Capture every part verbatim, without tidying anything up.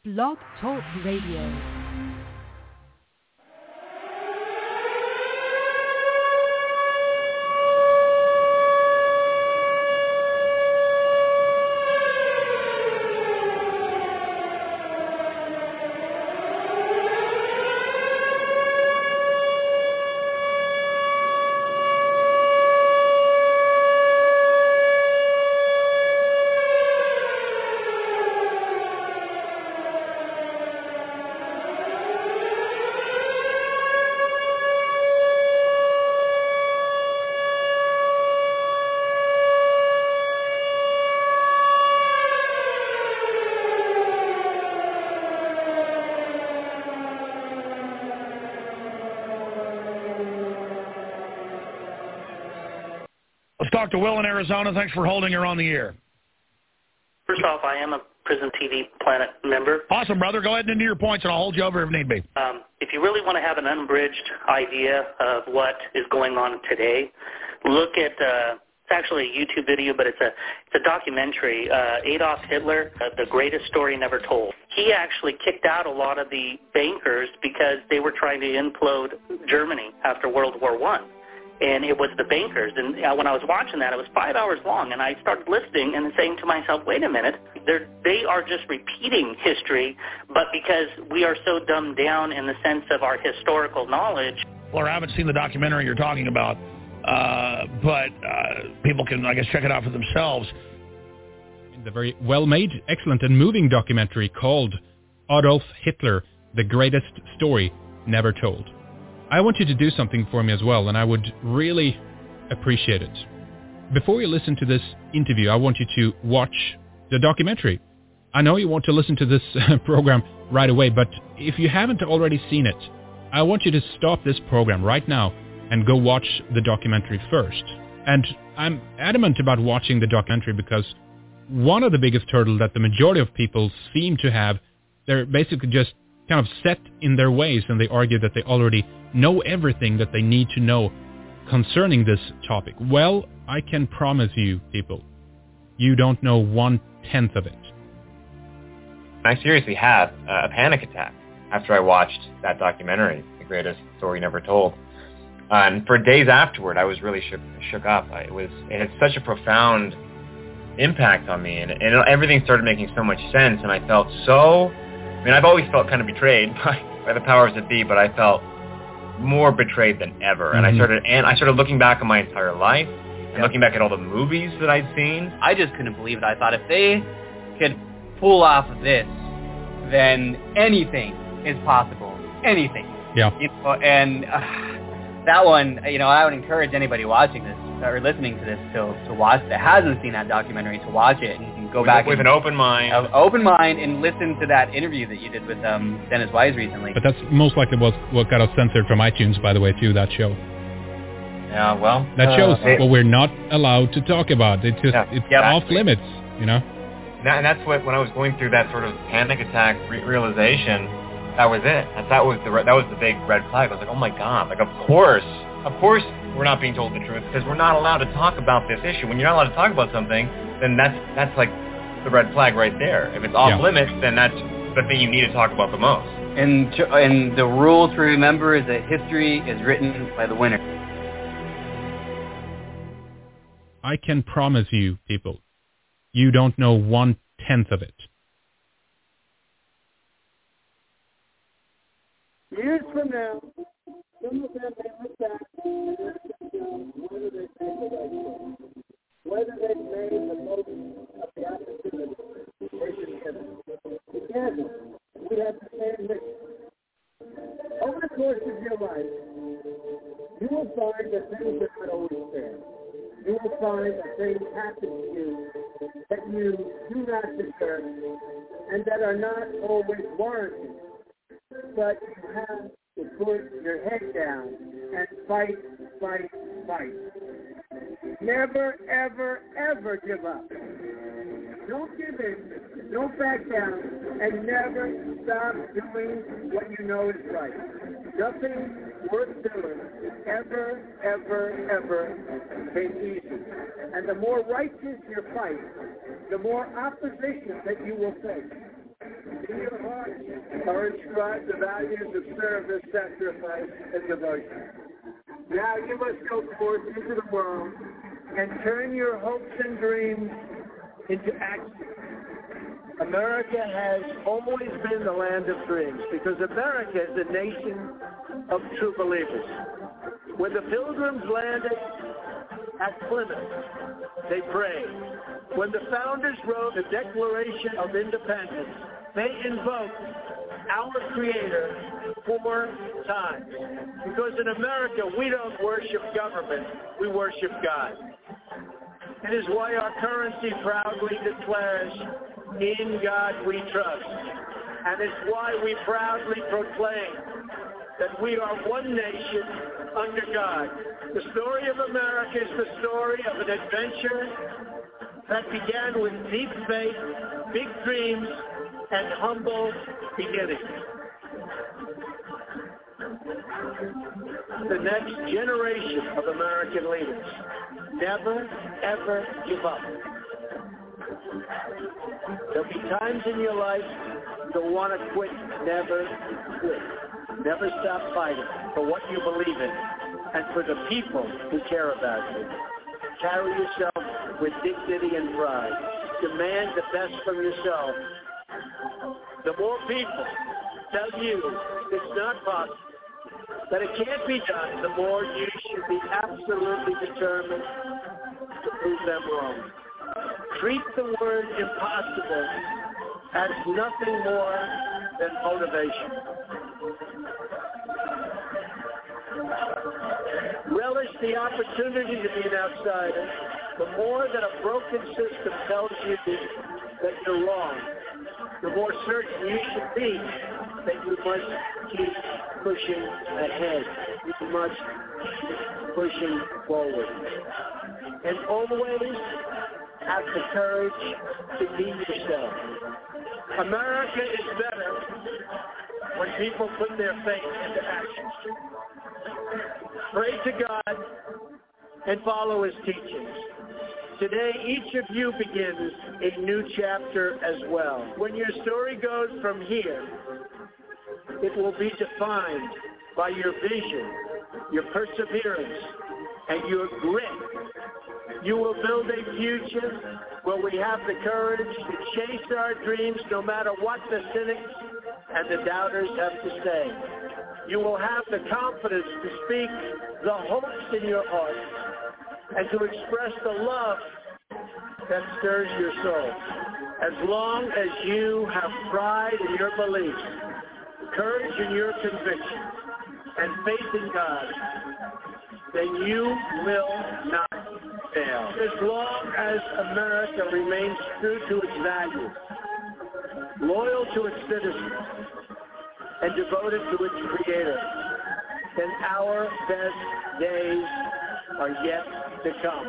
Blog Talk Radio. Doctor Will in Arizona, thanks for holding her on the air. First off, I am a Prison T V Planet member. Awesome, brother. Go ahead and into your points, and I'll hold you over if need be. Um, if you really want to have an unabridged idea of what is going on today, look at, uh, it's actually a YouTube video, but it's a, it's a documentary, uh, Adolf Hitler, uh, The Greatest Story Never Told. He actually kicked out a lot of the bankers because they were trying to implode Germany after World War One. And it was the bankers. And when I was watching that, it was five hours long, and I started listening and saying to myself, wait a minute, they're, they are just repeating history, but because we are so dumbed down in the sense of our historical knowledge. Well, I haven't seen the documentary you're talking about, uh, but uh, people can, I guess, check it out for themselves. The very well-made, excellent, and moving documentary called Adolf Hitler, The Greatest Story Never Told. I want you to do something for me as well, and I would really appreciate it. Before you listen to this interview, I want you to watch the documentary. I know you want to listen to this program right away, but if you haven't already seen it, I want you to stop this program right now and go watch the documentary first. And I'm adamant about watching the documentary because one of the biggest hurdles that the majority of people seem to have, they're basically just kind of set in their ways, and they argue that they already know everything that they need to know concerning this topic. Well, I can promise you, people, you don't know one-tenth of it. I seriously had a panic attack after I watched that documentary, The Greatest Story Never Told. Uh, and for days afterward, I was really shook, shook up. I, it was it had such a profound impact on me, and, and everything started making so much sense, and I felt so... I mean, I've always felt kind of betrayed by, by the powers that be, but I felt more betrayed than ever. And mm-hmm. I started and I started looking back on my entire life and yep. looking back at all the movies that I'd seen. I just couldn't believe it. I thought if they could pull off this, then anything is possible. Anything. Yeah. You know, and uh, that one, you know, I would encourage anybody watching this or listening to this to to watch that hasn't seen that documentary to watch it and, and go with, back with and, an open mind, uh, open mind, and listen to that interview that you did with um, Dennis Wise recently. But that's most likely what what got us censored from iTunes, by the way, too. That show. Yeah, well, that shows uh, what we're not allowed to talk about. It's just yeah, it's yeah, off limits, you know. That, and that's what when I was going through that sort of panic attack re- realization, that was it. That, that was the that was the big red flag. I was like, oh my god, like of course, of course. We're not being told the truth because we're not allowed to talk about this issue. When you're not allowed to talk about something, then that's that's like the red flag right there. If it's off yeah. limits, then that's the thing you need to talk about the most. And and the rule to remember is that history is written by the winner. I can promise you, people, you don't know one-tenth of it. Years from now, some of them may look back and whether they made the right choice, whether they made the most of the opportunity they should have. Together, we have the same mission. Over the course of your life, you will find that things are not always fair. You will find that things happen to you that you do not deserve and that are not always warranted. But you have to put your head down and fight, fight, fight. Never, ever, ever give up. Don't give in, don't back down, and never stop doing what you know is right. Nothing worth doing ever, ever, ever came easy. And the more righteous your fight, the more opposition that you will face. In your heart are inscribed the values of service, sacrifice, and devotion. Now you must go forth into the world and turn your hopes and dreams into action. America has always been the land of dreams because America is a nation of true believers. When the Pilgrims landed at Plymouth, they prayed. When the founders wrote the Declaration of Independence, they invoked our Creator four times. Because in America, we don't worship government, we worship God. It is why our currency proudly declares, "In God we trust." And it's why we proudly proclaim that we are one nation under God. The story of America is the story of an adventure that began with deep faith, big dreams, and humble beginnings. The next generation of American leaders never, ever give up. There'll be times in your life you'll want to quit. Never quit. Never stop fighting for what you believe in and for the people who care about you. Carry yourself with dignity and pride. Demand the best from yourself. The more people tell you it's not possible, that it can't be done, the more you should be absolutely determined to prove them wrong. Treat the word impossible as nothing more than motivation. Relish the opportunity to be an outsider. The more that a broken system tells you that you're wrong, the more certain you should be that you must keep pushing ahead. You must keep pushing forward. And always have the courage to be yourself. America is better when people put their faith into action. Pray to God and follow His teachings. Today, each of you begins a new chapter as well. When your story goes from here, it will be defined by your vision, your perseverance, and your grit. You will build a future where we have the courage to chase our dreams no matter what the cynics and the doubters have to say. You will have the confidence to speak the hopes in your heart and to express the love that stirs your soul. As long as you have pride in your beliefs, courage in your convictions, and faith in God, then you will not fail. As long as America remains true to its values, loyal to its citizens, and devoted to its Creator, then our best days are yet to come.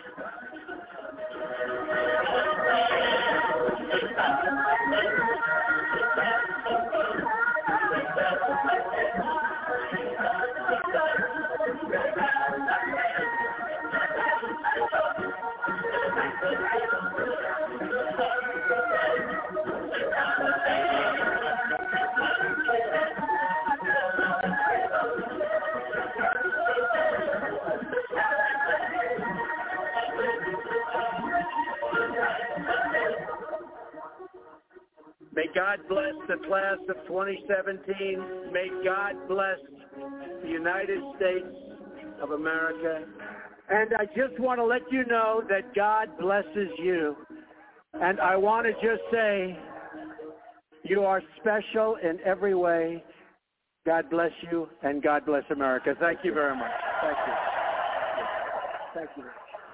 May God bless the class of twenty seventeen. May God bless the United States of America. And I just want to let you know that God blesses you. And I want to just say you are special in every way. God bless you, and God bless America. Thank you very much. Thank you. Thank you.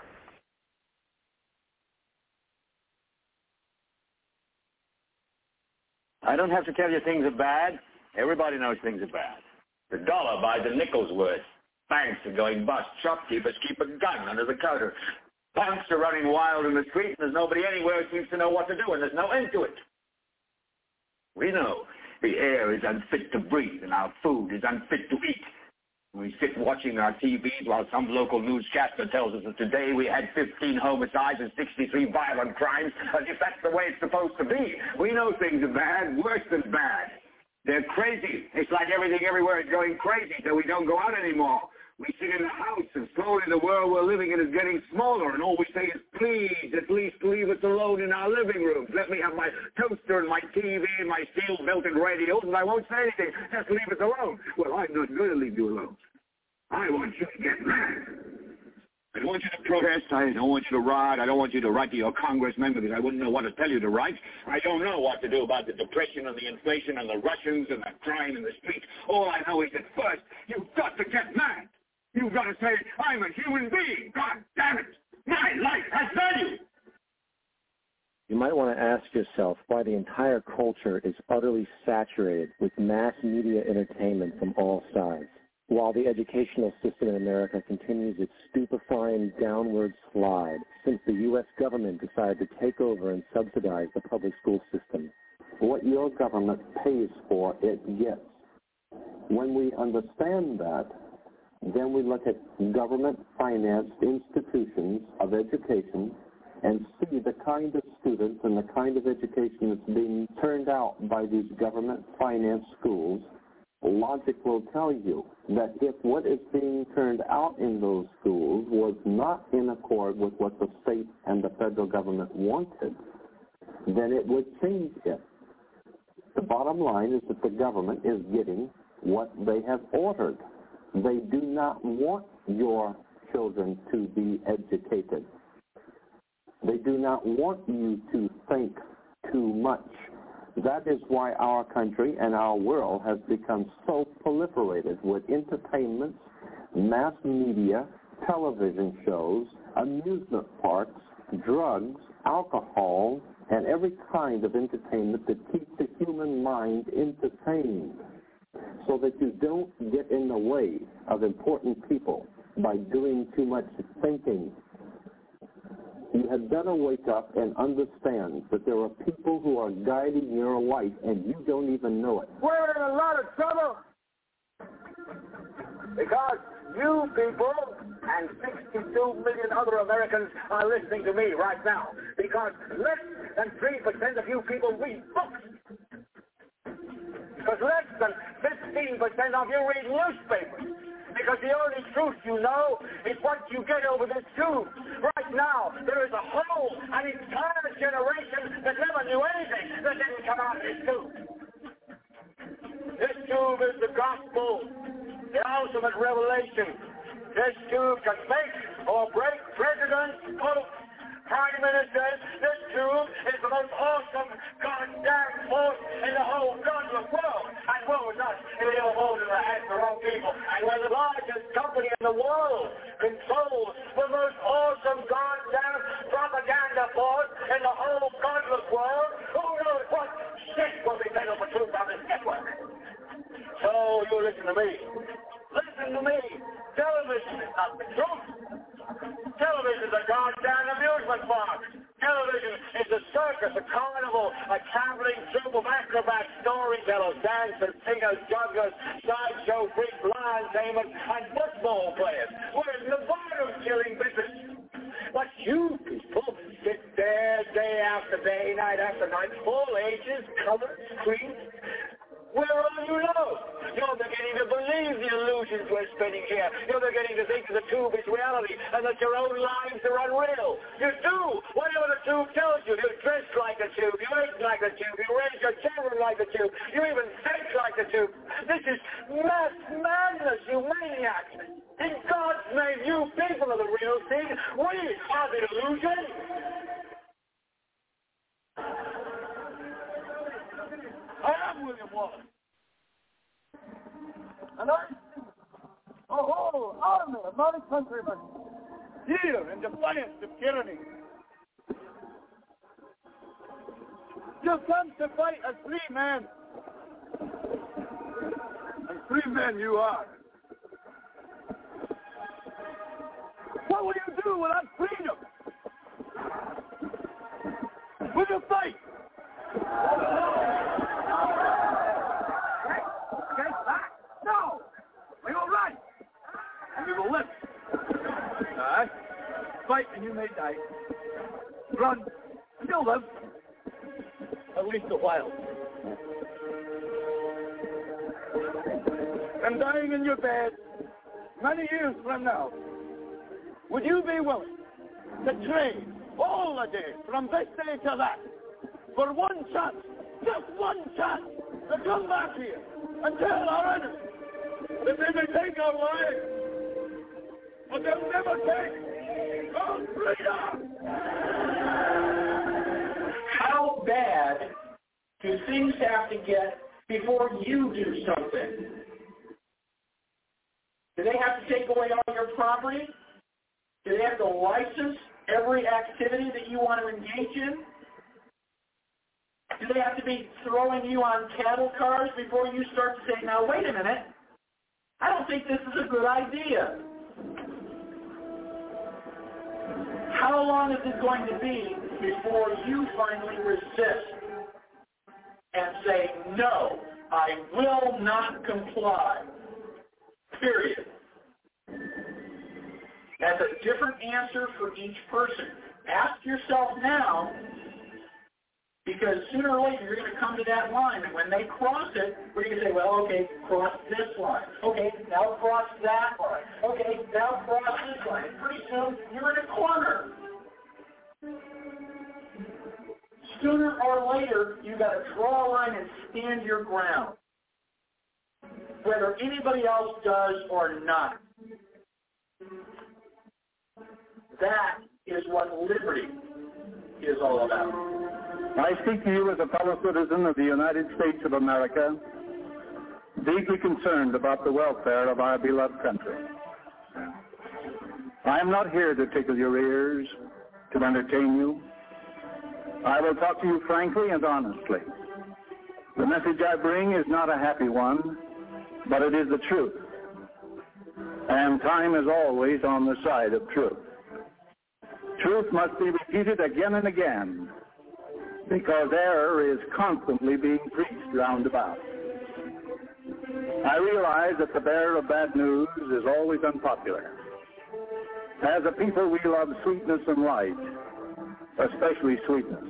I don't have to tell you things are bad. Everybody knows things are bad. The dollar buys a nickel's worth. Banks are going bust. Shopkeepers keep a gun under the counter. Punks are running wild in the streets, and there's nobody anywhere who seems to know what to do, and there's no end to it. We know the air is unfit to breathe, and our food is unfit to eat. We sit watching our T Vs while some local newscaster tells us that today we had fifteen homicides and sixty-three violent crimes, as if that's the way it's supposed to be. We know things are bad, worse than bad. They're crazy. It's like everything everywhere is going crazy, so we don't go out anymore. We sit in the house, and slowly the world we're living in is getting smaller, and all we say is, please, at least leave us alone in our living rooms. Let me have my toaster and my T V and my steel-belted radios, and I won't say anything. Just leave us alone. Well, I'm not going to leave you alone. I want you to get mad. I don't want you to protest. I don't want you to riot. I don't want you to write to your congressman because I wouldn't know what to tell you to write. I don't know what to do about the depression and the inflation and the Russians and the crime in the streets. All I know is that first, you've got to get mad. You've got to say, I'm a human being. God damn it. My life has value. You might want to ask yourself why the entire culture is utterly saturated with mass media entertainment from all sides. While the educational system in America continues its stupefying downward slide since the U S government decided to take over and subsidize the public school system. What your government pays for, it gets. When we understand that, then we look at government-financed institutions of education and see the kind of students and the kind of education that's being turned out by these government-financed schools. Logic will tell you that if what is being turned out in those schools was not in accord with what the state and the federal government wanted, then it would change it. The bottom line is that the government is getting what they have ordered. They do not want your children to be educated. They do not want you to think too much. That is why our country and our world has become so proliferated with entertainments, mass media, television shows, amusement parks, drugs, alcohol, and every kind of entertainment that keeps the human mind entertained, so that you don't get in the way of important people by doing too much thinking. You had better wake up and understand that there are people who are guiding your life and you don't even know it. We're in a lot of trouble because you people and sixty-two million other Americans are listening to me right now, because less than three percent of you people read books. Because less than fifteen percent of you read newspapers. Because the only truth you know is what you get over this tube. Right now, there is a whole, an entire generation that never knew anything that didn't come out of this tube. This tube is the gospel, the ultimate revelation. This tube can make or break presidents, popes, prime ministers. This tube is the most awesome goddamn force in the whole godless world. And woe is us if we don't hold in the hands of the wrong people. And when the largest company in the world controls the most awesome goddamn propaganda force in the whole godless world, who knows what shit will be made up of truth on this network. So you listen to me. Listen to me. Television is not the truth. Television is a goddamn amusement park. Television is a circus, a carnival, a traveling troupe of acrobats, storytellers, dancers, singers, jugglers, sideshow freaks, lion tamers, and football players. We're in the bottom-killing business. But you people sit there day after day, night after night, all ages, colors, creeds. Where are you now? You're beginning to believe the illusions we're spinning here. You're beginning to think that the tube is reality and that your own lives are unreal. You do whatever the tube tells you. You dress like a tube. You eat like a tube. You raise your children like a tube. You even think like a tube. This is mass madness, you maniacs. In God's name, you people are the real thing. We are the illusion. I am William Wallace. And I, a whole army of my countrymen, here in defiance of tyranny. You come to fight as free men. And free men you are. What will you do without freedom? Will you fight? No! Are you all right? and you may die. Run. You'll live. At least a while. And dying in your bed many years from now, would you be willing to trade all the day from this day to that for one chance, just one chance, to come back here and tell our enemies that they may take our lives, but they'll never take our freedom? How bad do things have to get before you do something? Do they have to take away all your property? Do they have to license every activity that you want to engage in? Do they have to be throwing you on cattle cars before you start to say, now wait a minute, I don't think this is a good idea? How long is it going to be before you finally resist and say, no, I will not comply? Period. That's a different answer for each person. Ask yourself now, because sooner or later you're going to come to that line, and when they cross it, we're going to say, well, okay, cross this line. Okay, now cross that line. Okay, now cross this line. And pretty soon, you're in a corner. Sooner or later, you've got to draw a line and stand your ground, whether anybody else does or not. That is what liberty is all about. I speak to you as a fellow citizen of the United States of America, deeply concerned about the welfare of our beloved country. I am not here to tickle your ears, to entertain you. I will talk to you frankly and honestly. The message I bring is not a happy one, but it is the truth. And time is always on the side of truth. Truth must be repeated again and again, because error is constantly being preached round about. I realize that the bearer of bad news is always unpopular. As a people, we love sweetness and light, especially sweetness.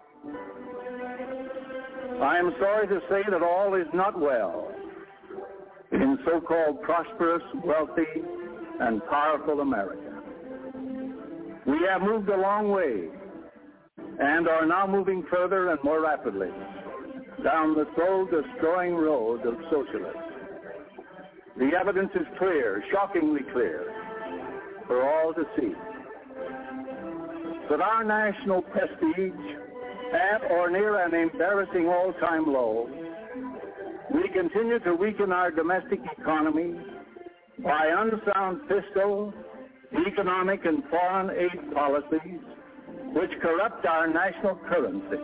I am sorry to say that all is not well in so-called prosperous, wealthy, and powerful America. We have moved a long way and are now moving further and more rapidly down the soul-destroying road of socialism. The evidence is clear, shockingly clear, for all to see. That our national prestige, at or near an embarrassing all-time low, we continue to weaken our domestic economy by unsound fiscal, economic, and foreign aid policies which corrupt our national currency.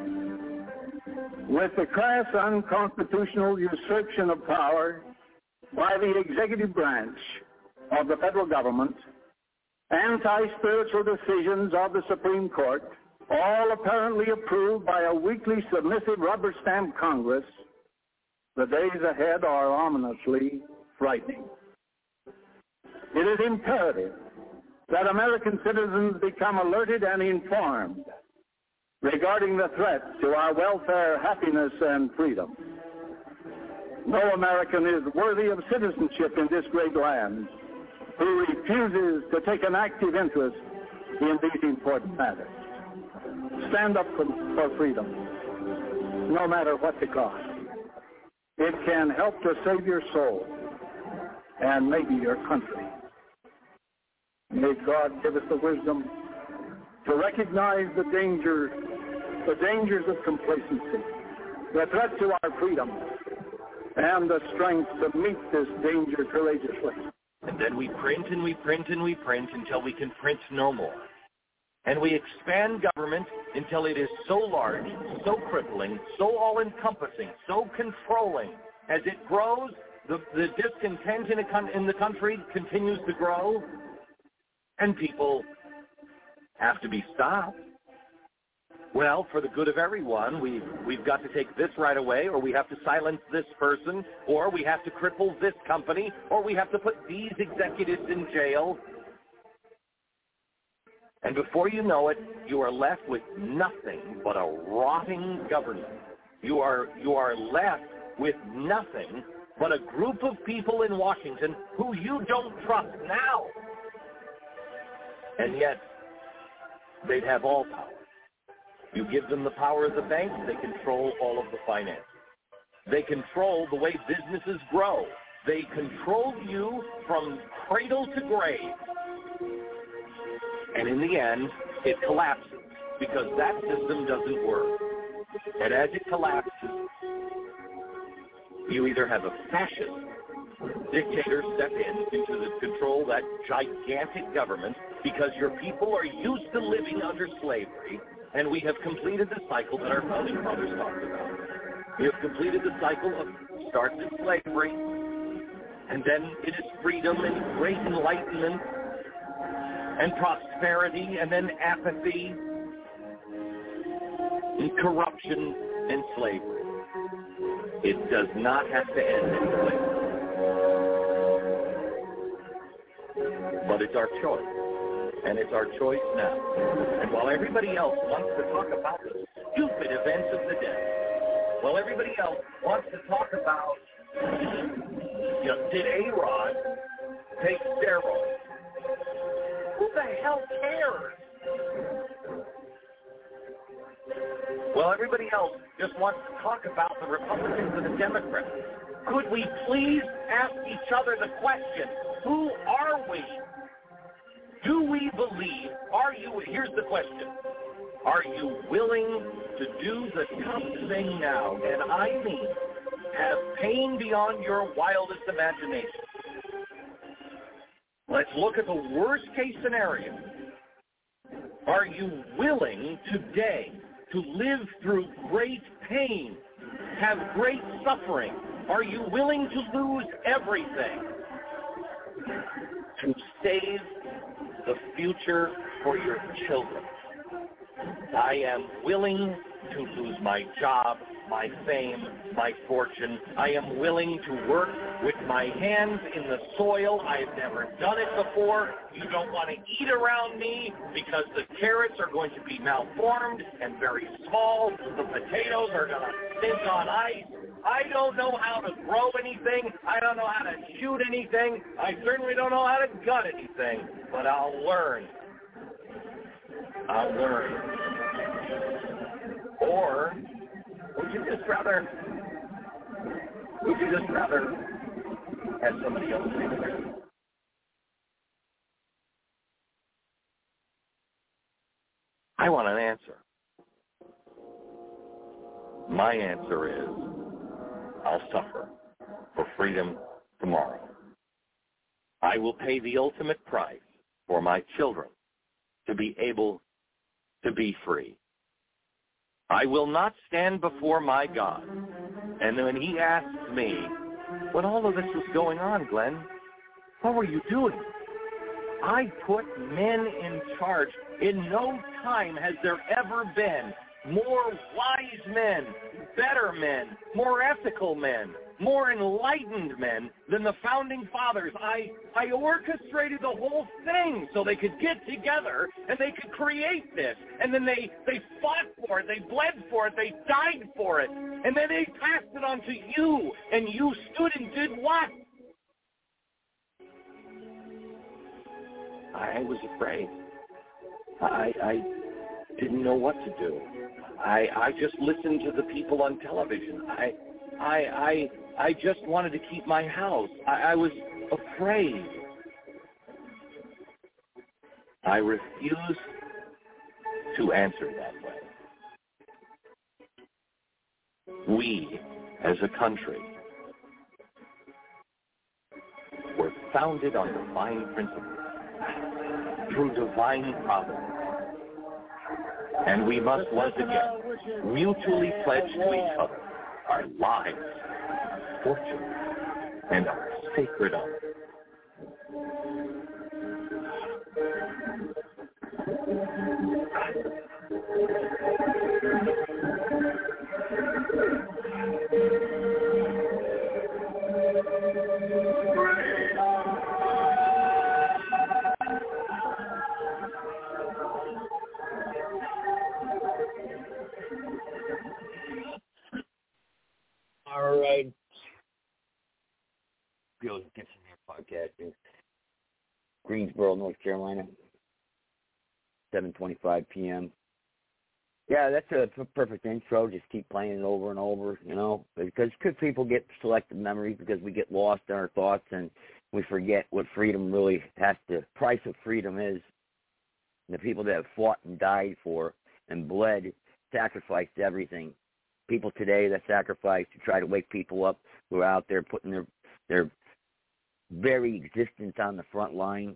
With the crass unconstitutional usurpation of power by the executive branch of the federal government, anti-spiritual decisions of the Supreme Court, all apparently approved by a weakly submissive rubber-stamped Congress, the days ahead are ominously frightening. It is imperative that American citizens become alerted and informed regarding the threat to our welfare, happiness, and freedom. No American is worthy of citizenship in this great land who refuses to take an active interest in these important matters. Stand up for, for freedom, no matter what the cost. It can help to save your soul and maybe your country. May God give us the wisdom to recognize the danger, the dangers of complacency, the threat to our freedom, and the strength to meet this danger courageously. And then we print and we print and we print until we can print no more. And we expand government until it is so large, so crippling, so all-encompassing, so controlling. As it grows, the, the discontent in, a, in the country continues to grow, and people have to be stopped. Well, for the good of everyone, we've, we've got to take this right away, or we have to silence this person, or we have to cripple this company, or we have to put these executives in jail. And before you know it, you are left with nothing but a rotting government. You are, you are left with nothing but a group of people in Washington who you don't trust now. And yet, they'd have all power. You give them the power of the banks, they control all of the finances. They control the way businesses grow. They control you from cradle to grave. And in the end, it collapses because that system doesn't work. And as it collapses, you either have a fascist dictator step in into the control that gigantic government because your people are used to living under slavery, and we have completed the cycle that our founding fathers talked about. We have completed the cycle of starts in slavery, and then it is freedom and great enlightenment and prosperity, and then apathy and corruption and slavery. It does not have to end in slavery. But it's our choice. And it's our choice now. And while everybody else wants to talk about the stupid events of the day, while everybody else wants to talk about, you know, did A-Rod take steroids? Who the hell cares? Well, everybody else just wants to talk about the Republicans and the Democrats. Could we please ask each other the question, who are we? Do we believe, are you, here's the question, are you willing to do the tough thing now, and I mean have pain beyond your wildest imagination? Let's look at the worst case scenario. Are you willing today to live through great pain, have great suffering? Are you willing to lose everything to save the future for your children? I am willing to lose my job, my fame, my fortune. I am willing to work with my hands in the soil. I've never done it before. You don't want to eat around me because the carrots are going to be malformed and very small. The potatoes are going to sit on ice. I don't know how to grow anything. I don't know how to shoot anything. I certainly don't know how to gut anything. But I'll learn. I'll learn. Or would you just rather, would you just rather have somebody else take it? I want an answer. My answer is, I'll suffer for freedom tomorrow. I will pay the ultimate price for my children to be able to be free. I will not stand before my God. And when he asks me, when all of this was going on, Glenn, what were you doing? I put men in charge. In no time has there ever been more wise men, better men, more ethical men, more enlightened men than the founding fathers. I, I orchestrated the whole thing so they could get together and they could create this. And then they, they fought for it, they bled for it, they died for it. And then they passed it on to you, and you stood and did what? I was afraid. I, I didn't know what to do. I, I just listened to the people on television. I, I, I, I just wanted to keep my house. I, I was afraid. I refuse to answer that way. We, as a country, were founded on divine principles, through divine providence. And we must once again mutually pledge to each other our lives, fortune, and our sacred honor. All right. Bill Gibson here, podcasting. Greensboro, North Carolina, seven twenty-five p.m. Yeah, that's a p- perfect intro. Just keep playing it over and over, you know, because could people get selective memory because we get lost in our thoughts and we forget what freedom really has to, price of freedom is. The people that have fought and died for and bled, sacrificed everything. People today that sacrifice to try to wake people up who are out there putting their their very existence on the front line,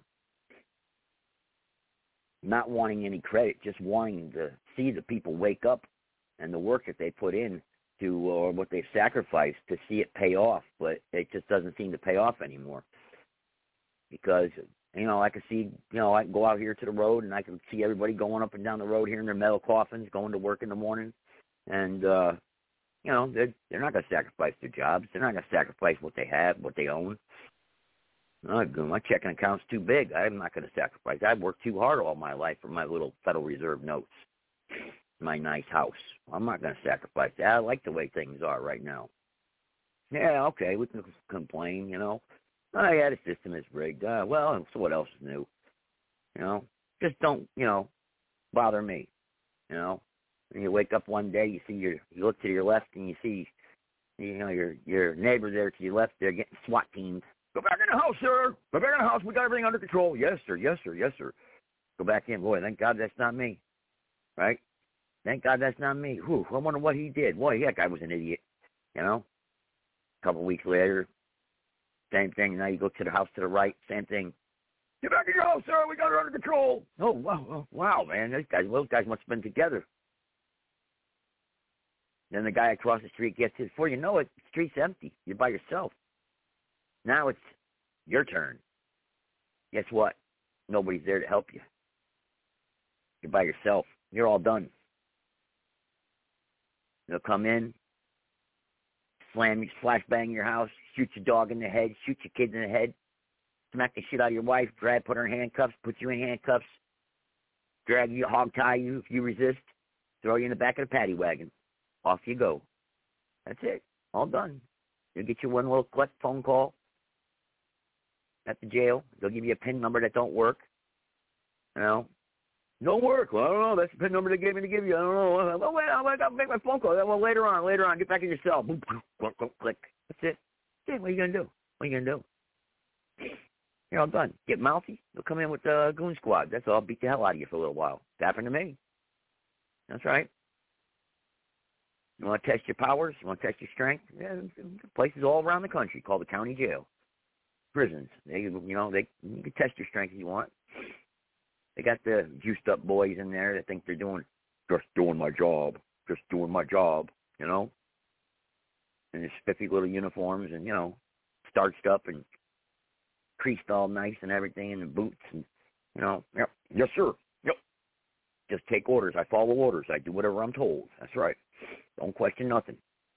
not wanting any credit, just wanting to see the people wake up and the work that they put in to, or what they've sacrificed to see it pay off, but it just doesn't seem to pay off anymore. Because, you know, I can see, you know, I can go out here to the road and I can see everybody going up and down the road here in their metal coffins, going to work in the morning, and, uh, you know, they're, they're not going to sacrifice their jobs. They're not going to sacrifice what they have, what they own. No, my checking account's too big. I'm not going to sacrifice. I've worked too hard all my life for my little Federal Reserve notes, my nice house. I'm not going to sacrifice that. I like the way things are right now. Yeah, okay, we can complain, you know. Oh, yeah, the system is rigged. Uh, well, so what else is new? You know, just don't, you know, bother me, you know. And you wake up one day, you see your, you look to your left and you see, you know, your your neighbor there to your left, they're getting SWAT teamed. Go back in the house, sir. Go back in the house. We got everything under control. Yes, sir. Yes, sir. Yes, sir. Go back in. Boy, thank God that's not me. Right? Thank God that's not me. Whew, I wonder what he did. Boy, that guy was an idiot. You know? A couple of weeks later, same thing. Now you go to the house to the right, same thing. Get back in your house, sir. We got it under control. Oh, wow. Oh, wow, man. Those guys, those guys must have been together. Then the guy across the street gets it. Before you know it, the street's empty. You're by yourself. Now it's your turn. Guess what? Nobody's there to help you. You're by yourself. You're all done. They'll come in, slam you, flashbang your house, shoot your dog in the head, shoot your kids in the head, smack the shit out of your wife, drag, put her in handcuffs, put you in handcuffs, drag you, hog tie you if you resist, throw you in the back of the paddy wagon. Off you go. That's it. All done. You'll get your one little collect phone call at the jail. They'll give you a PIN number that don't work. You know, don't work. Well, I don't know. That's the PIN number they gave me to give you. I don't know. Well, wait, I got to make my phone call. Well, later on, later on. Get back in your cell. Boom, boom, boom, boom, click. That's it. That's it. What are you going to do? What are you going to do? You're all done. Get mouthy. They'll come in with the goon squad. That's all. Beat the hell out of you for a little while. It happened to me. That's right. You want to test your powers? You want to test your strength? Yeah, places all around the country called the county jail. Prisons. They, you know, they you can test your strength if you want. They got the juiced up boys in there that think they're doing, just doing my job, just doing my job, you know. In their spiffy little uniforms and, you know, starched up and creased all nice and everything, and the boots and, you know, yep, yes sir, yep. Just take orders. I follow orders. I do whatever I'm told. That's right. Don't question nothing.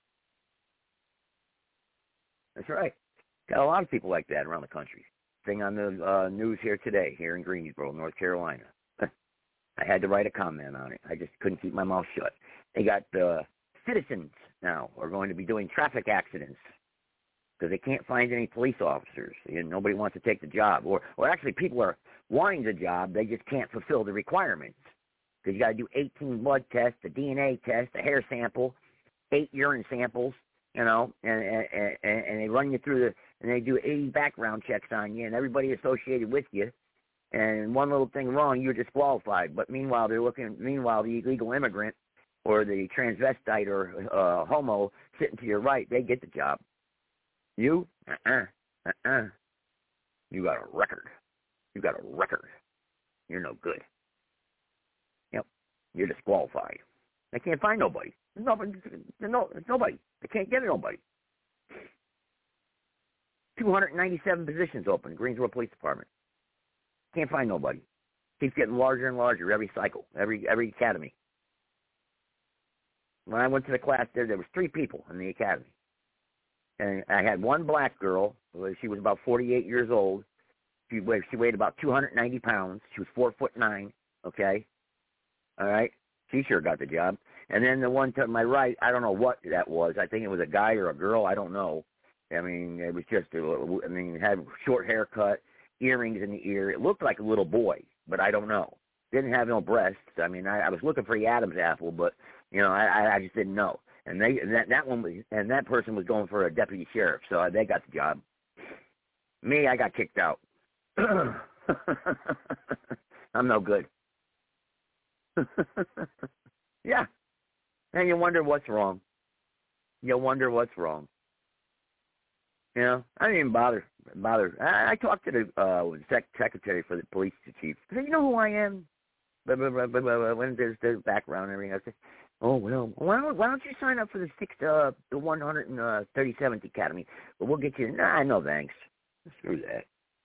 That's right. Got a lot of people like that around the country. Thing on the uh, news here today, here in Greensboro, North Carolina. I had to write a comment on it. I just couldn't keep my mouth shut. They got uh, citizens now are going to be doing traffic accidents because they can't find any police officers. And nobody wants to take the job. Or, or actually, people are wanting the job. They just can't fulfill the requirements. Because you got to do eighteen blood tests, a D N A test, a hair sample, eight urine samples, you know, and, and, and they run you through the, and they do eighty background checks on you and everybody associated with you. And one little thing wrong, you're disqualified. But meanwhile, they're looking, meanwhile, the illegal immigrant or the transvestite or uh, homo sitting to your right, they get the job. You? Uh-uh. Uh-uh. You got a record. You got a record. You're no good. You're disqualified. They can't find nobody. There's nobody. There's no, there's nobody. They can't get nobody. two hundred ninety-seven positions open, Greensboro Police Department. Can't find nobody. Keeps getting larger and larger every cycle, every every academy. When I went to the class there, there was three people in the academy. And I had one black girl. She was about forty-eight years old. She weighed, she weighed about two hundred ninety pounds. She was four foot nine, okay? All right? She sure got the job. And then the one to my right, I don't know what that was. I think it was a guy or a girl. I don't know. I mean, it was just, a, I mean, it had short haircut, earrings in the ear. It looked like a little boy, but I don't know. Didn't have no breasts. I mean, I, I was looking for the Adam's apple, but, you know, I, I just didn't know. And they and that, that one was, and that person was going for a deputy sheriff, so they got the job. Me, I got kicked out. I'm no good. Yeah. And you wonder what's wrong. You wonder what's wrong. You know, I didn't even bother. Bother. I, I talked to the uh, sec- secretary for the police chief. I said, you know who I am? But, but, but, but, but when there's there's background and everything, I said, oh well, why don't why don't you sign up for the six uh the one hundred thirty-seventh Academy? But we'll get you. Nah, no thanks. Screw that.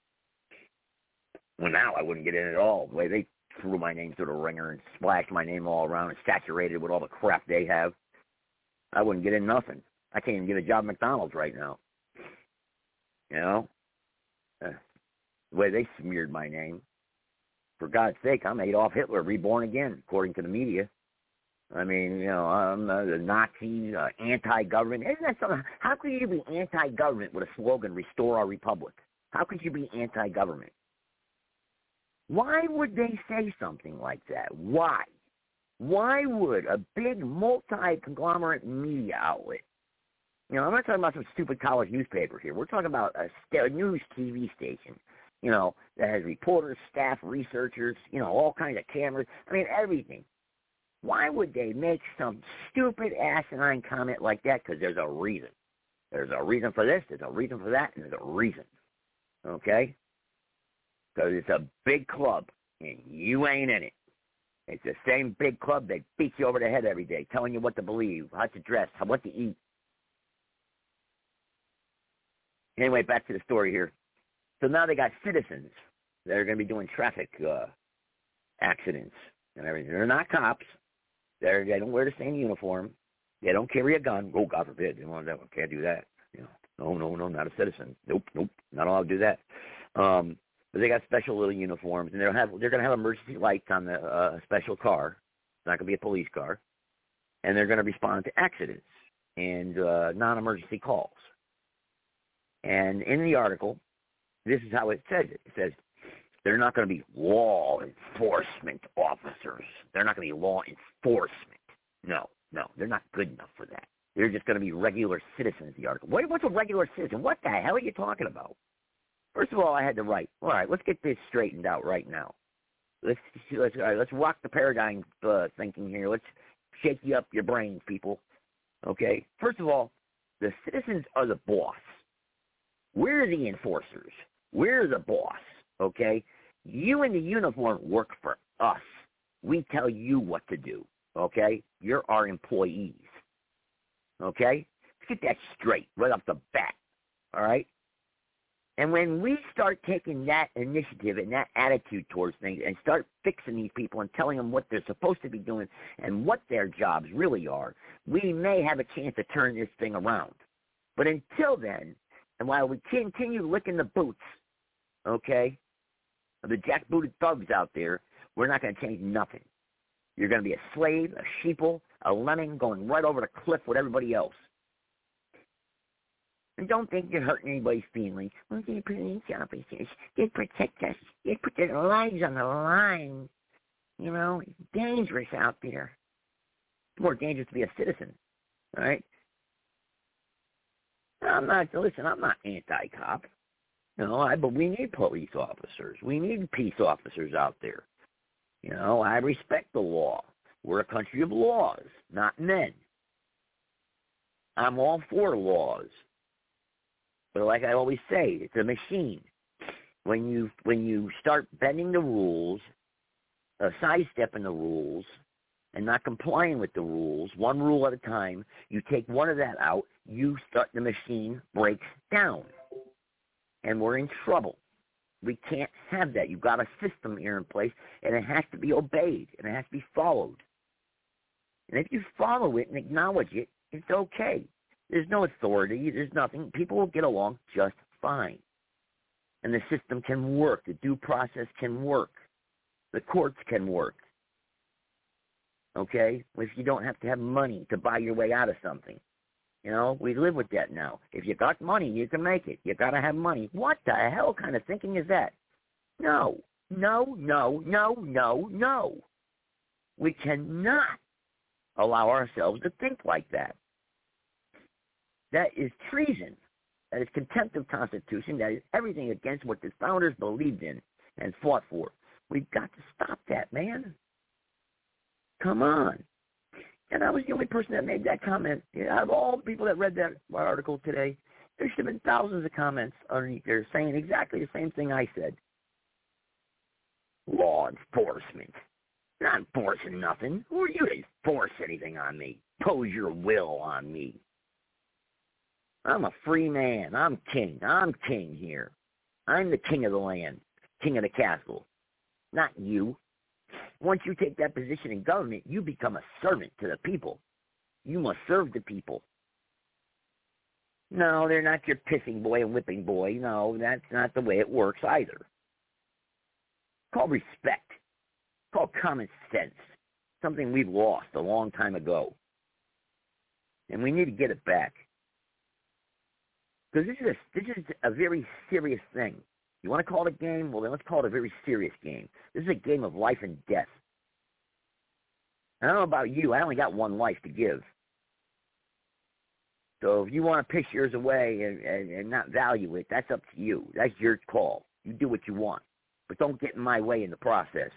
Well, now I wouldn't get in at all. The way they threw my name through the ringer and splashed my name all around and saturated with all the crap they have, I wouldn't get in nothing. I can't even get a job at McDonald's right now. You know? Uh, the way they smeared my name. For God's sake, I'm Adolf Hitler, reborn again, according to the media. I mean, you know, I'm uh, the Nazi, uh, anti-government. Isn't that something? How could you be anti-government with a slogan, restore our republic? How could you be anti-government? Why would they say something like that? Why? Why would a big multi-conglomerate media outlet, you know, I'm not talking about some stupid college newspaper here. We're talking about a, st- a news T V station, you know, that has reporters, staff, researchers, you know, all kinds of cameras. I mean, everything. Why would they make some stupid asinine comment like that? Because there's a reason. There's a reason for this, there's a reason for that, and there's a reason. Okay? Because it's a big club, and you ain't in it. It's the same big club that beats you over the head every day, telling you what to believe, how to dress, how, what to eat. Anyway, back to the story here. So now they got citizens that are going to be doing traffic uh, accidents and everything. They're not cops. They're, they don't wear the same uniform. They don't carry a gun. Oh, God forbid. They want that. Can't do that. You know, no, no, no, not a citizen. Nope, nope, not allowed to do that. Um, but they got special little uniforms, and they'll have they're going to have emergency lights on the uh, special car. It's not going to be a police car, and they're going to respond to accidents and uh, non-emergency calls. And in the article, this is how it says it. It says they're not going to be law enforcement officers. They're not going to be law enforcement. No, no, they're not good enough for that. They're just going to be regular citizens, the article. What, what's a regular citizen? What the hell are you talking about? First of all, I had to write. All right, let's get this straightened out right now. Let's let's all right, let's rock the paradigm uh, thinking here. Let's shake you up your brains, people. Okay. First of all, the citizens are the boss. We're the enforcers. We're the boss. Okay. You in the uniform work for us. We tell you what to do. Okay. You're our employees. Okay. Let's get that straight right off the bat. All right. And when we start taking that initiative and that attitude towards things and start fixing these people and telling them what they're supposed to be doing and what their jobs really are, we may have a chance to turn this thing around. But until then, and while we continue licking the boots, okay, of the jackbooted thugs out there, we're not going to change nothing. You're going to be a slave, a sheeple, a lemming going right over the cliff with everybody else. And don't think you're hurting anybody's feelings. Well, they police officers, they protect us. They put their lives on the line. You know, it's dangerous out there. It's more dangerous to be a citizen, all right? I'm not, listen, I'm not anti-cop. No, I, but we need police officers. We need peace officers out there. You know, I respect the law. We're a country of laws, not men. I'm all for laws. But like I always say, it's a machine. When you when you start bending the rules, uh, sidestepping the rules, and not complying with the rules, one rule at a time, you take one of that out, you start, the machine breaks down. And we're in trouble. We can't have that. You've got a system here in place, and it has to be obeyed, and it has to be followed. And if you follow it and acknowledge it, it's okay. There's no authority. There's nothing. People will get along just fine. And the system can work. The due process can work. The courts can work. okay? If you don't have to have money to buy your way out of something. You know, we live with that now. If you got money, you can make it. You got to have money. What the hell kind of thinking is that? No, no, no, no, no, no. We cannot allow ourselves to think like that. That is treason. That is contempt of Constitution. That is everything against what the founders believed in and fought for. We've got to stop that, man. Come on. And I was the only person that made that comment. Out of all the people that read that article today, there should have been thousands of comments underneath there saying exactly the same thing I said. Law enforcement. Not enforcing nothing. Who are you to force anything on me? Pose your will on me. I'm a free man. I'm king. I'm king here. I'm the king of the land, king of the castle. Not you. Once you take that position in government, you become a servant to the people. You must serve the people. No, they're not your pissing boy and whipping boy. No, that's not the way it works either. It's called respect. It's called common sense. Something we've lost a long time ago. And we need to get it back. Because this is a, this is a very serious thing. You want to call it a game? Well, then let's call it a very serious game. This is a game of life and death. I don't know about you. I only got one life to give. So if you want to piss yours away and, and, and not value it, that's up to you. That's your call. You do what you want. But don't get in my way in the process.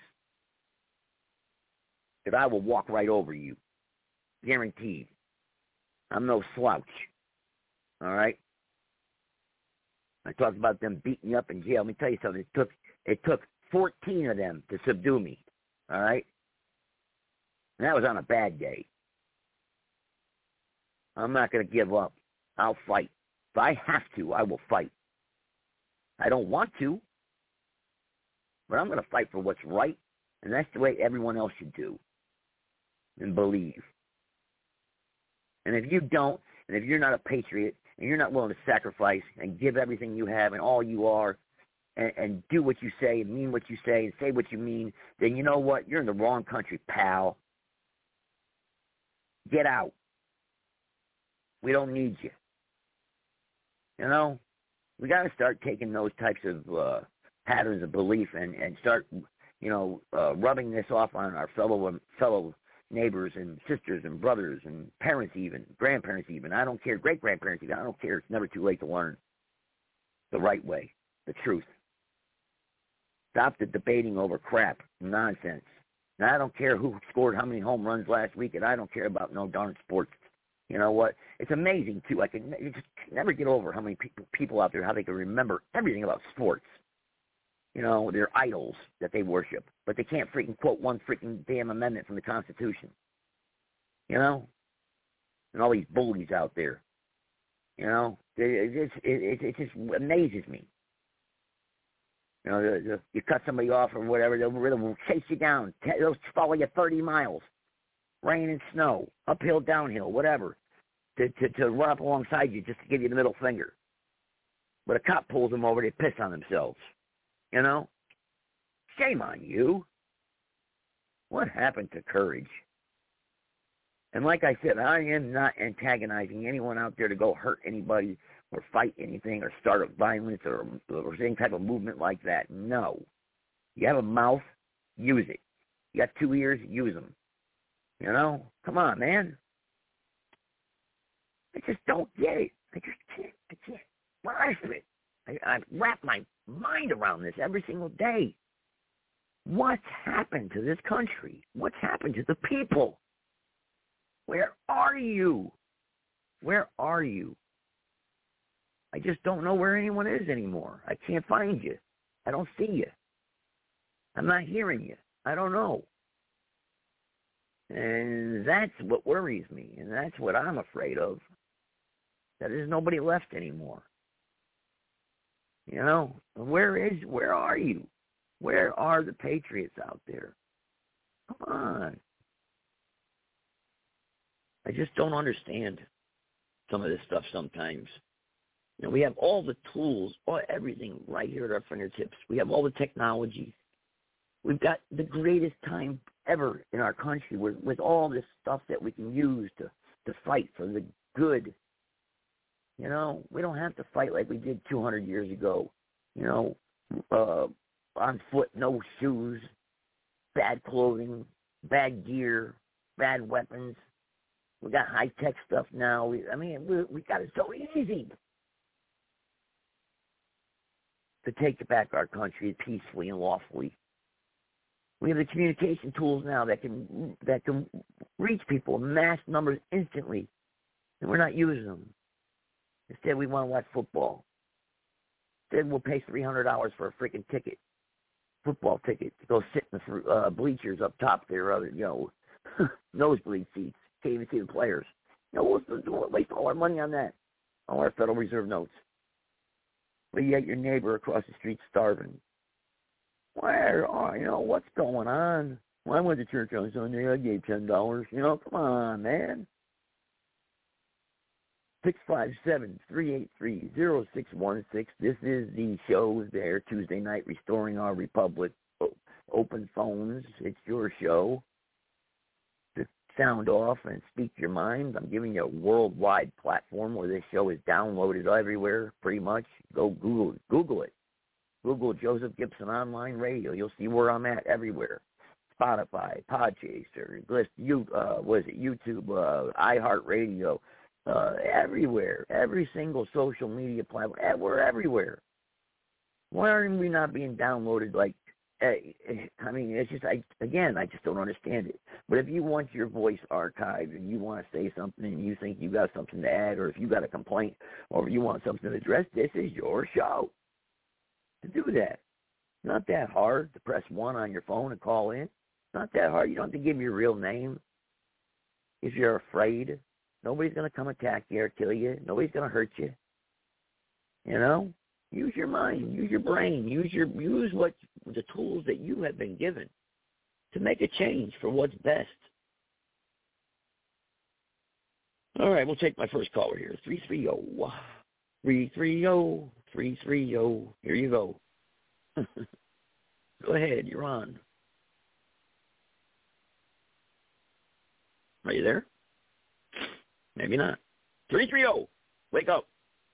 Because I will walk right over you. Guaranteed. I'm no slouch. All right? I talked about them beating you up in jail. Let me tell you something. It took it took fourteen of them to subdue me. All right? And that was on a bad day. I'm not going to give up. I'll fight. If I have to, I will fight. I don't want to, but I'm going to fight for what's right, and that's the way everyone else should do and believe. And if you don't, and if you're not a patriot, and you're not willing to sacrifice and give everything you have and all you are and, and do what you say and mean what you say and say what you mean, then you know what? You're in the wrong country, pal. Get out. We don't need you. You know, we got to start taking those types of uh, patterns of belief and, and start, you know, uh, rubbing this off on our fellow fellow neighbors and sisters and brothers and parents even, grandparents even. I don't care, great-grandparents even. I don't care. It's never too late to learn the right way, the truth. Stop the debating over crap, nonsense. Now, I don't care who scored how many home runs last week, and I don't care about no darn sports. You know what? It's amazing, too. I can you just never get over how many people, people out there, how they can remember everything about sports. You know, their idols that they worship. But they can't freaking quote one freaking damn amendment from the Constitution. You know? And all these bullies out there. You know? It, it, it, it just amazes me. You know, the, the, you cut somebody off or whatever, they'll, they'll chase you down. They'll follow you thirty miles. Rain and snow. Uphill, downhill, whatever. To, to, to run up alongside you just to give you the middle finger. But a cop pulls them over, they piss on themselves. You know? Shame on you. What happened to courage? And like I said, I am not antagonizing anyone out there to go hurt anybody or fight anything or start a violence or, or any type of movement like that. No. You have a mouth, use it. You got two ears, use them. You know? Come on, man. I just don't get it. I just can't. I can't grasp it. I, I wrap my mind around this every single day. What's happened to this country? What's happened to the people? Where are you? Where are you? I just don't know where anyone is anymore. I can't find you. I don't see you. I'm not hearing you. I don't know. And that's what worries me, and that's what I'm afraid of. That there's nobody left anymore. You know, where is, where are you? Where are the patriots out there? Come on. I just don't understand some of this stuff sometimes. You know, we have all the tools, all everything right here at our fingertips. We have all the technology. We've got the greatest time ever in our country with, with all this stuff that we can use to, to fight for the good. You know, we don't have to fight like we did two hundred years ago. You know, uh, on foot, no shoes, bad clothing, bad gear, bad weapons. We got high-tech stuff now. We, I mean, we, we got it so easy to take back our country peacefully and lawfully. We have the communication tools now that can that can reach people in mass numbers instantly, and we're not using them. Instead, we want to watch football. Instead, we'll pay three hundred dollars for a freaking ticket, football ticket, to go sit in the uh, bleachers up top there, other you know, nosebleed seats. Can't even see the players. You know, we'll, we'll waste all our money on that, all our Federal Reserve notes. But yet your neighbor across the street starving. Where are, you know, what's going on? Well, I went to church on Sunday. I gave ten dollars. You know, come on, man. six five seven, three eight three, zero six one six. This is the show there, Tuesday night, Restoring Our Republic. O- open phones. It's your show. Sound off and speak your mind. I'm giving you a worldwide platform where this show is downloaded everywhere, pretty much. Go Google it. Google it. Google Joseph Gibson Online Radio. You'll see where I'm at everywhere. Spotify, Podchaser, List, you, uh, what is it, YouTube, uh, iHeartRadio, uh, everywhere. Every single social media platform. We're everywhere. Why aren't we not being downloaded like I mean, it's just, I again, I just don't understand it. But if you want your voice archived and you want to say something and you think you got something to add, or if you got a complaint, or if you want something addressed, this is your show to do that. It's not that hard to press one on your phone and call in. It's not that hard. You don't have to give your real name. If you're afraid, nobody's going to come attack you or kill you. Nobody's going to hurt you. You know? Use your mind, use your brain, use your use what the tools that you have been given to make a change for what's best. All right, we'll take my first caller here. three three zero. three three zero. three three zero. Here you go. Go ahead, you're on. Are you there? Maybe not. three three zero. Wake up.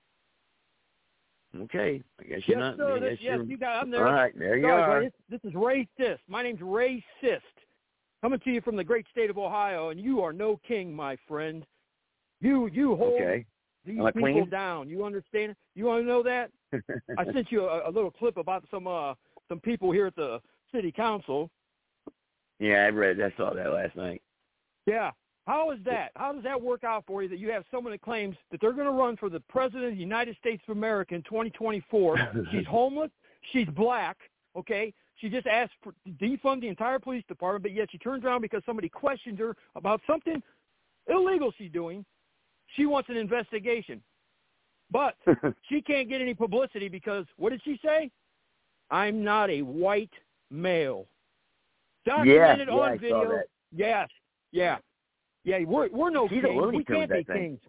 Okay, I guess you're yes, not. Sir, I guess this, yes, you're, you got. I'm there. All right, there you Sorry, are. This, this is Ray Sist. My name's Ray Sist, coming to you from the great state of Ohio, and you are no king, my friend. You you hold okay. these Am I people queen? down. You understand? You want to know that? I sent you a, a little clip about some uh some people here at the city council. Yeah, I read. I saw that last night. Yeah. How is that? How does that work out for you that you have someone that claims that they're going to run for the President of the United States of America in twenty twenty-four? She's homeless. She's black, okay? She just asked for to defund the entire police department, but yet she turns around because somebody questioned her about something illegal she's doing. She wants an investigation. But she can't get any publicity because what did she say? I'm not a white male. Documented yeah, yeah, on I video. Saw that. Yes, yeah. Yeah, we're we're no She's kings. We can't be thing. kings.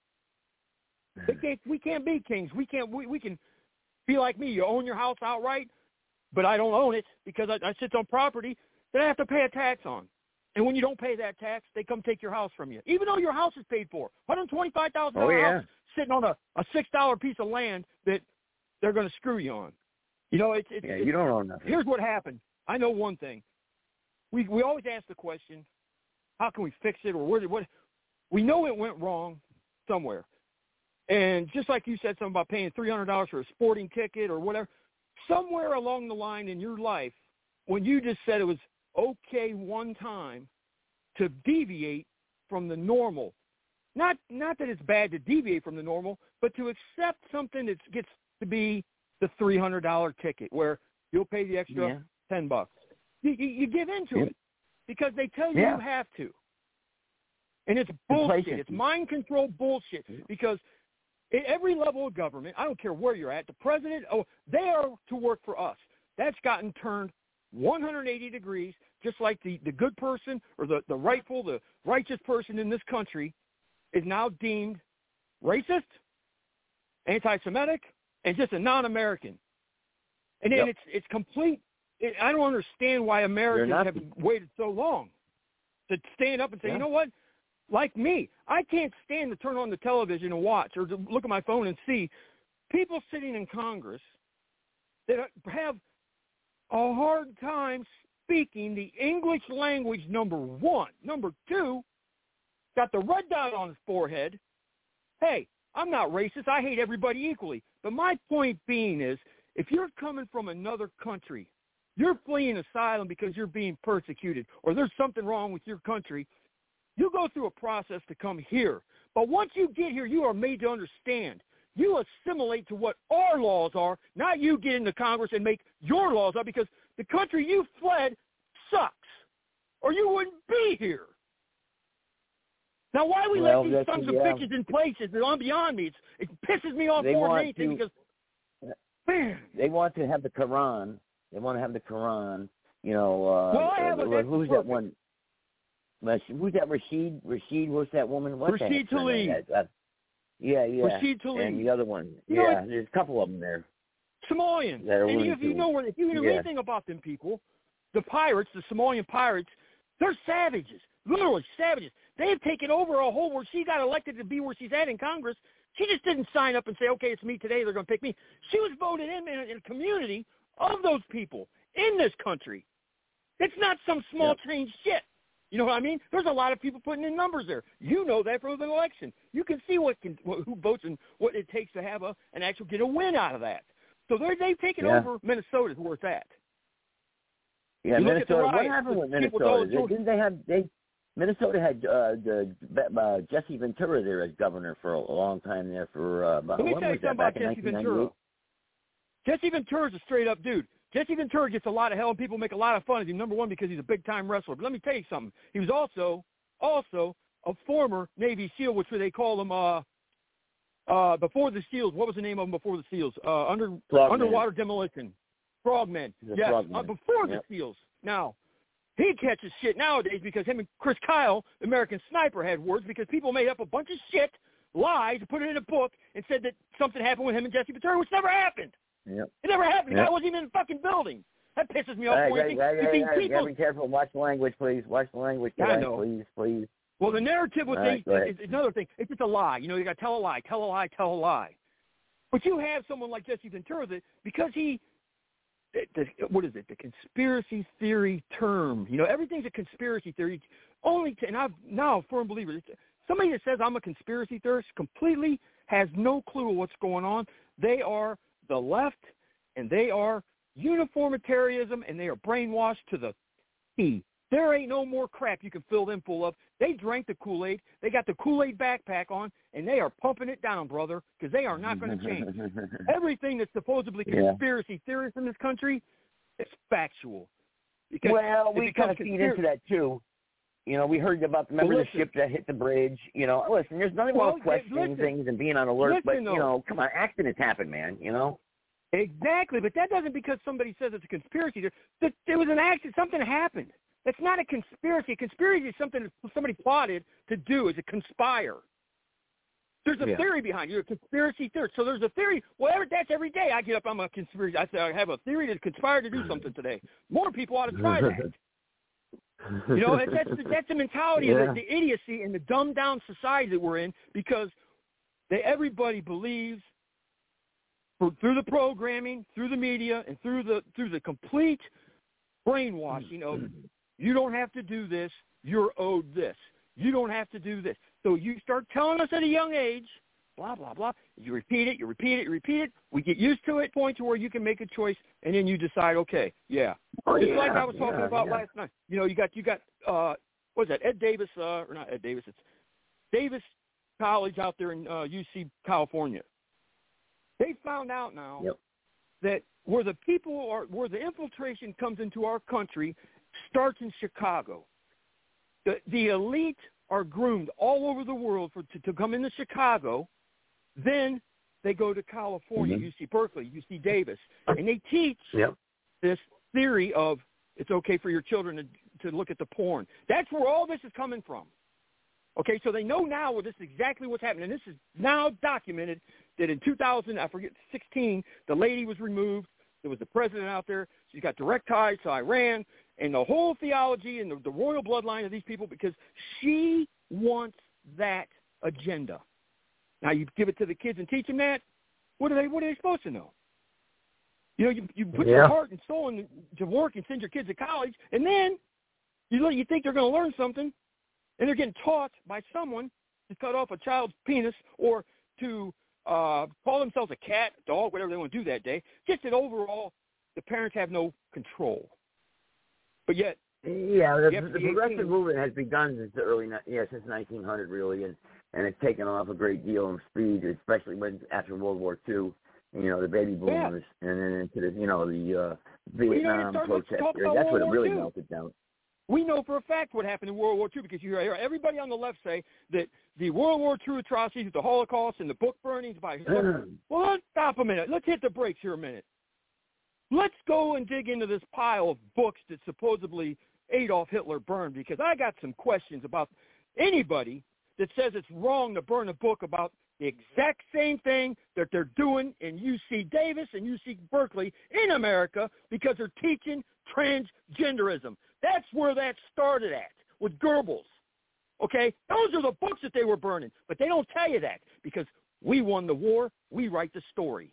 We can't, we can't be kings. We can't. We, we can be like me. You own your house outright, but I don't own it because I, I sit on property that I have to pay a tax on. And when you don't pay that tax, they come take your house from you, even though your house is paid for. one hundred twenty-five thousand dollars oh, yeah. house sitting on a, a six dollar piece of land that they're going to screw you on. You know, it's, it's yeah. It's, you don't own nothing. Here's what happened. I know one thing. We we always ask the question, how can we fix it, or what, what? We know it went wrong somewhere. And just like you said something about paying three hundred dollars for a sporting ticket or whatever, somewhere along the line in your life, when you just said it was okay one time to deviate from the normal, not not that it's bad to deviate from the normal, but to accept something that gets to be the three hundred dollars ticket where you'll pay the extra yeah. ten bucks. You, you, you give into yeah. it. Because they tell you yeah. you have to. And it's bullshit. It's mind control bullshit. Because at every level of government, I don't care where you're at, the president, oh, they are to work for us. That's gotten turned one hundred eighty degrees, just like the, the good person or the, the rightful, the righteous person in this country is now deemed racist, anti-Semitic, and just a non-American. And then yep. it's it's complete it, I don't understand why Americans not- have waited so long to stand up and say, Yeah. you know what? Like me, I can't stand to turn on the television and watch or to look at my phone and see people sitting in Congress that have a hard time speaking the English language, number one. Number two, got the red dot on his forehead. Hey, I'm not racist. I hate everybody equally. But my point being is, if you're coming from another country, you're fleeing asylum because you're being persecuted or there's something wrong with your country, you go through a process to come here. But once you get here, you are made to understand. You assimilate to what our laws are, not you get into Congress and make your laws up because the country you fled sucks or you wouldn't be here. Now, why we Well, let these that's- sons of yeah. bitches in places is on beyond me. It's, it pisses me off They more than want anything to- because, man. They want to have the Quran. They want to have the Quran. You know, uh, Well, I have a- uh, that's who's perfect. that one? Uh, Who's that? Rashid? Rashid? What's that woman? What the Rashid heck's her name? Tlaib. That- that- yeah, yeah. Rashid Tlaib. And the other one. You know, yeah, it's- there's a couple of them there. Somalians. That are And willing if you to- know where, if you know yeah. anything about them people, the pirates, the Somalian pirates, they're savages, literally savages. They have taken over a whole, where she got elected to be where she's at in Congress. She just didn't sign up and say, okay, it's me today, they're going to pick me. She was voted in in a, in a community of those people in this country. It's not some small Yep. change shit. You know what I mean? There's a lot of people putting in numbers there. You know that from the election. You can see what can, who votes and what it takes to have a an actual get a win out of that. So they're, they've taken Yeah. over Minnesota, is where it's at. Yeah, You look at the Minnesota. What riots, happened with the people Minnesota? with all the- Didn't they have they? Minnesota had uh, the uh, Jesse Ventura there as governor for a long time there. For uh, about, Let me when tell you was that? something about Back in Jesse nineteen Ventura. ninety-eight? Jesse Ventura's a straight-up dude. Jesse Ventura gets a lot of hell, and people make a lot of fun of him, number one, because he's a big-time wrestler. But let me tell you something. He was also also a former Navy SEAL, which they call him uh, uh, before the SEALs. What was the name of him before the SEALs? Uh, under Frogman. Underwater Demolition. Frogman. He's a Yes, frogman. uh, before Yep. the SEALs. Now, he catches shit nowadays because him and Chris Kyle, the American Sniper, had words because people made up a bunch of shit, lies, put it in a book, and said that something happened with him and Jesse Ventura, which never happened. Yep. It never happened. The Yep. guy wasn't even in the fucking building. That pisses me off Hey, more than hey, anything. hey, You hey, see, hey, people- gotta be careful. Watch the language, please. Watch the language, I guys, know. please, please. Well, the narrative with All right, these go ahead. is, is another thing. It's just a lie. You know, you got to tell a lie, tell a lie, tell a lie. But you have someone like Jesse Ventura that because he, the, the, what is it? The conspiracy theory term. You know, everything's a conspiracy theory. Only to, and I'm now a firm believer. It's, somebody that says I'm a conspiracy theorist completely has no clue of what's going on. They are the left, and they are uniformitarianism, and they are brainwashed to the T. There ain't no more crap you can fill them full of. They drank the Kool-Aid. They got the Kool-Aid backpack on, and they are pumping it down, brother, because they are not going to change. Everything that's supposedly Yeah. conspiracy theorists in this country is factual. Because Well, it we becomes kind of feed conspir- into that too. You know, we heard about remember Well, the listen. ship that hit the bridge. You know, listen, there's nothing Well, wrong with questioning listen. things and being on alert, but Listen, you though. know, come on, accidents happen, man. You know. Exactly, but that doesn't because somebody says it's a conspiracy. There, there- there was an accident. Something happened. That's not a conspiracy. A conspiracy is something that somebody plotted to do. Is a conspire. There's a Yeah. theory behind you. A conspiracy theory. So there's a theory. Whatever. That's every day. I get up. I'm a conspiracy. I say I have a theory to conspire to do something today. More people ought to try that. You know, and that's the, that's the mentality Yeah. of the, the idiocy and the dumbed down society that we're in because they, everybody believes for, through the programming, through the media, and through the through the complete brainwashing of you don't have to do this, you're owed this. You don't have to do this. So you start telling us at a young age, blah, blah, blah. You repeat it, you repeat it, you repeat it. We get used to it, point to where you can make a choice, and then you decide, okay, yeah. Oh, Just yeah, like I was talking yeah, about yeah. last night. You know, you got, you got uh, what is that, Ed Davis, uh, or not Ed Davis, it's Davis College out there in uh, U C California. They found out now Yep. that where the people are, where the infiltration comes into our country starts in Chicago. The, the elite are groomed all over the world for to, to come into Chicago. Then they go to California, Mhm. U C Berkeley, U C Davis, and they teach Yep. this theory of it's okay for your children to, to look at the porn. That's where all this is coming from. Okay, so they know now where this is exactly what's happening. And this is now documented that in two thousand, I forget, sixteen, the lady was removed. There was the president out there. She's got direct ties to Iran and the whole theology and the, the royal bloodline of these people because she wants that agenda. Now you give it to the kids and teach them that. What are they? What are they supposed to know? You know, you, you put yeah. your heart and soul into to work and send your kids to college, and then you you think they're going to learn something, and they're getting taught by someone to cut off a child's penis or to uh, call themselves a cat, a dog, whatever they want to do that day. Just that overall, the parents have no control. But yet, yeah, the, the progressive eighteen movement has begun since the early, yeah, since nineteen hundred really, and and it's taken off a great deal in speed, especially when after World War Two. You know, the baby boomers, yeah. and then into the, you know, the uh, Vietnam well, you know, protests. That's what it really Two. melted down. We know for a fact what happened in World War Two because you hear everybody on the left say that the World War Two atrocities, the Holocaust, and the book burnings by Hitler. Well, let's stop a minute. Let's hit the brakes here a minute. Let's go and dig into this pile of books that supposedly Adolf Hitler burned because I got some questions about anybody that says it's wrong to burn a book about the exact same thing that they're doing in U C Davis and U C Berkeley in America because they're teaching transgenderism. That's where that started at, with Goebbels. Okay? Those are the books that they were burning. But they don't tell you that because we won the war. We write the story.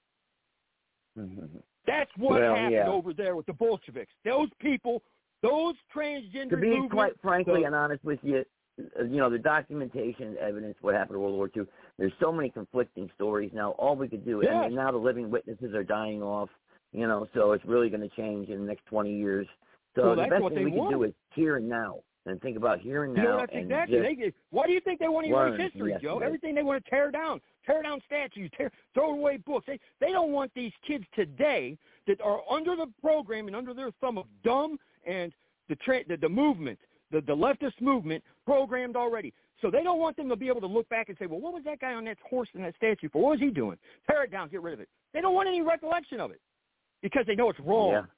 Mm-hmm. That's what well, happened yeah. over there with the Bolsheviks. Those people, those transgender To be movements, quite frankly the, and honest with you, you know, the documentation, evidence, what happened in World War Two, there's so many conflicting stories now. All we could do, yes. and, and now the living witnesses are dying off, you know, so it's really going to change in the next twenty years. So well, the that's best what thing they we want. can do is here and now, and think about here and now. You know, that's and exactly. just They, why do you think they want to erase learn history, yes, Joe? yes. Everything they want to tear down, tear down statues, tear, throw away books. They they don't want these kids today that are under the program and under their thumb of dumb and the tra- the, the movement, the, the leftist movement programmed already. So they don't want them to be able to look back and say, well, what was that guy on that horse in that statue for? What was he doing? Tear it down, get rid of it. They don't want any recollection of it because they know it's wrong. Yeah.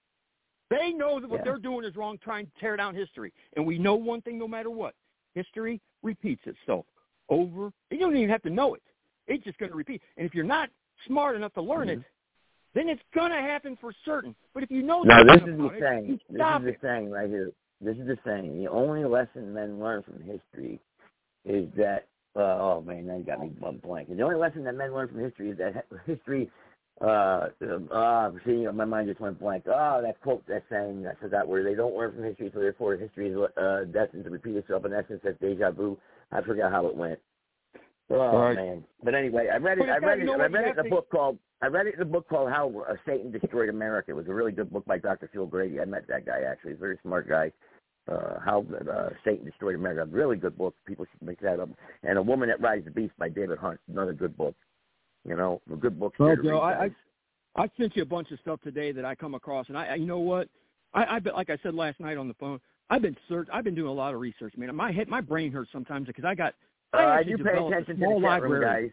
They know that what Yeah. they're doing is wrong, trying to tear down history. And we know one thing no matter what. History repeats itself over. You don't even have to know it. It's just going to repeat. And if you're not smart enough to learn mm-hmm. it, then it's going to happen for certain. But if you know No, this is about the it, saying. This stop is the it. saying right here. This is the saying. The only lesson men learn from history is that, uh, oh, man, now you got me blank. The only lesson that men learn from history is that history, uh, uh, see, my mind just went blank. Oh, that quote, that saying, I forgot where they don't learn from history, so therefore history is uh, destined to repeat itself. In essence, that's deja vu. I forgot how it went. Oh, right. man. But anyway, I read it. I read it. I read it in a book called, I read it in a book called How uh, Satan Destroyed America. It was a really good book by Doctor Phil Grady. I met that guy, actually. He's a very smart guy. Uh, How uh, Satan Destroyed America. Really good book. People should make that up. And A Woman That Rides the Beast by David Hunt. Another good book. You know, a good book. Well, Joe, I, I I sent you a bunch of stuff today that I come across, and I, I you know what? I, I like I said last night on the phone, I've been search. I've been doing a lot of research, man. My head, my brain hurts sometimes because I got. Uh, I, I do pay attention to the chat room, guys.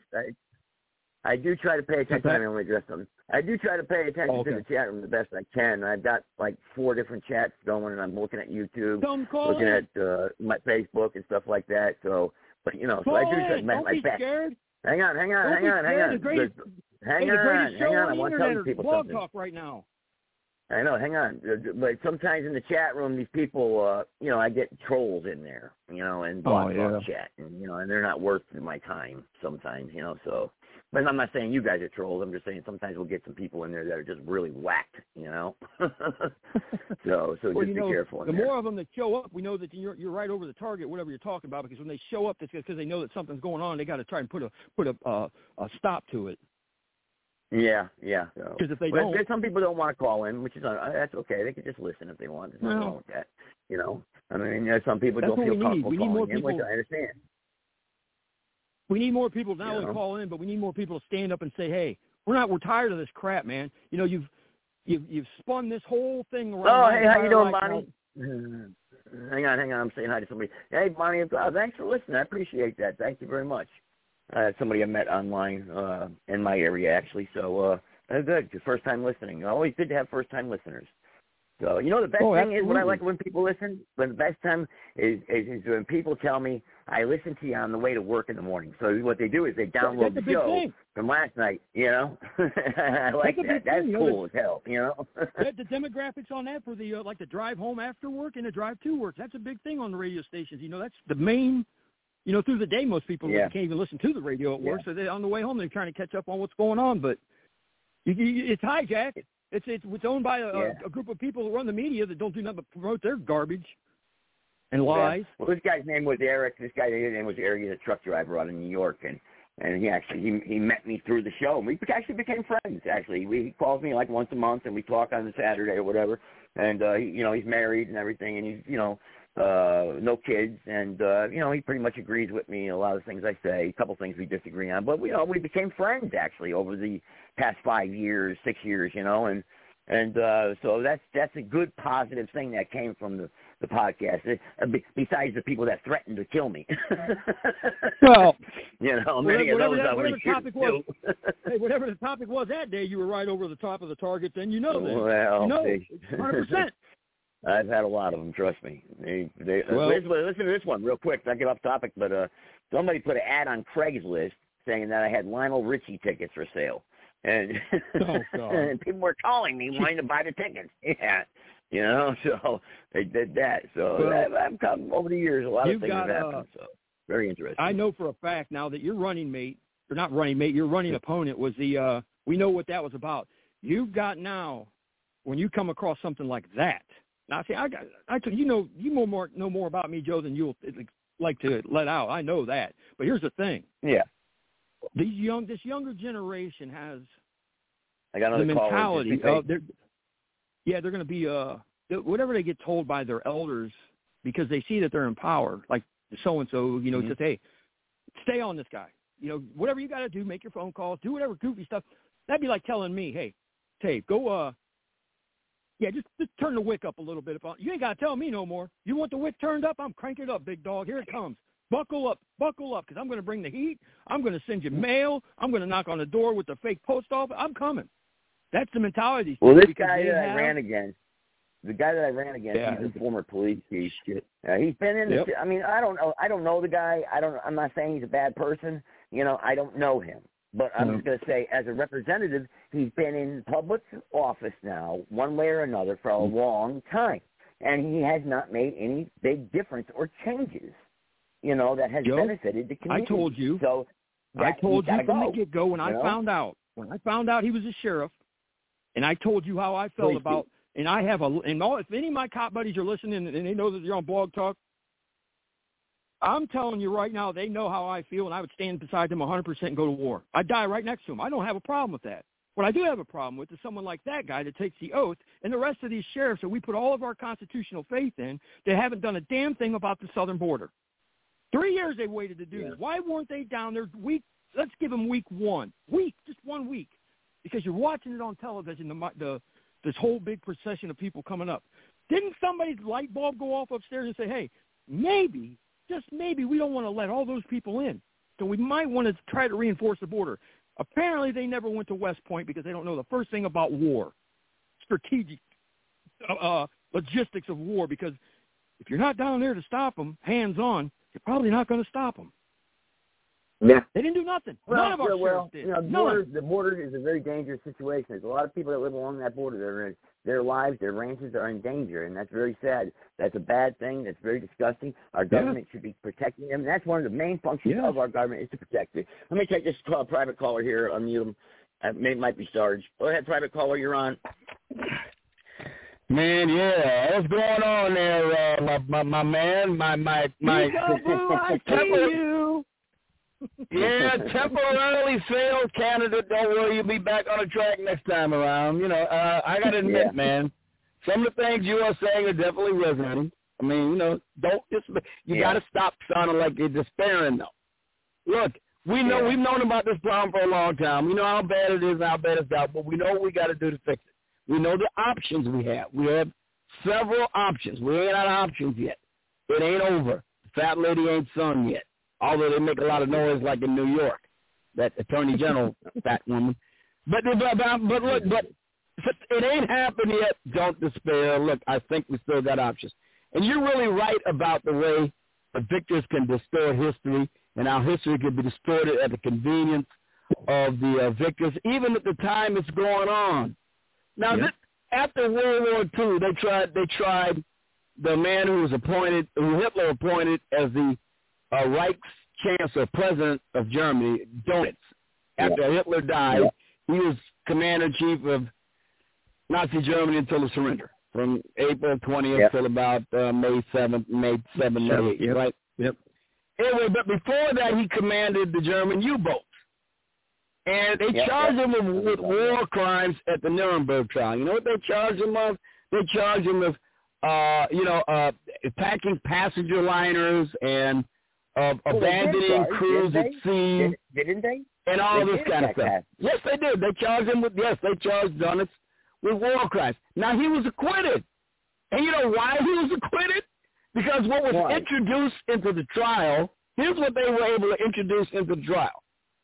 I, I do try to pay attention. I don't want to address them. I do try to pay attention oh, okay. to the chat room the best I can. I've got like four different chats going, and I'm looking at YouTube, looking in. at uh, my Facebook and stuff like that. So, but you know, call so I do try in. my, Don't my be best. Scared. Hang on, hang on, Don't hang be on, hang scared. on. The greatest, hang hey, on, the greatest hang show on. on I the want to tell internet you is people Blog something. Talk right now. I know, hang on. But sometimes in the chat room, these people, uh, you know, I get trolls in there, you know, and blog oh, talk yeah. chat, and you know, and they're not worth my time sometimes, you know. So, but I'm not saying you guys are trolls. I'm just saying sometimes we'll get some people in there that are just really whacked, you know. so, so well, just you be know, careful. The in there. more of them that show up, we know that you're you're right over the target, whatever you're talking about, because when they show up, it's because they know that something's going on. They got to try and put a put a uh, a stop to it. Yeah, yeah. Because so, if they well, don't, some people don't want to call in, which is uh, that's okay. They can just listen if they want. There's nothing no. wrong with that. You know, I mean, you know, some people that's don't feel comfortable we need. We calling need more in, which people. I understand. We need more people not you only know? call in, but we need more people to stand up and say, "Hey, we're not. We're tired of this crap, man. You know, you've you've you've spun this whole thing around." Oh, hey, how you doing, life Bonnie? Now. Hang on, hang on. I'm saying hi to somebody. Hey, Bonnie, uh, thanks for listening. I appreciate that. Thank you very much. Uh, somebody I met online uh, in my area, actually. So, uh, uh, good. First time listening. Always good to have first time listeners. So, you know, the best oh, thing absolutely. is what I like when people listen. But the best time is, is, is when people tell me, I listen to you on the way to work in the morning. So what they do is they download That's the show thing. from last night, you know. I like That's that. That's thing, cool you as hell, you know. the, the demographics on that for the uh, like the drive home after work and the drive to work. That's a big thing on the radio stations. You know, that's the main. You know, through the day, most people yeah. can't even listen to the radio at work. Yeah. So they on the way home, they're trying to catch up on what's going on. But you, you, it's hijacked. It's it's it's owned by a, yeah. a group of people who run the media that don't do nothing but promote their garbage and lies. Yeah. Well, this guy's name was Eric. This guy's name was Eric. He's a truck driver out in New York, and and he actually he he met me through the show. We actually became friends. Actually, we, he calls me like once a month, and we talk on a Saturday or whatever. And uh, he, you know, he's married and everything, and he's you know. Uh, no kids, and uh, you know he pretty much agrees with me in a lot of things I say. A couple things we disagree on, but we you know we became friends actually over the past five years, six years, you know, and and uh, so that's that's a good positive thing that came from the the podcast. It, uh, be, besides the people that threatened to kill me, well, you know, many whatever, of those that, I whatever would the topic was, too. hey, whatever the topic was that day, you were right over the top of the target. Then you know that. Well, you know, they, one hundred percent. I've had a lot of them. Trust me. They, they, well, listen, listen to this one real quick. I get off topic, but uh, somebody put an ad on Craigslist saying that I had Lionel Richie tickets for sale, and, oh, God. and people were calling me wanting to buy the tickets. Yeah, you know, so they did that. So well, I've, I've come over the years. A lot of things got, have happened. Uh, so very interesting. I know for a fact now that your running mate, or not running mate, your running opponent was the. Uh, we know what that was about. You've got now, when you come across something like that. Now, see, I got, I, you know, you know more, know more about me, Joe, than you'll like to let out. I know that. But here's the thing. Yeah. These young, this younger generation has I got the another mentality caller. of they're, yeah, they're going to be uh, whatever they get told by their elders because they see that they're in power. Like so and so, you know, mm-hmm. says, hey, stay on this guy. You know, whatever you got to do, make your phone calls, do whatever goofy stuff. That'd be like telling me, hey, Tape, go. uh Yeah, just, just turn the wick up a little bit. If I, you ain't got to tell me no more. You want the wick turned up? I'm cranking it up, big dog. Here it comes. Buckle up. Buckle up, because I'm going to bring the heat. I'm going to send you mail. I'm going to knock on the door with the fake post office. I'm coming. That's the mentality. Well, this because guy they that have, I ran against, the guy that I ran against, yeah, he's a former police chief. Uh, he's been in. Yep. The, I mean, I don't know. I don't know the guy. I don't. I'm not saying he's a bad person. You know, I don't know him. But I'm No. just going to say, as a representative, he's been in public office now, one way or another, for a long time. And he has not made any big difference or changes, you know, that has Joe, benefited the community. I told you. So I that, told you you from go, the get-go when I you know? found out. When I found out he was a sheriff, and I told you how I felt Please about, and I have a, and all, if any of my cop buddies are listening and they know that you're on Blog Talk, I'm telling you right now, they know how I feel, and I would stand beside them one hundred percent and go to war. I'd die right next to them. I don't have a problem with that. What I do have a problem with is someone like that guy that takes the oath, and the rest of these sheriffs that we put all of our constitutional faith in, they haven't done a damn thing about the southern border. Three years they waited to do yeah. this. Why weren't they down there week? Let's give them week one. Week, just one week. Because you're watching it on television, the, the this whole big procession of people coming up. Didn't somebody's light bulb go off upstairs and say, hey, maybe, just maybe we don't want to let all those people in. So we might want to try to reinforce the border. Apparently they never went to West Point because they don't know the first thing about war, strategic uh, logistics of war, because if you're not down there to stop them, hands-on, you're probably not going to stop them. Yeah. They didn't do nothing. Well, None of our well, sheriffs did. You know, the, None. border, the border is a very dangerous situation. There's a lot of people that live along that border. They're, their lives, their ranches are in danger, and that's very sad. That's a bad thing. That's very disgusting. Our government yeah. should be protecting them. That's one of the main functions yeah. of our government is to protect them. Let me take this call, private caller here. Unmute him. Uh, may, might be Sarge. Go ahead, private caller. You're on. Man, yeah, what's going on there, uh, my, my my man, my my my. Boo, I see you. Yeah, temporarily failed candidate. Don't worry, you'll be back on the track next time around. You know, uh, I got to admit, yeah. man, some of the things you are saying are definitely resonating. I mean, you know, don't just you yeah. got to stop sounding like you're despairing, though. Look, we know yeah. we've known about this problem for a long time. We know how bad it is and how bad it's out, but we know what we got to do to fix it. We know the options we have. We have several options. We ain't out of options yet. It ain't over. The fat lady ain't sung yet. Although they make a lot of noise like in New York, that attorney general, fat woman. But, but, but look, but it ain't happened yet. Don't despair. Look, I think we still got options. And you're really right about the way but victors can distort history, and our history can be distorted at the convenience of the uh, victors, even at the time it's going on. Now, Yep. this, after World War Two, they tried they tried the man who was appointed, who Hitler appointed as the uh, Reichschancellor, president of Germany, Donitz. After Yeah. Hitler died, Yeah. he was commander-in-chief of Nazi Germany until the surrender, from April twentieth Yep. till about uh, May seventh, May seventh, May eighth, Yep. right? Yep. Anyway, but before that, he commanded the German U-boats. And they Yep, charged yep. him with, with war crimes at the Nuremberg trial. You know what they charged him of? They charged him of, uh, you know, uh, attacking passenger liners and of Well, they did abandoning charge, crews didn't at they? sea. Did, didn't they? And all They this did kind of attack stuff. Yes, they did. They charged him with, yes, they charged Donitz with war crimes. Now, he was acquitted. And you know why he was acquitted? Because what was Why? introduced into the trial, here's what they were able to introduce into the trial.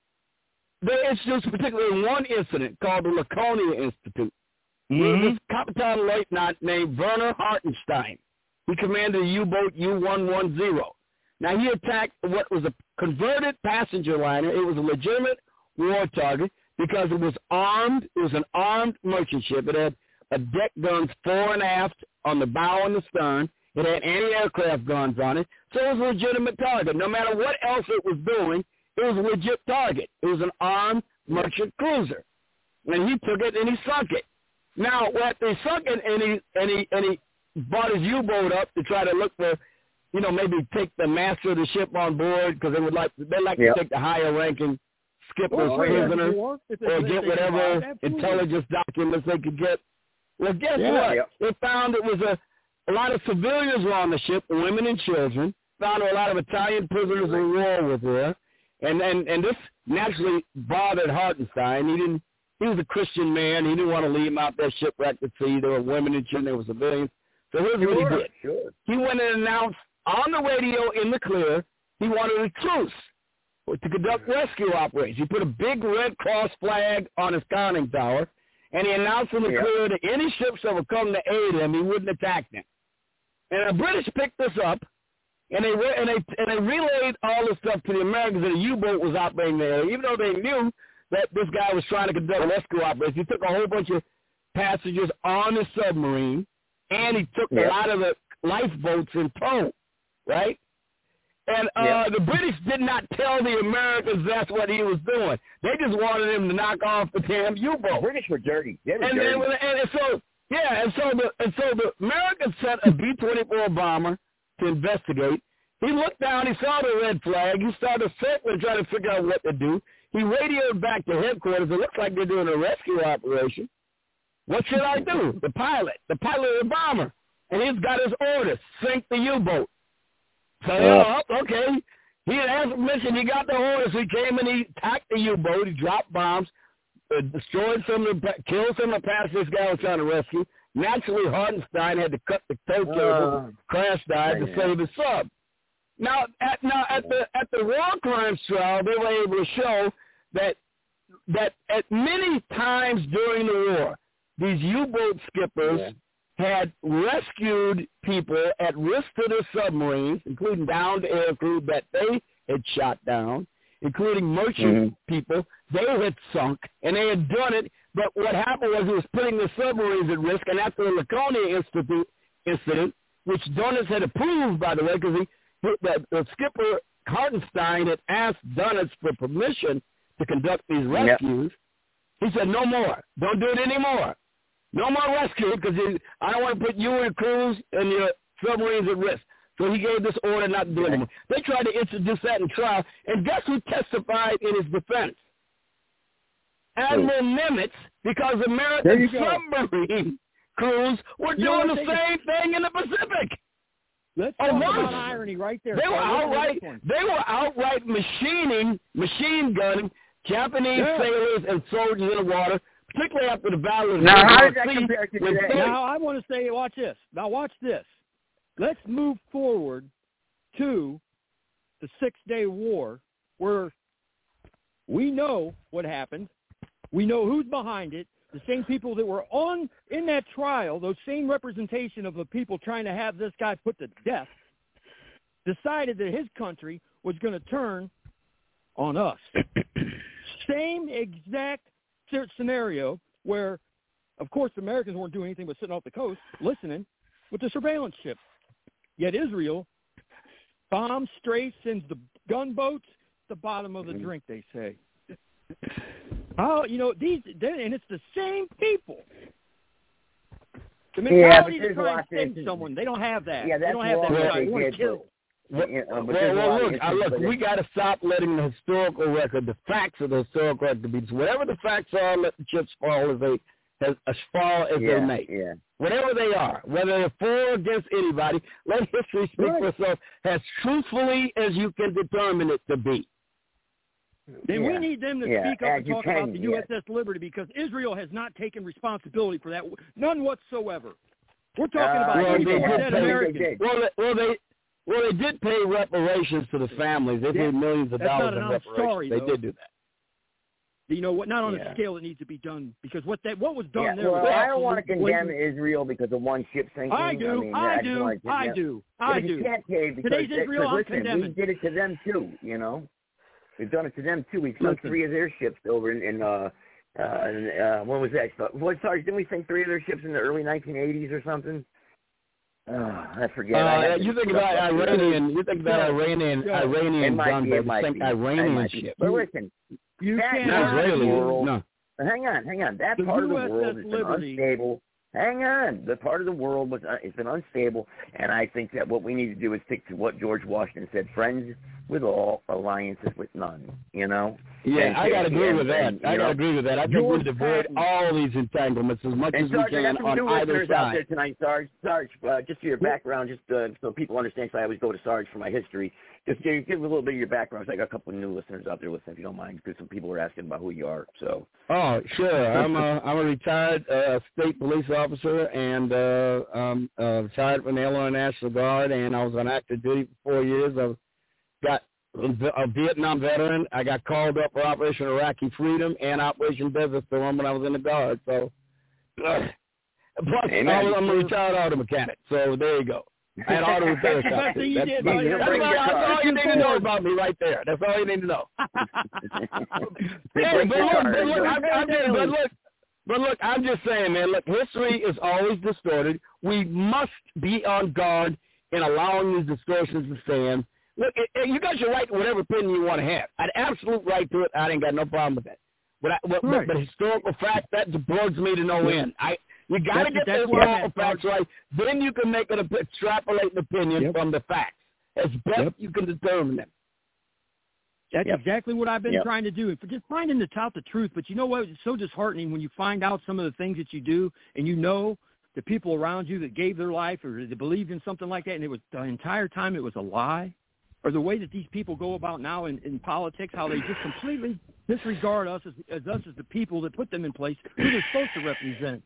They introduced particularly one incident called the Laconia Institute. Mm-hmm. There was this Captain Leutnant named Werner Hartenstein. He commanded a U-boat U one ten. Now, he attacked what was a converted passenger liner. It was a legitimate war target because it was armed. It was an armed merchant ship. It had a deck guns fore and aft on the bow and the stern. It had anti-aircraft guns on it. So it was a legitimate target. No matter what else it was doing, it was a legit target. It was an armed merchant cruiser. And he took it and he sunk it. Now, what they sunk it, and he, and he, and he brought his U-boat up to try to look for, you know, maybe take the master of the ship on board because they would like, they like Yep. to take the higher-ranking skippers Oh, yeah, prisoners war. If or it's- get if whatever it's- absolutely. intelligence documents they could get. Well, guess Yeah. what? Yep. They found it was a, a lot of civilians were on the ship, women and children. Found a lot of Italian prisoners of war were there. And, and, and this naturally bothered Hartenstein. He didn't. He was a Christian man. He didn't want to leave him out there shipwrecked at sea. There were women and children. There were civilians. So here's what he Sure, did. sure. He went and announced on the radio in the clear he wanted a truce to conduct rescue operations. He put a big Red Cross flag on his conning tower, and he announced in the Yeah. clear that any ships that would come to aid him, he wouldn't attack them. And the British picked this up, and they re- and they and they relayed all this stuff to the Americans that a U-boat was operating there, even though they knew that this guy was trying to conduct rescue operations. He took a whole bunch of passengers on the submarine, and he took Yeah. a lot of the lifeboats in tow, right? And uh, Yeah. the British did not tell the Americans that's what he was doing. They just wanted him to knock off the damn The U-boat. British were dirty. They were And, dirty. and, and, and so, yeah, and so the and so the Americans sent a B twenty-four bomber to investigate. He looked down, he saw the red flag, he started circling, trying to figure out what to do. He radioed back to headquarters. It looks like they're doing a rescue operation. What should I do? The pilot, the pilot of the bomber. And he's got his orders, sink the U-boat. So, Yeah. yeah, okay. He had asked permission. He got the orders. He came and he attacked the U-boat. He dropped bombs, uh, destroyed some of the, killed some of the passengers this guy was trying to rescue. Naturally, Hartenstein had to cut the tow cable, Uh, crash dive to yeah. save his sub. Now, at now at the at the war crimes trial, they were able to show that that at many times during the war, these U-boat skippers Yeah. had rescued people at risk to their submarines, including downed aircrew that they had shot down, including merchant Mhm. people they had sunk, and they had done it. But what happened was it was putting the submarines at risk, and after the Laconia Institute incident, which Donitz had approved, by the way, because he the, the skipper Hartenstein had asked Donitz for permission to conduct these rescues. He said, no more. Don't do it anymore. No more rescue because I don't want to put you and your crews and your submarines at risk. So he gave this order not to do it anymore. They tried to introduce that in trial, and guess who testified in his defense? Admiral Nimitz, because There American you go. submarine crews were You know doing what the they- same thing in the Pacific. Let's Oh, talk once. about irony right there. They were Carl. Listen to outright. this one. They were outright machining, machine gunning Japanese Yeah. sailors and soldiers in the water, particularly after the Battle of Now, the how North does that Sea, compare to when today? they- Now, I want to say, watch this. Now, watch this. Let's move forward to the Six-Day War, where we know what happened. We know who's behind it. The same people that were on in that trial, those same representation of the people trying to have this guy put to death, decided that his country was going to turn on us. Same exact scenario where, of course, the Americans weren't doing anything but sitting off the coast listening with the surveillance ship. Yet Israel bombs straight, sends the gunboats to the bottom of the drink, they say. Oh, you know, these, and it's the same people. The mentality yeah, to try and save someone, they don't have that. Yeah, that's they don't have that. what They they want to did. kill. Well, Yeah, uh, but well, there's a well lot of look, I, issues, look, but we got to stop letting the historical record, the facts of the historical record be. Whatever the facts are, let the chips fall as they as, as far as yeah, they may. Yeah. Whatever they are, whether they're for or against anybody, let history speak Right. for itself as truthfully as you can determine it to be. Then yeah. we need them to yeah. speak up As and you talk can, about the U S S yeah. Liberty, because Israel has not taken responsibility for that, none whatsoever. We're talking Uh, about well, eighty they percent did pay- Americans. they did. Well, they, well, they well they did pay reparations to the families. They Yeah. paid millions of That's not dollars an in I'm reparations. sorry, they though. did do that. You know what? Not on Yeah. a scale that needs to be done, because what that what was done Yeah, there well, was I don't want to absolute condemn blatant- Israel because of one ship sinking. I do, mean, I just do, wanna I condemn- do, Yeah, I but you do. can't, Dave, because Today's because Israel, I'm listen, we condemning. did it to them too. You know, we've done it to them too. We sunk Listen. three of their ships over in, in uh, uh, in, uh, when was that? What? Sorry, didn't we sink three of their ships in the early nineteen eighties or something? Oh, I forget. I Uh, have you to think look about up here. Iranian. You think about Iranian Yeah. It Iranian might be, it gunboats. might Think be. It Iranian might be. ship. But listen, You that can't Not part of the Israeli. world, No. hang on, hang on. That The part of the U S S world has been Liberty. unstable. Hang on. The part of the world was uh, it's been unstable, and I think that what we need to do is stick to what George Washington said: friends with all, alliances with none. You know. Yeah, And- I gotta agree and- with that. and, I you gotta know, agree with that. I think we George avoid Patton. all these entanglements as much And as we Sarge, I can got some on new either listeners out there side. tonight, Sarge. Sarge, uh, just for your background, just uh, so people understand, because I always go to Sarge for my history. Just give, give a little bit of your background. So I got a couple of new listeners out there listening, if you don't mind, because some people were asking about who you are. So. Oh, sure. I'm a I'm a retired uh, state police officer and uh, um, uh, retired from the Illinois National Guard, and I was on active duty for four years. I got a Vietnam veteran. I got called up for Operation Iraqi Freedom and Operation Desert Storm when I was in the Guard. So, uh, plus, Amen. I was, I'm a retired auto mechanic. So there you go. I had auto repair That's the best shop. thing you That's, did, that's, buddy. that's, Bring all, your that's car. all you need to know about me right there. That's all you need to know. Hey, Bring but your look, car. but look, I'm, I'm just, but look, but look, I'm just saying, man. Look, history is always distorted. We must be on guard in allowing these distortions to stand. Look, it, it, you got your right to whatever opinion you want to have. An absolute right to it. I ain't got no problem with that. But, I, but, Right. but, but historical fact, that bores me to no end. I you got to That's- get the that's where I'm historical at, facts right. Then you can make an extrapolate an opinion Yep. from the facts as best Yep. you can determine them. That's Yep. exactly what I've been Yep. trying to do, and for just finding to tout the truth. But you know what? It's so disheartening when you find out some of the things that you do, and you know the people around you that gave their life or they believed in something like that, and it was the entire time it was a lie. Or the way that these people go about now in, in politics, how they just completely disregard us as, as us as the people that put them in place, who they're supposed to represent.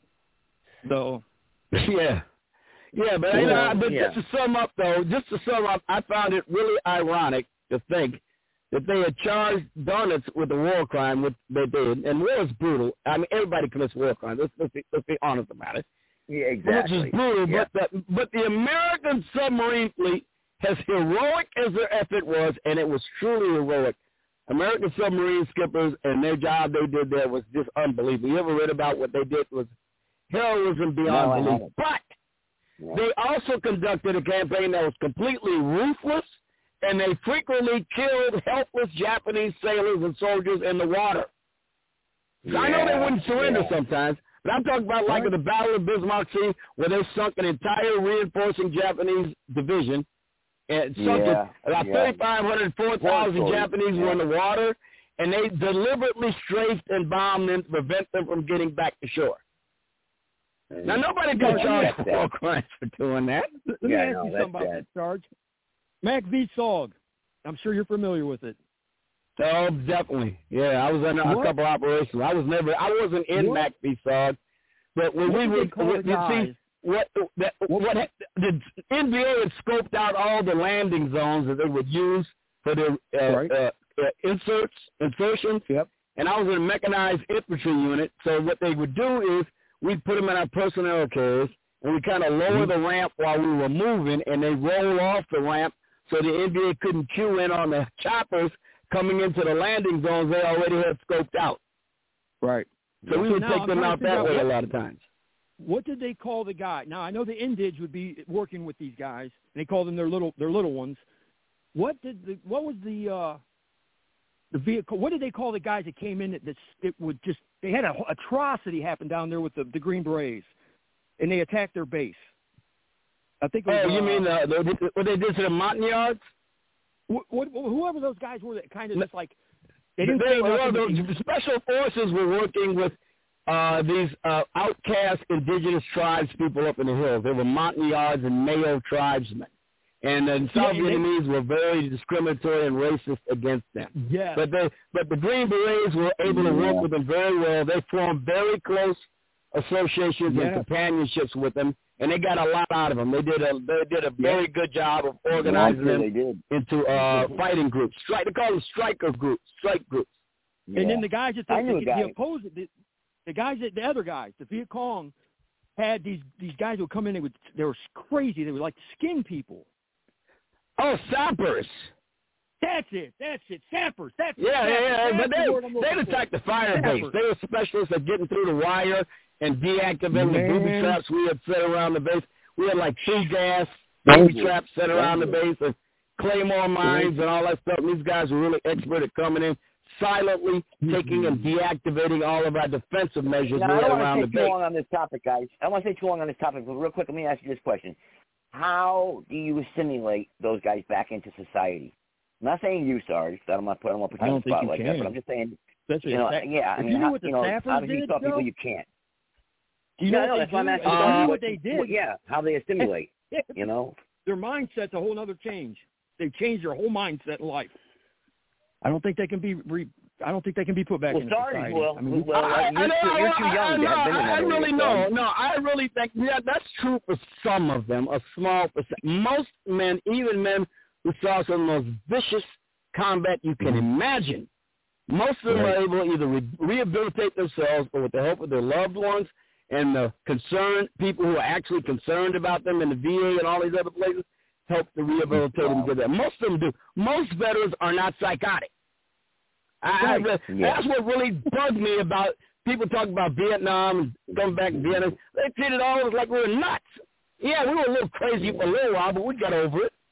So, Yeah. Yeah, but, you know, but yeah. just to sum up, though, just to sum up, I found it really ironic to think that they had charged Donuts with a war crime, which they did, and war is brutal. I mean, everybody commits war crimes. Let's, let's, be, let's be honest about it. Yeah, exactly. Which is brutal, Yeah. but, the, but the American submarine fleet, as heroic as their effort was, and it was truly heroic, American submarine skippers and their job they did there was just unbelievable. You ever read about what they did was heroism beyond No, I belief. haven't. But Yeah. they also conducted a campaign that was completely ruthless, and they frequently killed helpless Japanese sailors and soldiers in the water. So I know they Yeah, wouldn't surrender yeah. sometimes, but I'm talking about like at the Battle of Bismarck Sea, where they sunk an entire reinforcing Japanese division. And sunk Yeah, it. About yeah. thirty-five hundred, four thousand War story, Japanese yeah. were in the water, and they deliberately strafed and bombed them to prevent them from getting back to shore. Now, nobody got Yeah, charged that's for sad. war crimes for doing that. let me Yeah, ask no, you that's something about bad. that, Sarge. Mac V. Sog. I'm sure you're familiar with it. Oh, definitely. Yeah, I was in a What? couple operations. I was never, I wasn't in What? Mac B S O G, but when What we did were, they call when- the you guys? see, what, that, what, the N B A had scoped out all the landing zones that they would use for their uh, Right. uh, uh, inserts, insertions. Yep. And I was in a mechanized infantry unit, so what they would do is we'd put them in our personnel carriers, and we kind of lower Mhm. the ramp while we were moving, and they roll off the ramp so the N B A couldn't cue in on the choppers coming into the landing zones they already had scoped out. Right. So we would now, take I'm them trying out to figure that out way what- a lot of times. What did they call the guy? Now I know the Indigs would be working with these guys, and they called them their little their little ones. What did the what was the uh, the vehicle? What did they call the guys that came in that, that it would just they had an atrocity happen down there with the, the Green Berets, and they attacked their base. I think. It was, Oh, you uh, mean uh, the, what they did to the Montagnards? What, what, whoever those guys were that kind of just like they didn't They, say well, nothing. the special forces were working with uh, these uh, outcast indigenous tribes people up in the hills. They were Montagnards and Mayo tribesmen. And the South Yeah, they- Vietnamese were very discriminatory and racist against them. Yeah. But they, but the Green Berets were able to work with them very well. They formed very close associations Yeah. and companionships with them, and they got a lot out of them. They did a they did a very good job of organizing Yeah, them they did. into uh, fighting groups. Strike they call them striker groups, strike groups. And then the guys that I the, knew a the, guy. the opposed the, the guys that the other guys, the Viet Cong, had these these guys who would come in. They would they were crazy. They were like skin people. Oh, sappers. That's it. That's it. Sappers. That's Yeah, sappers. yeah, yeah. That's But the word I'm they looking they'd for. attack the fire Sappers. base. They were specialists at getting through the wire and deactivating the booby Man. traps we had set around the base. We had like two gas booby traps set around the base and claymore mines and all that stuff. And these guys were really expert at coming in, silently taking and deactivating all of our defensive measures Now, we I had don't around the want to stay too base. long on this topic, guys. I don't want to stay too long on this topic, but real quick, let me ask you this question. How do you assimilate those guys back into society? I'm not saying you, Sarge, 'cause I don't want to put, I don't want to put I you on don't the spot think you like that, can. but I'm just saying, Especially you know, a sa- yeah, I if mean, you knew how, what the you know, Sappers obviously did, some people Joe? you can't. Do you yeah, know I know, what that's they why I'm do? asking If you, you knew what, what they did. yeah, how they assimilate, you know? Their mindset's a whole other change. They've changed their whole mindset in life. I don't think they can be re, I don't think they can be put back Well, into Sarge, society. well, I mean, well, I, you're, I, too, you're too I, young I, to have been in I, that I really area, know. so- No, I really think yeah, that's true for some of them, a small percent. Most men, even men who saw some of the most vicious combat you can imagine, most of them Right. are able to either re- rehabilitate themselves or with the help of their loved ones and the concerned people who are actually concerned about them in the V A and all these other places, help to rehabilitate them to that. Most of them do. Most veterans are not psychotic. I, Right. I, Yeah. That's what really bugged me about people talking about Vietnam and going back to Vietnam. They treated all of us like we were nuts. Yeah, we were a little crazy for a little while, but we got over it.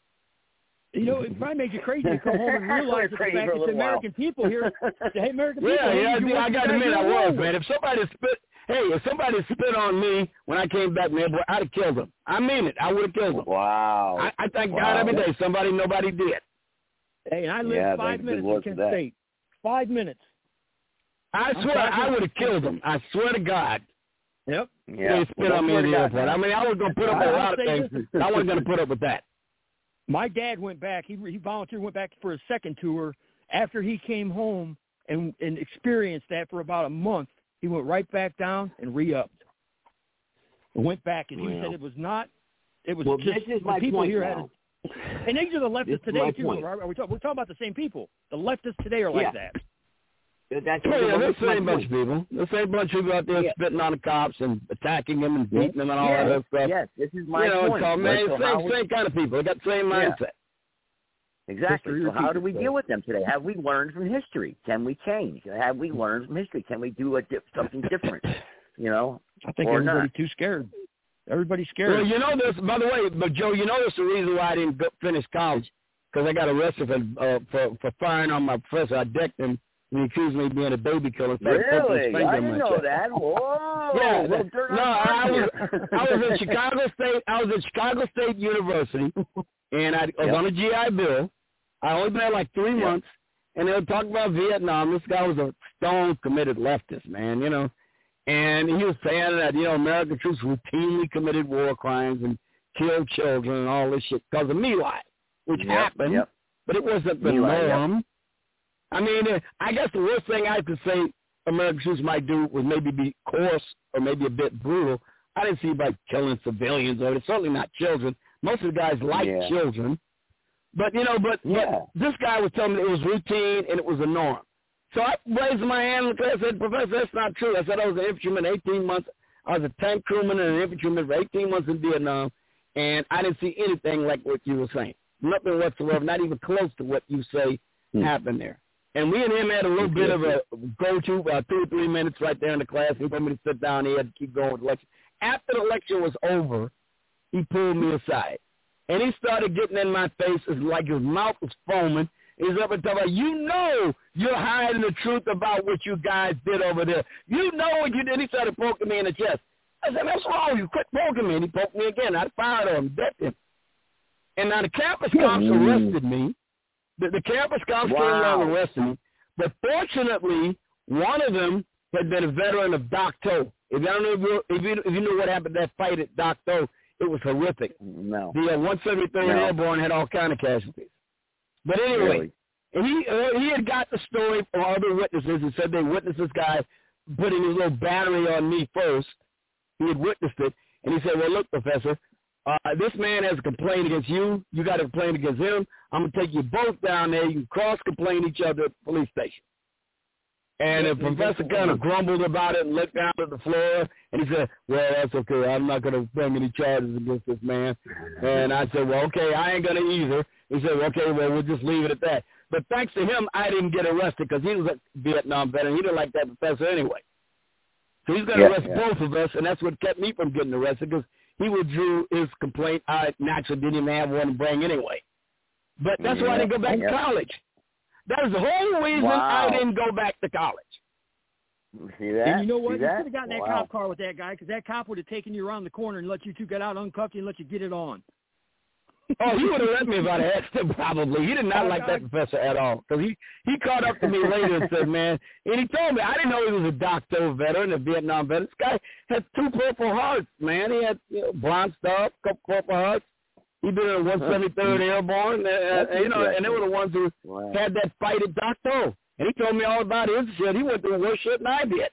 You know, it probably makes you crazy to come home and realize that the Crazy fact for a that the little while. American people here, the American people, Yeah, hated yeah, you I, I once got to you admit I got was, over. man. If somebody spit, hey, if somebody spit on me when I came back, man, boy, I'd have killed them. I mean it. I would have killed them. Wow. I, I thank Wow. God every day somebody nobody did. Hey, and I lived Yeah, five thank minutes good in Kent for that. State. Five minutes. I I'm swear five I minutes would have from killed Kent them. I swear to God. Yep. Yeah. They spit Well, on me don't in the swear to God, airport. I man. mean, I was going to put up with a I'll lot of say things. this. I wasn't going to put up with that. My dad went back. He he volunteered, went back for a second tour. After he came home and and experienced that for about a month, he went right back down and re-upped. And went back, and he Wow. said it was not. It was Well, just this is the my people point here now. had. A, and these are the This leftists is my today too. point. Are we talking, we're talking about the same people. The leftists today are like Yeah. that. That's, Oh, yeah, well, there's that's the my same bunch of point. people. The same bunch of people out there Yeah. spitting on the cops and attacking them and beating them and all yes, that other stuff. Yes, this is my you know, point. it's all, man, So same, how we- same kind of people. They got the same Yeah. mindset. Exactly. History So how repeats do we itself. deal with them today? Have we learned from history? Can we change? Have we learned from history? Can we do a di- something different? You know, I think or everybody's not? too scared. Everybody's scared. Well, you know this, by the way, but Joe, you know this is the reason why I didn't go, finish college, because I got arrested for, uh, for for firing on my professor. I decked him, and he accused me of being a baby killer. Started poking his Really? finger I in didn't my know chest. that. Whoa. Yeah, Little that- dirt no, on I was Mark I was here. at Chicago State. I was at Chicago State University, and I was Yep. on a G I Bill. I only been there like three Yep. months, and they were talking about Vietnam. This guy was a stone committed leftist, man, you know, and he was saying that you know American troops routinely committed war crimes and killed children and all this shit because of My Lai, which Yep, happened, yep. but it wasn't the My Lai, yep. norm. I mean, uh, I guess the worst thing I could say American troops might do was maybe be coarse or maybe a bit brutal. I didn't see by killing civilians, or it's certainly not children. Most of the guys like Yeah. children. But, you know, but, Yeah. but this guy was telling me it was routine and it was a norm. So I raised my hand and I said, Professor, that's not true. I said I was an infantryman eighteen months. I was a tank crewman and an infantryman for eighteen months in Vietnam, and I didn't see anything like what you were saying. nothing whatsoever, not even close to what you say Hmm. happened there. And we and him had a little bit of a go-to, about two or three minutes right there in the class. He told me to sit down. He had to keep going with the lecture. After the lecture was over, he pulled me aside. And he started getting in my face. It's like his mouth was foaming. He's up and talking about, you know you're hiding the truth about what you guys did over there. You know what you did. He started poking me in the chest. I said, what's wrong? You quit poking me. And he poked me again. I fired on him, decked him. And now the campus cops arrested me. The, the campus cops wow. came along and arrested me. But fortunately, one of them had been a veteran of Docto. If, I don't know if, you, if, you, if you know what happened that fight at Docto, it was horrific. No. The uh, one seventy-third no. Airborne had all kind of casualties. But anyway, really? and he uh, he had got the story from other witnesses and said they witnessed this guy putting his little battery on me first. He had witnessed it. And he said, well, look, Professor, uh, this man has a complaint against you. You got a complaint against him. I'm going to take you both down there. You can cross-complain each other at the police station. And the professor kind of grumbled about it and looked down at the floor, and he said, well, that's okay. I'm not going to bring any charges against this man. And I said, well, okay, I ain't going to either. He said, okay, well, we'll just leave it at that. But thanks to him, I didn't get arrested because he was a Vietnam veteran. He didn't like that professor anyway. So he's going to yeah, arrest yeah. both of us, and that's what kept me from getting arrested because he withdrew his complaint. I naturally didn't even have one to bring anyway. But that's yeah, why I didn't go back yeah. to college. That is the whole reason wow. I didn't go back to college. See that? And you know what? See you that? could have gotten that wow. cop car with that guy because that cop would have taken you around the corner and let you two get out, uncuffed you, and let you get it on. Oh, he would have let me if I'd asked him probably. He did not like that professor at all because he, he caught up to me later and said, man, and he told me, I didn't know he was a Docto veteran, a Vietnam veteran. This guy had two Purple Hearts, man. He had you know, Bronze Star, couple Purple Hearts. He been in one seventy-third Airborne, uh, you know, and they were the ones who wow. had that fight at Docto. And he told me all about his shit. He went through worse shit than I did.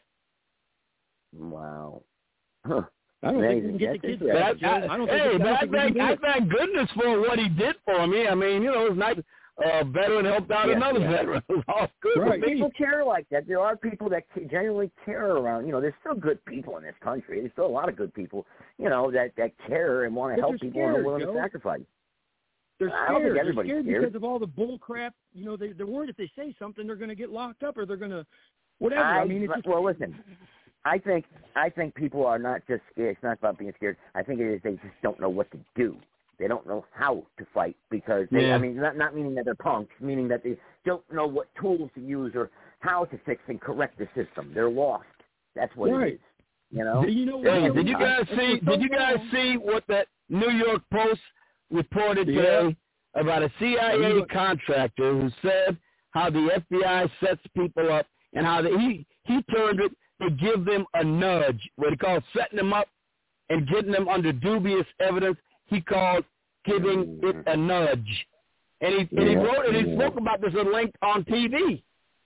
Wow. Huh. I don't think we can get the kids back. I, I, I don't hey, but I thank, I thank goodness for what he did for me. I mean, you know, it was nice. A uh, veteran helped out yeah, another yeah. veteran. It was all good. Right. People care like that. There are people that genuinely care around. You know, there's still good people in this country. There's still a lot of good people, you know, that, that care and want to help people scared, and are willing Joe. to sacrifice. They're I don't scared. think everybody's They're scared, scared because of all the bull crap. You know, they, they're worried if they say something, they're going to get locked up or they're going to whatever. I, I mean, it's just, well, listen. I think I think people are not just scared. It's not about being scared. I think it is they just don't know what to do. They don't know how to fight because they, yeah. I mean, not not meaning that they're punks, meaning that they don't know what tools to use or how to fix and correct the system. They're lost. That's what right. it is. You know. Do you know hey, what did you guys see? Did you guys see what that New York Post reported today yeah. about a C I A contractor who said how the F B I sets people up and how the, he he turned it to give them a nudge, what he called setting them up and getting them under dubious evidence. He called giving it a nudge. And he, yeah, and he wrote and he yeah. spoke about this at length on T V.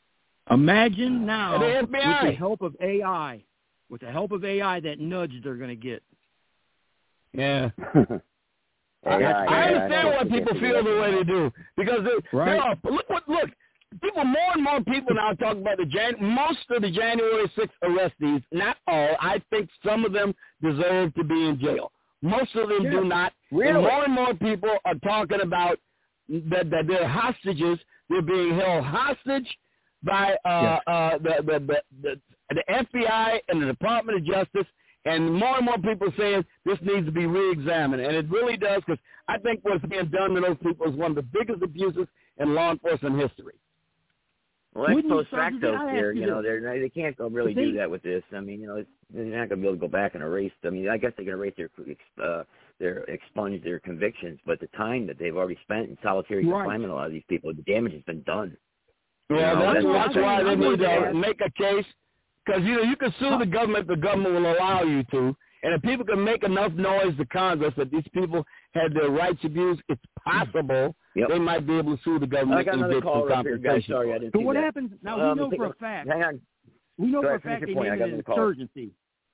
Imagine now the F B I. with the help of A I, with the help of A I, that nudge they're going to get. Yeah. I, I understand why people feel the way they do because they, right. they are, look what look. People, more and more people now talk about the Jan. Most of the January sixth arrestees, not all. I think some of them deserve to be in jail. Most of them yeah. do not. Really? And more and more people are talking about that, that they're hostages. They're being held hostage by uh, yeah. uh, the, the, the, the, the F B I and the Department of Justice. And more and more people saying this needs to be reexamined. And it really does because I think what's being done to those people is one of the biggest abuses in law enforcement history. Well, that's post facto here. You know, they're they can't go really do that with this. I mean, you know, it's, they're not going to be able to go back and erase. I mean, I guess they can erase their uh, their expunge their convictions, but the time that they've already spent in solitary right. confinement, a lot of these people, the damage has been done. Yeah, you know, that's, that's, that's why they need to make a case because you know you can sue the government. The government will allow you to, and if people can make enough noise to Congress that these people had their rights abused, it's possible. Yep. They might be able to sue the government. I got another caller up here, guys. Sorry, I didn't so see what that. happens now? Um, we know for a fact. Hang on. We know Go for ahead, a fact they point. made it an insurgency.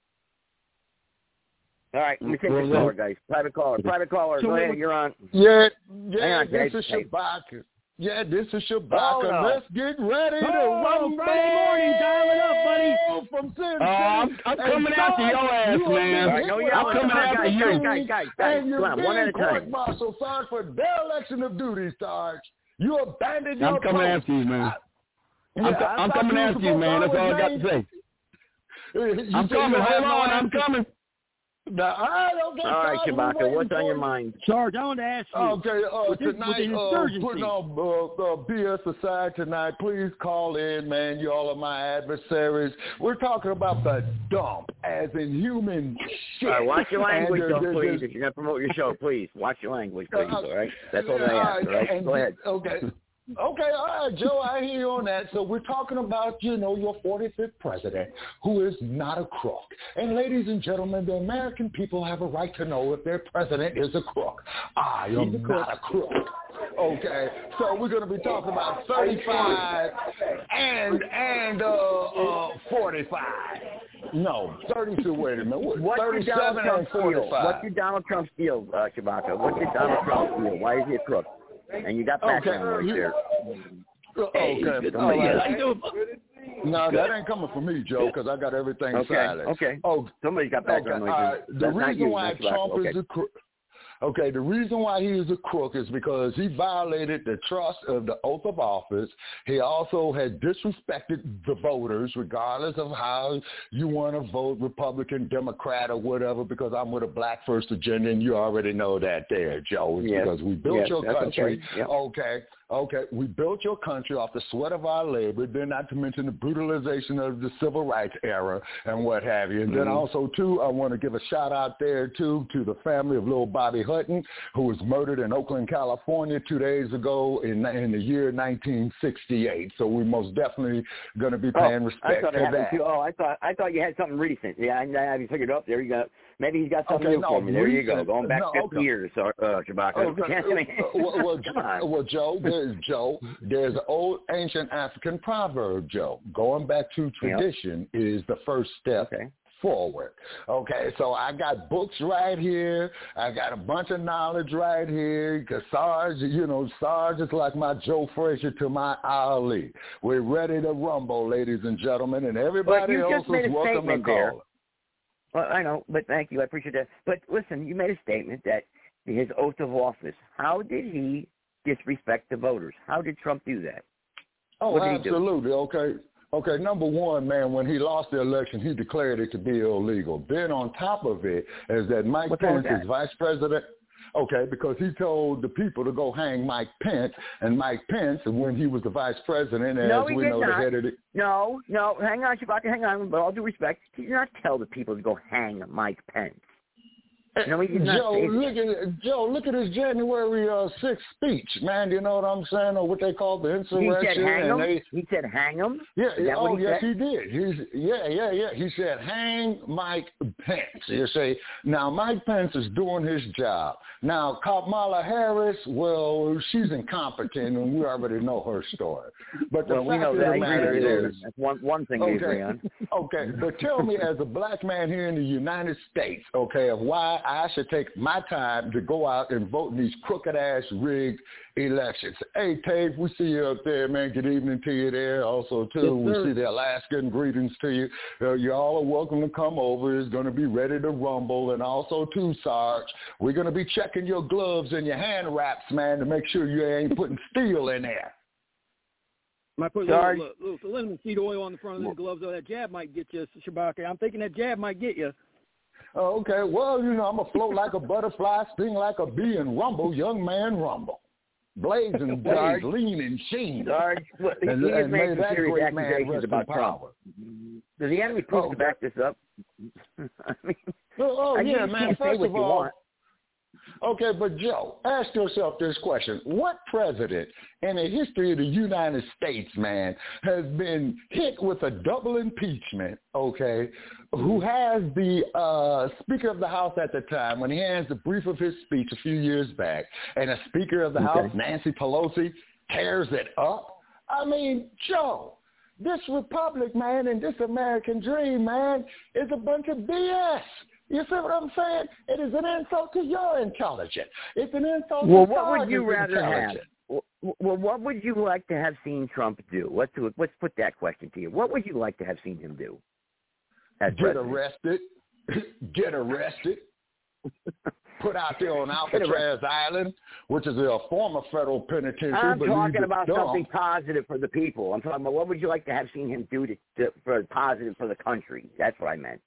All right, let me take the caller, guys. Private caller, private caller. So Go ahead, was, you're on. Yeah, yeah. On, this Dave. is Shabaka. Yeah, this is Shabaka. Oh, no. Let's get ready to oh, rumble. Friday morning, dial it up, buddy. from Sin Oh, I'm, City. I'm And coming after Sarge, your ass, you have man. been All right, hit no with yelling. a I'm coming gun after and you. you- Guys, guys, guys, And you're come on, one at being a time. court-martialed, Sarge, for dereliction of duty, Sarge. You abandoned your I'm coming post. after you, man. Yeah, I'm, co- I I'm thought coming you were after you, supposed man. That's to all I got always to say. You I'm said you coming. don't Hold have no on. I'm answer. coming. Now, all right, okay, All right, Sarge, we're Chewbacca, waiting what's on for your you. mind? Sarge, I want to ask you. Okay, uh, with this- with tonight, the uh, insurgency. putting all uh, uh, B S aside tonight, please call in, man. You all are my adversaries. We're talking about the dump, as in human shit. All right, watch your language, And, uh, though, there- please. there's- If you're going to promote your show, please. Watch your language, please, Uh, all right? That's all I all ask, all right? and- Go ahead. Okay. Okay, all right, Joe, I hear you on that. So we're talking about, you know, your forty-fifth president, who is not a crook. And ladies and gentlemen, the American people have a right to know if their president is a crook. I am He's a crook. not a crook. Okay, so we're going to be talking about thirty-five and and uh, uh, forty-five. No, thirty-two. Wait a minute. What, What's your Donald thirty-seven Trump and deal? forty-five. What's your Donald Trump deal, uh, Chewbacca? What's your Donald Trump deal? Why is he a crook? And you got background Okay, right there. Okay. Hey, All right. good. No, that ain't coming from me, Joe, because I got everything Okay, silent. okay. Oh, Somebody's got background okay. noise. All right. The That's not reason you, why that's Chewbacca. Trump Okay. is a crook. Okay, the reason why he is a crook is because he violated the trust of the oath of office. He also had disrespected the voters, regardless of how you want to vote, Republican, Democrat, or whatever, because I'm with a Black First agenda, and you already know that there, Joe. It's Yes. because we built Yes, your that's country. okay. Yep. Okay. Okay, we built your country off the sweat of our labor, then not to mention the brutalization of the civil rights era and what have you. And then Mhm. also, too, I want to give a shout-out there, too, to the family of little Bobby Hutton, who was murdered in Oakland, California two days ago in, in the year nineteen sixty-eight. So we most definitely going to be paying oh, respect I thought to it happened that. too. Oh, I thought I thought you had something recent. Yeah, I, I haven't figured it up. There you go. Maybe he's got something Okay, new no, for me. There you go. recent- Going back no, fifty okay. years, uh, uh, Chewbacca. Okay. I mean, well, well, come on. well, Joe, there's Joe. There's an old ancient African proverb, Joe. Going back to tradition is the first step Okay. forward. Okay, so I got books right here. I got a bunch of knowledge right here. Because Sarge, you know, Sarge is like my Joe Frazier to my Ali. We're ready to rumble, ladies and gentlemen, and everybody you else just made is a welcome to statement there. call. Well, I know, but thank you. I appreciate that. But listen, you made a statement that his oath of office. How did he disrespect the voters? How did Trump do that? Oh, What did he do? absolutely. Okay. Okay, number one, man, when he lost the election, he declared it to be illegal. Then on top of it is that Mike What's wrong with Pence, that? his vice president, okay, because he told the people to go hang Mike Pence, and Mike Pence, when he was the vice president, as No, he we did know, the not. head of the... No, no, hang on, Chewbacca, hang on. But all due respect, he did not tell the people to go hang Mike Pence. No, he did not Joe, say that. look at Joe. Look at his January uh, sixth speech, man. You know what I'm saying, or what they call the He insurrection. said hang and him. they, He said hang him. Yeah, Is that oh what he yes, said? he did. He's yeah, yeah, yeah. He said, "Hang Mike Pence." You say now, Mike Pence is doing his job. Now, Kamala Harris, well, she's incompetent, and we already know her story. But the Well, we fact know of that. the I matter agree with you. is, That's one one thing we agree on. okay, but tell me, as a black man here in the United States, okay, of why I should take my time to go out and vote in these crooked-ass rigged elections. Hey, Tate, we see you up there, man. Good evening to you there. Also, too, Yes, we see the Alaskan greetings to you. Uh, you all are welcome to come over. It's going to be ready to rumble. And also, too, Sarge, we're going to be checking your gloves and your hand wraps, man, to make sure you ain't putting steel in there. Might put a Sarge. little, little, little linseed oil on the front of those gloves. Oh, that jab might get you, Chewbacca. I'm thinking that jab might get you. Oh, okay, well, you know, I'm going to float like a butterfly, sting like a bee, and rumble, young man, rumble. Blaze and blaze, Sarge. lean and sheen. Sarge, well, he And- has and made may some that serious great man accusations rest in about Trump. power. Does he have any proof Oh, to back this up? I mean, Oh, oh I yeah, just man. can't say First what of you all, want. okay, but Joe, ask yourself this question. What president in the history of the United States, man, has been hit with a double impeachment, okay, who has the uh, Speaker of the House at the time, when he hands the brief of his speech a few years back, and the Speaker of the Okay. House, Nancy Pelosi, tears it up? I mean, Joe, this republic, man, and this American dream, man, is a bunch of B S. You see what I'm saying? It is an insult to your intelligence. It's an insult Well, to what would Sarge's you rather have? intelligence. Well, what would you like to have seen Trump do? Let's do it. Let's put that question to you. What would you like to have seen him do? as get president. arrested, get arrested, put out there on Alcatraz Island, which is a former federal penitentiary. I'm but talking leave about it dumb. something positive for the people. I'm talking about what would you like to have seen him do to, to for positive for the country? That's what I meant.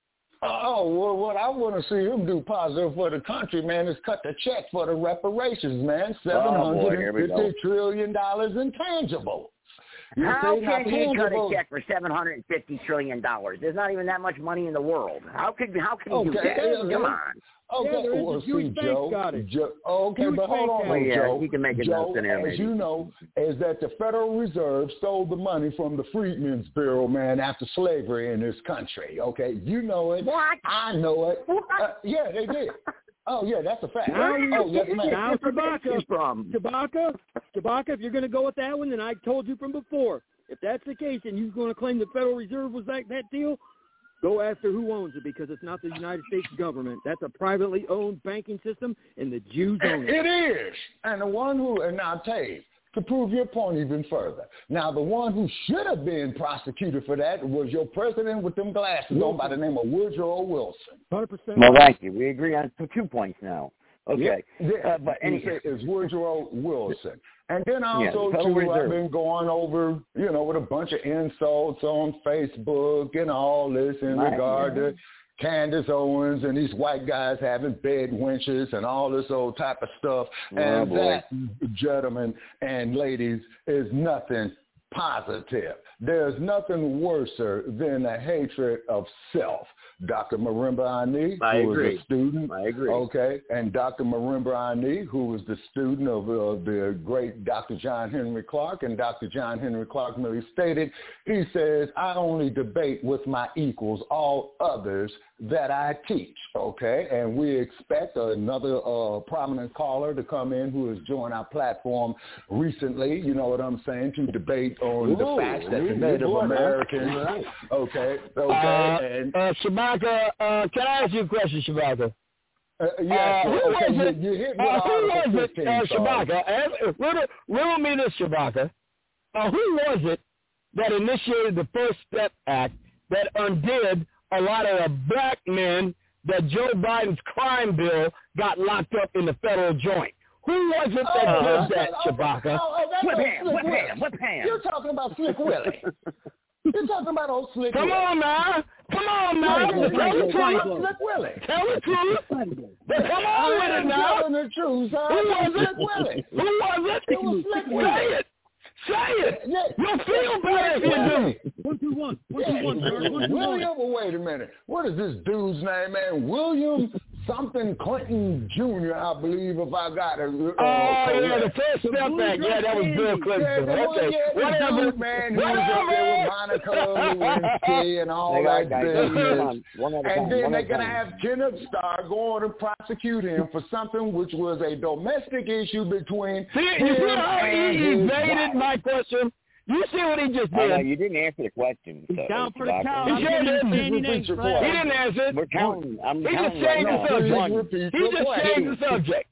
Oh, well, what I want to see him do positive for the country, man, is cut the check for the reparations, man. seven hundred fifty trillion dollars intangible. You How see, can he cut a tangible- check for seven hundred fifty trillion dollars? There's not even that much money in the world. How could how can he do Okay, that? okay. Come on. Okay, Yeah, there is. well, The Jewish see, bank Joe, got it. Joe, okay, Jewish but hold bank on, got though, it. Yeah, Joe. he can make it Joe, nothing there, as maybe. you know, is that the Federal Reserve stole the money from the Freedmen's Bureau, man, after slavery in this country. Okay, you know it. What? I know it. What? Uh, yeah, they did. Oh, yeah, that's a fact. Now, oh, yes, ma'am. now Chewbacca, from? Chewbacca, Chewbacca, if you're going to go with that one, then I told you from before. If that's the case and you're going to claim the Federal Reserve was that, that deal, go after who owns it, because it's not the United States government. That's a privately owned banking system, and the Jews own it. It is. And the one who, and now, Tave, to prove your point even further. Now, the one who should have been prosecuted for that was your president with them glasses on by the name of Woodrow Wilson. one hundred percent. Well, thank you. We agree on two points now. Okay. Yeah, Uh, but any, it's Woodrow Wilson. And then Yeah, also, the Federal too, I've Reserve. been going over, you know, with a bunch of insults on Facebook and all this in Right, regard yeah. to Candace Owens and these white guys having bed wenches and all this old type of stuff. Oh, and boy. that, gentlemen and ladies, is nothing positive. There's nothing worse than the hatred of self. Doctor Marimba Ani, I who agree. was a student. I agree. Okay, and Doctor Marimba Ani, who was the student of uh, the great Doctor John Henry Clark, and Doctor John Henry Clark merely stated, he says, I only debate with my equals, all others that I teach. Okay, and we expect another uh, prominent caller to come in who has joined our platform recently, you know what I'm saying, to debate on Ooh, the facts that the ooh, Native boy, Americans, right. okay, okay, Uh, and uh, Shabaka, uh, can I ask you a question, Shabaka? Uh, yes, uh, who okay, was it? you, you hit me Uh, with who Article was it, fifteen, uh, sorry. Shabaka? Uh, riddle, riddle me this, Shabaka. Uh, who was it that initiated the First Step Act that undid a lot of the black men that Joe Biden's crime bill got locked up in the federal joint? Who was it that Uh-huh. did that, Oh, Shabaka? oh, oh, that's Whip old hand, Slick whip Willie. hand, whip hand. You're talking about Slick Willie. You're talking about old Slick Come Willie. on now. Come on now. Yeah, Tell yeah, the yeah, truth. yeah, Slick Willie. Tell the truth. But come on with it I'm now. telling the truth, sir. Who was Slick it? Willie. Who was it? It was Slick Say Willie. it. Say it. Yeah. You'll feel better if you do. One, two, one. One, two, Yeah. one. George. One, two, one. William, well, wait a minute. What is this dude's name, man? William something Clinton Junior, I believe, if I got it. Uh, Oh, yeah, the correct. First Step Act. Yeah, that was Bill Yeah, Clinton. the one, Okay. yeah, the Whatever. dude, man, who was up there with Monica Lewinsky and all Hey, that guys, guys, business. come on. One at a time, And then one they're at a going to time. have Kenneth Starr going to prosecute him for something which was a domestic issue between See, him you see how and he his evaded wife. my question? You see what he just I know, did? you didn't answer the question. So, Down for the Chewbacca. count. He I'm sure giving you didn't. standing Repeat names, your Fred. He didn't answer it. We're counting. I'm He just counting changed right the now. Please subject. repeat He your just question. changed the subject.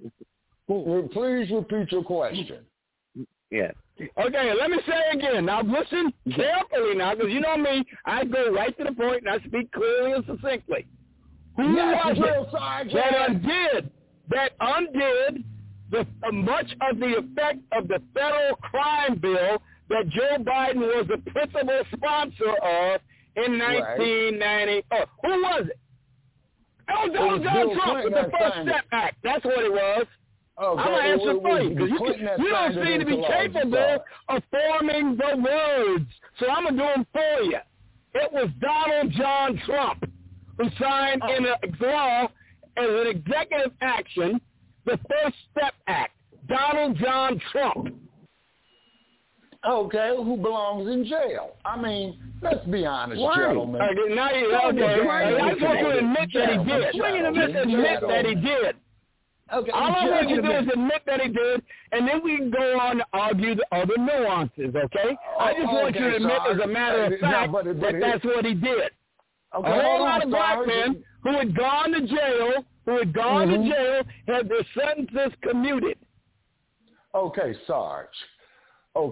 Please repeat your question. Yeah. Okay, let me say again. Now listen carefully now, because you know me. I go right to the point and I speak clearly and succinctly. Who Yes, was Drill it Sergeant. that undid, that undid the, uh, much of the effect of the federal crime bill that Joe Biden was the principal sponsor of in nineteen ninety? Oh, who was it? Oh, It Donald was John Bill Trump with the Clinton that First signed Step Act. That's what it was. Okay, I'm going to it answer was- for it you was because you, Clinton that can- you don't signed it seem to be into law, capable sorry. of forming the words. So I'm going to do them for you. It was Donald John Trump who signed Oh. in a law as an executive action the First Step Act. Donald John Trump. Okay, who belongs in jail? I mean, let's be honest, Right. gentlemen. Okay, now you, Don't okay. be I gentlemen. just want you to admit that he Gentlemen, did. gentlemen, Just admit that he did. Okay, All I want you to do gentlemen. is admit that he did, and then we can go on to argue the other nuances, okay? I just want you to Okay, admit Sarge. as a matter of Uh, fact no, but- but that here- that's what he did. Okay, a whole hold lot on, of black Sarge. men who had gone to jail, who had gone Mhm. to jail, had their sentences commuted. Okay, Sarge. Okay,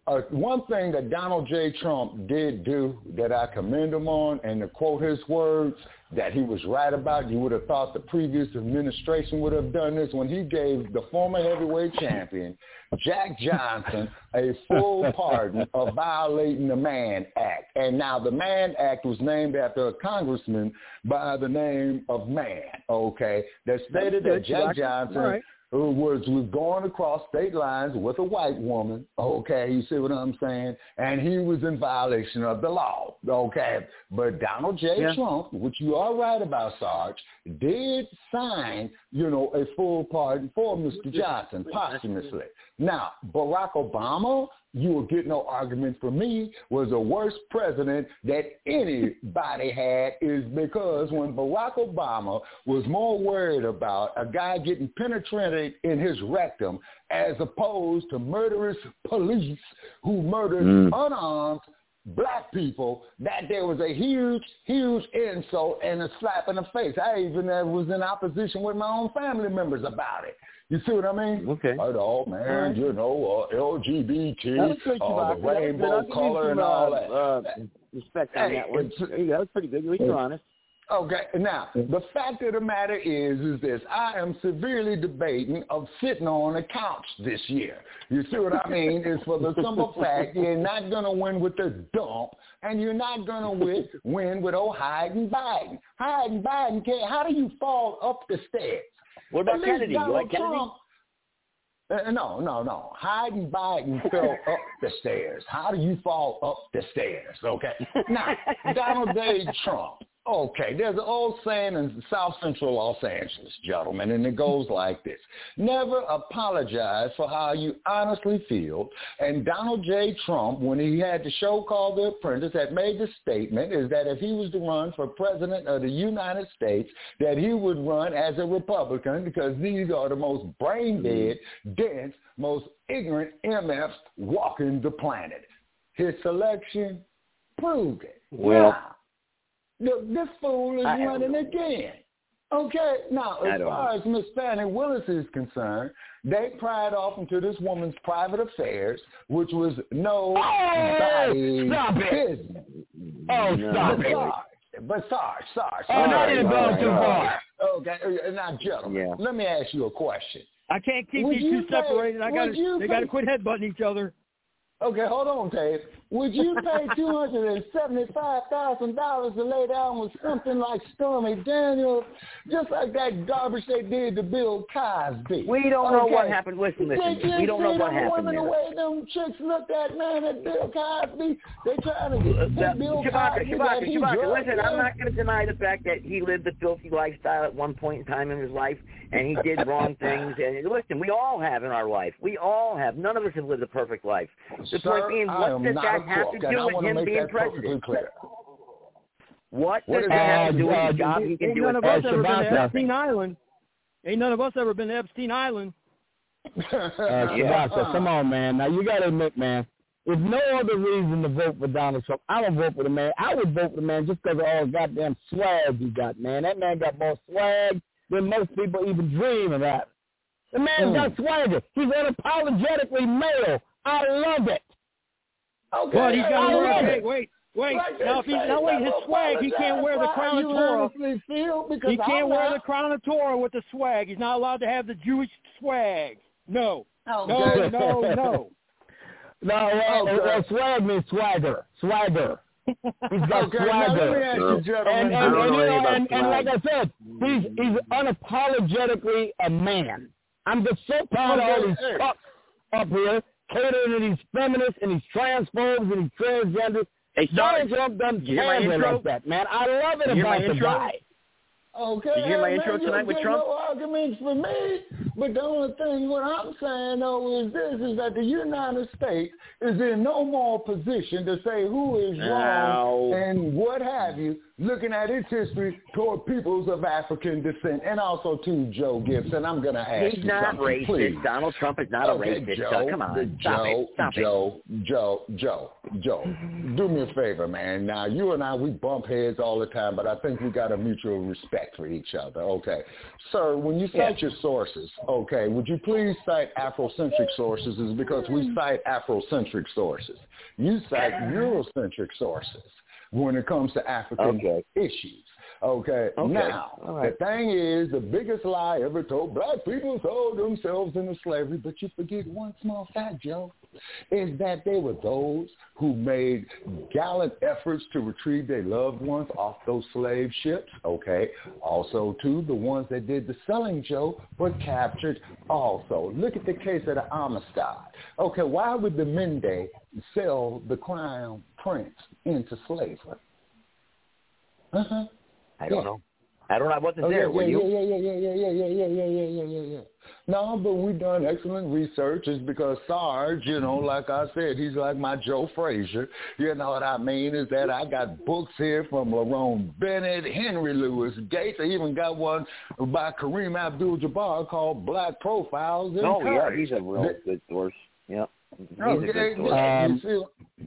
uh, one thing that Donald J. Trump did do that I commend him on, and to quote his words, that he was right about, you would have thought the previous administration would have done this, when he gave the former heavyweight champion, Jack Johnson, a full pardon of violating the Mann Act. And now the Mann Act was named after a congressman by the name of Mann, okay, that stated that Jack Johnson who was, was going across state lines with a white woman, okay, you see what I'm saying? And he was in violation of the law, okay? But Donald J. Yeah. Trump, which you are right about, Sarge, did sign, you know, a full pardon for Mister Johnson posthumously. Now, Barack Obama, you will get no argument from me, was the worst president that anybody had, is because when Barack Obama was more worried about a guy getting penetrated in his rectum as opposed to murderous police who murdered mm. unarmed black people, that there was a huge, huge insult and a slap in the face. I even uh, was in opposition with my own family members about it. You see what I mean? Okay. Oh, man, you know, uh, L G B T, uh, the rainbow color and all that. Uh, respect on hey, that one. That was pretty good. You're honest. Okay, now, the fact of the matter is, is this. I am severely debating of sitting on a couch this year. You see what I mean? It's for the simple fact you're not going to win with the dump, and you're not going to win, win with old Hyde and Biden. Hyde and Biden can't. How do you fall up the stairs? What about Kennedy? You like Kennedy? Trump, uh, no, no, no. Hyde and Biden fell up the stairs. How do you fall up the stairs? Okay. Now, Donald J. Trump. Okay, there's an old saying in South Central Los Angeles, gentlemen, and it goes like this. Never apologize for how you honestly feel. And Donald J. Trump, when he had the show called The Apprentice, had made the statement is that if he was to run for president of the United States, that he would run as a Republican because these are the most brain-dead, dense, most ignorant M Fs walking the planet. His selection proved it. Well... Now, Look, this fool is I running again. Okay, now, as far as Miss Fannie Willis is concerned, they pried off into this woman's private affairs, which was nobody's business. Oh, stop it. But Sarge, Sarge. Oh, no, you're going too far. Okay, now, gentlemen, yeah. let me ask you a question. I can't keep would these two pay, separated. I got They got to quit headbutting each other. Okay, hold on, Tate. Would you pay two hundred seventy-five thousand dollars to lay down with something like Stormy Daniels, just like that garbage they did to Bill Cosby? We don't okay. know what happened. Listen, listen. Did we don't know what happened women, there. The way them chicks looked at, man, at Bill Cosby, they trying to get uh, Bill Chewbacca, Cosby. Chewbacca, Chewbacca, listen, man. I'm not going to deny the fact that he lived a filthy lifestyle at one point in time in his life, and he did wrong things. And listen, we all have in our life. We all have. None of us have lived a perfect life. The Sir, point being, what does that have to do with him being president? Clear. What what does that have to do with the job he can Ain't do? none of us ever been to Epstein Island. Ain't none of us ever been to Epstein Island. Uh, Shabaka, come on, man. Now, you got to admit, man, if no other reason to vote for Donald Trump, I don't vote for the man. I would vote for the man just because of all the goddamn swag he got, man. That man got more swag than most people even dream of that. The man's mm. got swagger. He's unapologetically male. I love it. Okay. But he's got to wear, wait, wait, wait. Like now, if he, now wait, his swag, he can't wear the crown of Torah. He can't wear the crown of Torah with the swag. He's not allowed to have the Jewish swag. No. Oh, no, no, no. No, well, okay. well, swag means swagger. Swagger. He's got okay, swagger. And, and, and, and, you know, and, and like I said, he's, he's unapologetically a man. I'm just so proud okay. of all these hey. fucks up here catering to these feminists and these transphobes and these transgenders. Hey, Donald Trump doesn't handle like that, man. I love it about the guy. Okay, did you hear my man, intro tonight with get Trump? No arguments for me, but the only thing what I'm saying though is this: is that the United States is in no more position to say who is wrong Ow. and what have you, looking at its history toward peoples of African descent, and also to Joe Gibson. I'm going to ask He's you not something, racist. please. Donald Trump is not okay, a racist. Joe, So come on, stop Joe, it. Stop Joe, it. Joe, Joe, Joe. Joe, do me a favor, man. Now, you and I, we bump heads all the time, but I think we got a mutual respect for each other, okay? Sir, when you cite yeah. your sources, okay, would you please cite Afrocentric sources? Is because we cite Afrocentric sources. You cite Eurocentric sources when it comes to African okay. issues. Okay. okay, now, right. the thing is, the biggest lie ever told, black people sold themselves into slavery, but you forget one small fact, Joe, is that they were those who made gallant efforts to retrieve their loved ones off those slave ships, okay? Also, too, the ones that did the selling, Joe, were captured also. Look at the case of the Amistad. Okay, why would the Mende sell the crown prince into slavery? Uh-huh. I don't yeah. know. I don't know. I wasn't oh, there. Yeah, Were yeah, you? Yeah, yeah, yeah, yeah, yeah, yeah, yeah, yeah, yeah, yeah, yeah. No, but we've done excellent research. It's because Sarge, you know, like I said, he's like my Joe Frazier. You know what I mean? Is that I got books here from Lerone Bennett, Henry Louis Gates. I even got one by Kareem Abdul-Jabbar called Black Profiles. Oh, yeah, Courage. he's a real the, good source. Yep. He's oh, a yeah, good source. Yeah, um,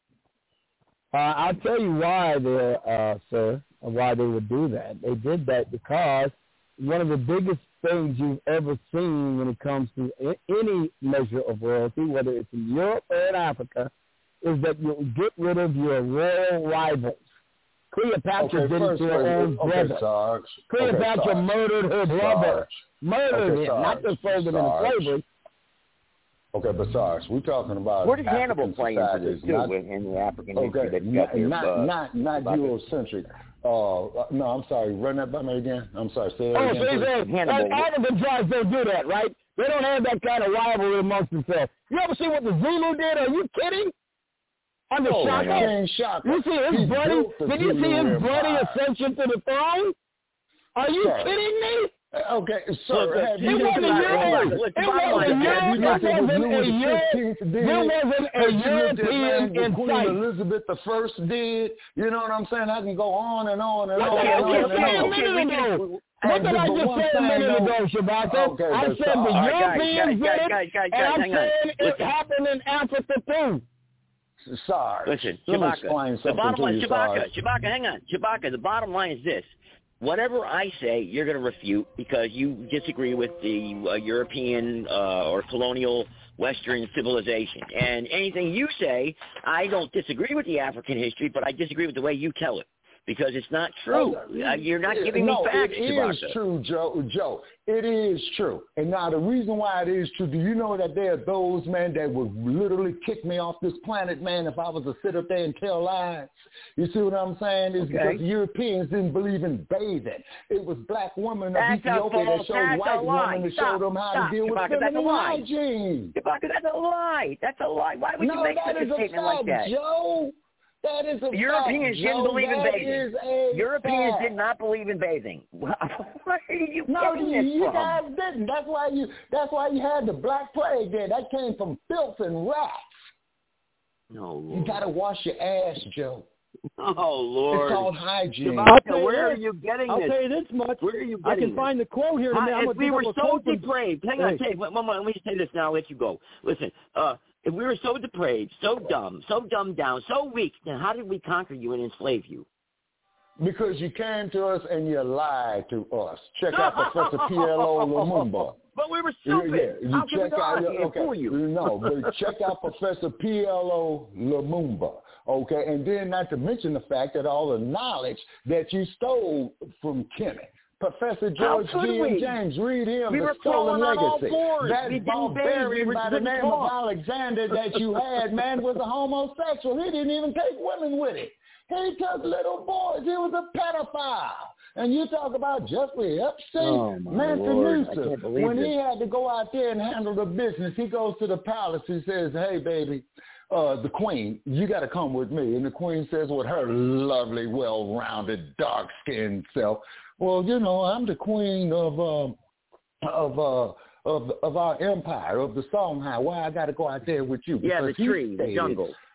uh, I'll tell you why, there, uh, sir. Why they would do that. They did that because one of the biggest things you've ever seen when it comes to any measure of royalty, whether it's in Europe or in Africa, is that you get rid of your royal rivals. Cleopatra okay, did first, it to her own okay, brother. Sarge. Cleopatra okay, murdered her brother. Sarge. Murdered okay, him, Sarge. not just sold him into slavery. Okay, but Sarge, we're talking about Where does Hannibal African play into this, too, not, in the African okay, history that you not, got here? Not, uh, not, not Eurocentric. Uh, no, I'm sorry. Run that by me again. I'm sorry. Say that oh, again. so you say, like, African tribes don't do that, right? They don't have that kind of rivalry amongst themselves. You ever see what the Zulu did? Are you kidding? Under oh, Shaka? Shaka? You see his he bloody, did you see his bloody ascension to the throne? Are you Sorry. kidding me? Okay, sir. Look, have it you wasn't a European. It wasn't a European in Queen sight. Elizabeth the First did. You know what I'm saying? I can go on and on and what on and on and on. What did I just say a minute ago, Shabaka? Okay, I said the Europeans did it, and I'm saying it happened in Africa too. Sarge, listen, Shabaka, the bottom line, you, Shabaka, Shabaka, hang on, Shabaka, the bottom line is this. Whatever I say, you're going to refute because you disagree with the uh, European uh, or colonial Western civilization. And anything you say, I don't disagree with the African history, but I disagree with the way you tell it because it's not true. Uh, you're not giving no, me facts, it Shabaka. is true, Joe. Joe, it is true. And now the reason why it is true, do you know that there are those, man, that would literally kick me off this planet, man, if I was to sit up there and tell lies? You see what I'm saying? It's okay. Because Europeans didn't believe in bathing. It was black women of that's Ethiopia that showed that's white women to show them how Stop. to deal Shabaka, with feminine that's hygiene. Shabaka, that's a lie. That's a lie. Why would no, you make that such is a statement a fact, like that? Joe. That is a Europeans fact, didn't Joe. believe in that bathing. Europeans fact. did not believe in bathing. Where are you no, getting you, this you from? guys didn't. That's why you. That's why you had the Black Plague there. That came from filth and rats. No, Lord. You got to wash your ass, Joe. Oh, Lord. It's called hygiene. Shabaka, where are you getting I'll this? I'll tell you this much. Where are you I getting can this? find the quote here in a minute. Hi, if we were so from... depraved, hang on, hey. one moment, let me just say this now, I'll let you go. Listen, uh, if we were so depraved, so dumb, so dumbed down, so weak, then how did we conquer you and enslave you? Because you came to us and you lied to us. Check out Professor P L O Lumumba. But we were stupid. Yeah, you how can check we out, lie okay, for you? No, but check out Professor P L O Lumumba. Okay, and then not to mention the fact that all the knowledge that you stole from Kemet. Professor George G. and James, read him, we The were Stolen Legacy. That That barbarian by the name talk. of Alexander that you had, man, was a homosexual. He didn't even take women with it. He took little boys. He was a pedophile. And you talk about Jeffrey Epstein, oh Mansa when this. he had to go out there and handle the business, he goes to the palace. He says, hey, baby, uh, the queen, you got to come with me. And the queen says with her lovely, well-rounded, dark-skinned self, well, you know, I'm the queen of um, of uh, of of our empire, of the Songhai. Why I got to go out there with you? Yeah, because the tree, stated, the jungle.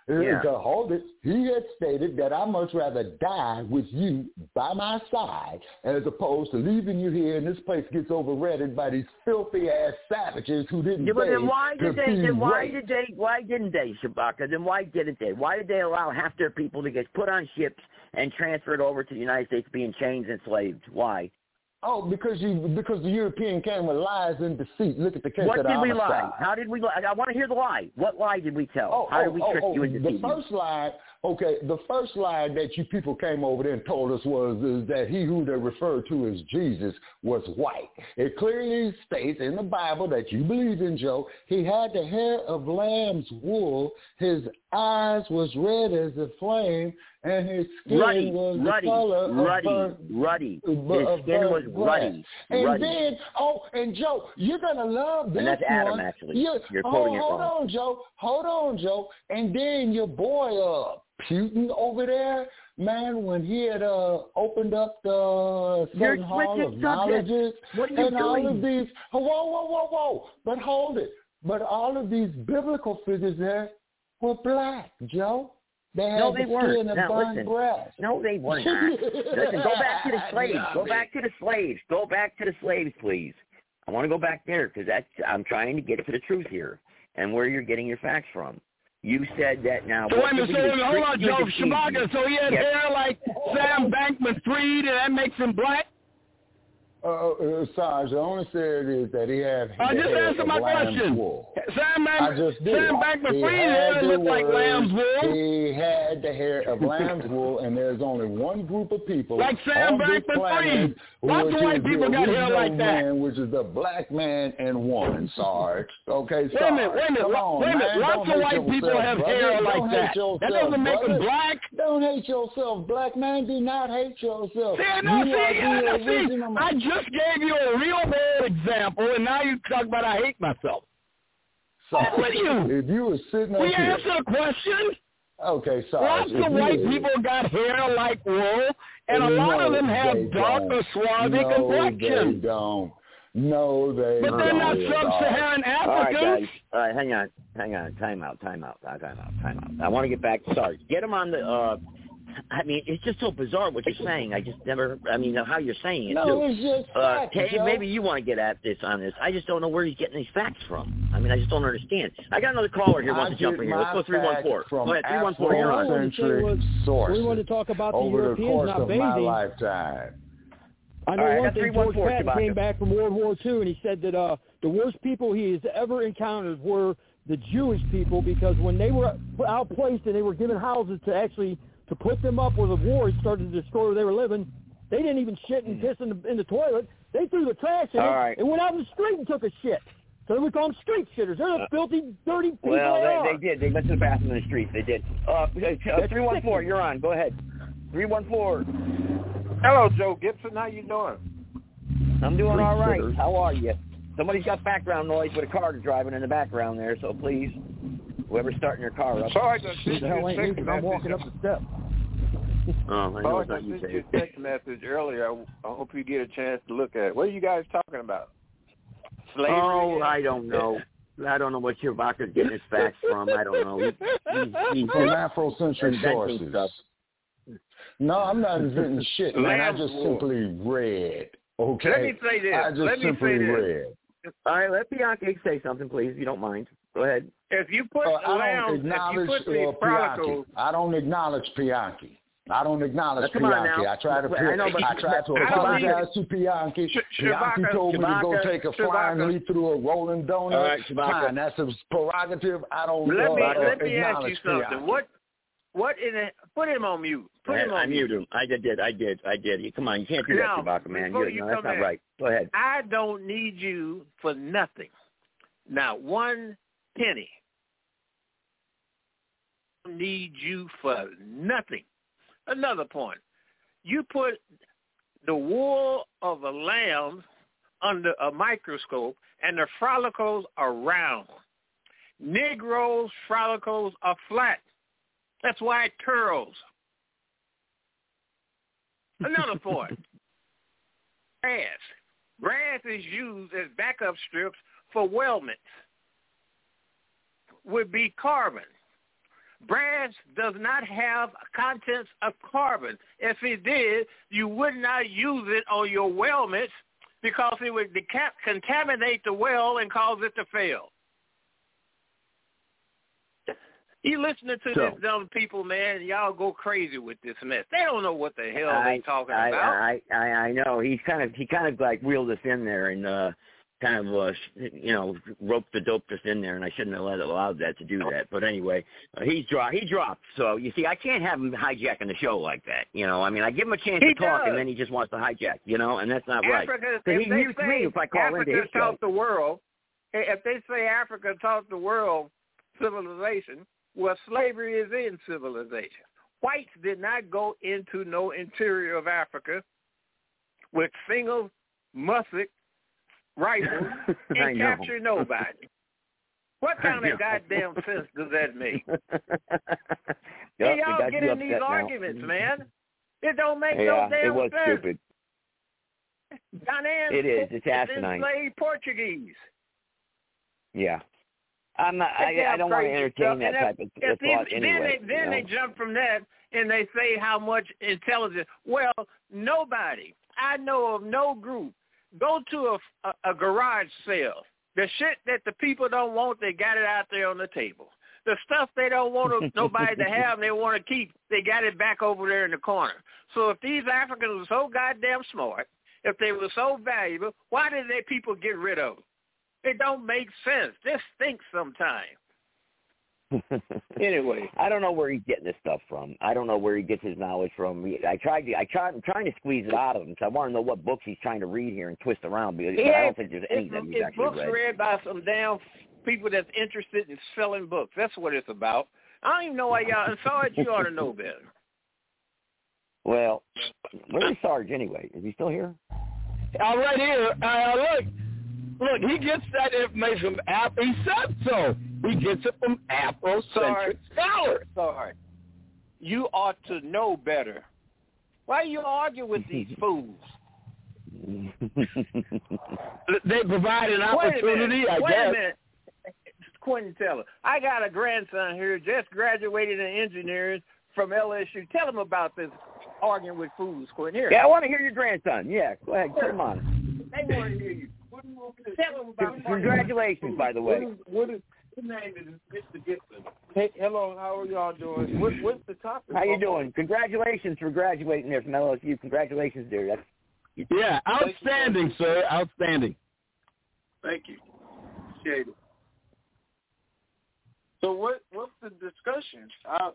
Yeah. To hold it, he had stated that I'd much rather die with you by my side as opposed to leaving you here and this place gets overrun by these filthy ass savages who didn't. Yeah, but then why did they? Then why did they? Why didn't they, Shabaka? Then why didn't they? Why did they allow half their people to get put on ships and transferred over to the United States, being chained and enslaved? Why? Oh, because you because the European came with lies and deceit. Look at the case what of the did we homicide. lie? How did we lie? I want to hear the lie. What lie did we tell? Oh, How oh, did we oh, trick oh, you into the first lie, okay, the first lie that you people came over there and told us was is that he who they referred to as Jesus was white. It clearly states in the Bible that you believe in, Joe, he had the hair of lamb's wool, his eyes was red as a flame, and his skin ruddy, was ruddy, the color ruddy, of burnt, ruddy. His skin was ruddy, And ruddy. then, oh, and Joe, you're going to love this And that's Adam, one. actually. You're, You're oh, quoting it hold wrong. on, Joe. Hold on, Joe. And then your boy, uh, Putin over there, man, when he had uh, opened up the Southern Hall of Knowledges What are you and all doing? of these, whoa, whoa, whoa, whoa, but hold it. But all of these biblical figures there were black, Joe. They had No, they the weren't. skin of Now, burnt listen. grass. No, they were not. Listen, go back to the slaves. Go back to the slaves. Go back to the slaves, please. I want to go back there because that's I'm trying to get to the truth here and where you're getting your facts from. You said that now. So what wait a did minute, we hold on, trick you Joe. into teaching? Shabaka, so he had Yes. hair like Sam Bankman-Fried, and that makes him black? Uh, uh, Sarge, the only said is that he had I the just hair answered of my lamb's question. wool. Sam, I Bank- just did. Sam He Bankman-Fried had hair the looked like words, lamb's wool. He had the hair of lamb's wool, and there's only one group of people Like Sam on this planet, Bankman-Fried. Lots which of white is the people got hair original like that. man, which is the black man and woman, Sarge. Okay, Wait a minute, wait a minute, Come on, wait a minute. man. Lots Don't of hate white people yourself, have brother. hair Don't like hate that. yourself, That doesn't make them brother. black. Don't hate yourself, black man. Do not hate yourself. See, no, you see, are the uh, see, original. I just gave you a real world example, and now you talk about I hate myself. Sarge, What are you? if you were sitting up We here, answer the question. okay, Sarge. Lots if of you white were- people got hair like wool, and a lot no, of them have they dark don't. or swarthy no, complexion. They don't. No, they But don't. they're not sub-Saharan All right, Africans. guys. All right, hang on, hang on. Time out, time out, time out, time out. I want to get back. Sorry, get them on the. Uh, I mean, it's just so bizarre what you're saying. I just never. I mean, how you're saying it No, too. it's just Uh, facts, Kay, Joe. maybe you want to get at this on this. I just don't know where he's getting these facts from. I mean, I just don't understand. I got another caller here who wants I to jump get in here. Let's my go three one four. facts from Go ahead, three one four. You're on. Afrocentric sources We want to talk about the over the Europeans course not of my bathing. lifetime. I know All right, I one got thing. three one George four, Patton Chewbacca. came back from World War Two, and he said that uh, the worst people he has ever encountered were the Jewish people, because when they were outplaced and they were given houses to actually to put them up where the war had started to destroy where they were living, they didn't even shit and piss in the, in the toilet. They threw the trash in All it right. and went out in the street and took a shit. So we call them street shitters. They're the Uh, filthy, dirty people Well, they, they, are. they did. They went to the bathroom in the street. They did. Uh, three one four. You're on. Go ahead. Three one four. Hello, Joe Gibson. How you doing? I'm doing Street all right. shitters. How are you? Somebody's got background noise with a car driving in the background there, so please, whoever's starting your car up. Sorry to Who send the you hell a ain't me? text 'Cause I'm walking message. up the steps. Oh, I know Sorry it's not to you, send you Dave. a text message earlier. I, I hope you get a chance to look at it. What are you guys talking about? Slavery? Oh, I don't know. I don't know what Chewbacca's getting his facts from. I don't know. He, he, he's From just Afrocentric inventing sources. stuff. No, I'm not inventing shit, man. I Lamb's just wool. simply read. Okay. Let me say this. I just Let me simply say this. read. All right, let Bianca say something, please, if you don't mind. Go ahead. If you put Uh, I don't lambs, if you acknowledge put uh, these Pianki. follicles, I don't acknowledge Pianki. I don't acknowledge Now, come on Pianki. now. I tried to. I know, but- I tried to I don't apologize to Pianki. Sh- Pianki Chewbacca- told me to go Chewbacca- take a flying Chewbacca. leap through a rolling donut. All right, Chewbacca. Fine, that's his prerogative. I don't. let uh, me uh, let me ask you acknowledge something. Pianki. What what in it? Put him on mute. Put him I, I on mute. muted him. I did. I did. I did. Come on, you can't do that, Now, Chewbacca, man. before You, you no, that's come not in, right. Go ahead. I don't need you for nothing. Not one penny. I don't need you for nothing. Another point. You put the wool of a lamb under a microscope and the follicles are round. Negroes' follicles are flat. That's why it curls. Another point. Grass. Grass is used as backup strips for weldments. Would be carbon. Brass does not have contents of carbon. If it did, you would not use it on your well mitts because it would deca- contaminate the well and cause it to fail. You listening to So, these dumb people, man, y'all go crazy with this mess. They don't know what the hell I, they talking I, about. I, I, I know. He's kind of, he kind of like wheeled us in there and, uh, kind of, uh, you know, roped the dope us in there, and I shouldn't have let allowed that to do that. But anyway, uh, he's dro- he dropped. So, you see, I can't have him hijacking the show like that. You know, I mean, I give him a chance He to talk, does. and then he just wants to hijack, you know, and that's not right. Africa, So if he they mutes say me if I call Africa into his show. taught the world, if they say Africa taught the world civilization, well, slavery is in civilization. Whites did not go into no interior of Africa with single musket rifles and capture nobody. What kind of goddamn sense does that make? Hey, y'all get in these arguments, now. man. It don't make yeah, no damn it was sense. stupid. Ghanaians It is. It's asinine. enslaved Portuguese. Yeah. I'm not, I, It's I don't want to crazy entertain stuff. that And type if, of if thought these, anyway. Then, they, then you know? they jump from that and they say how much intelligence. Well, nobody, I know of no group, go to a, a, a garage sale. The shit that the people don't want, they got it out there on the table. The stuff they don't want to, nobody to have and they want to keep, they got it back over there in the corner. So if these Africans were so goddamn smart, if they were so valuable, why did they people get rid of them? It don't make sense. Just think sometime. Anyway, I don't know where he's getting this stuff from. I don't know where he gets his knowledge from. I tried to, I tried, I'm trying to squeeze it out of him. So I want to know what books he's trying to read here and twist around. Because yeah, I don't think there's any it's, that he's it's actually books read. read by some damn people that's interested in selling books. That's what it's about. I don't even know why y'all. And Sarge, you ought to know better. Well, where's Sarge anyway? Is he still here? Uh, right here. Uh, look, look. He gets that information from Apple. He said so. He gets it from Afrocentric scholars. Sorry, you ought to know better. Why you argue with these fools? They provide an opportunity, I Wait guess. a minute. Quentin Teller, I got a grandson here, just graduated in engineering from L S U. Tell him about this arguing with fools, Quentin. Here. Yeah, I want to hear your grandson. Yeah, go ahead. Put him on. They want to hear you. Tell him about Congratulations, by the way. What is, his name is Mister Gibson. Hey, hello, how are y'all doing? What, what's the topic? How you doing? Congratulations for graduating there from L S U. Congratulations, dear. That's yeah, outstanding, you, sir. Outstanding. Thank you. Appreciate it. So what? What's the discussion? I,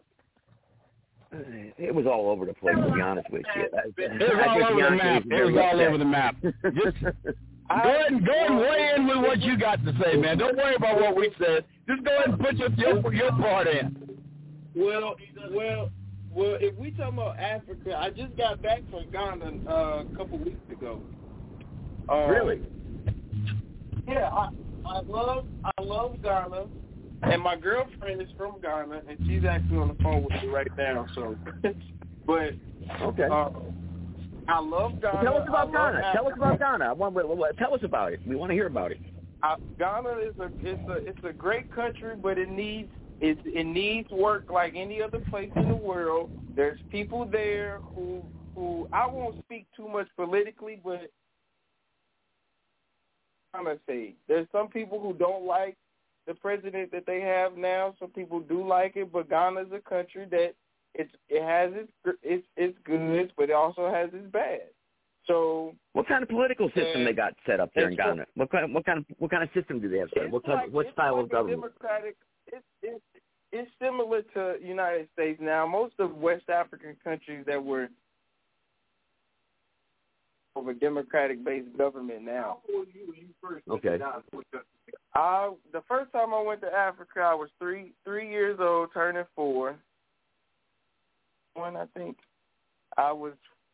It was all over the place, to be honest with you. It was all over the map. It was all over the map. Just go ahead and go and weigh in with what you got to say, man. Don't worry about what we said. Just go ahead and put your your, your part in. Well, well, well. If we talk about Africa, I just got back from Ghana uh, a couple weeks ago. Um, really? Yeah, I I love I love Ghana. And my girlfriend is from Ghana, and she's actually on the phone with me right now. So, but okay, uh, I love Ghana. Well, tell us about Ghana. Africa. Tell us about Ghana. I want, tell us about it. We want to hear about it. Uh, Ghana is a it's a it's a great country, but it needs it it needs work like any other place in the world. There's people there who who I won't speak too much politically, but I'm gonna say there's some people who don't like the president that they have now. Some people do like it, but Ghana is a country that it's it has its its its goods, but it also has its bad. So, what kind of political system they got set up there in Ghana? What kind of what kind of what kind of system do they have set up? What type, like, what style like of government? Democratic. It's it's it's similar to United States now. Most of West African countries that were over democratic-based government now. Okay. I, the first time I went to Africa, I was three three years old, turning four. When I think I was,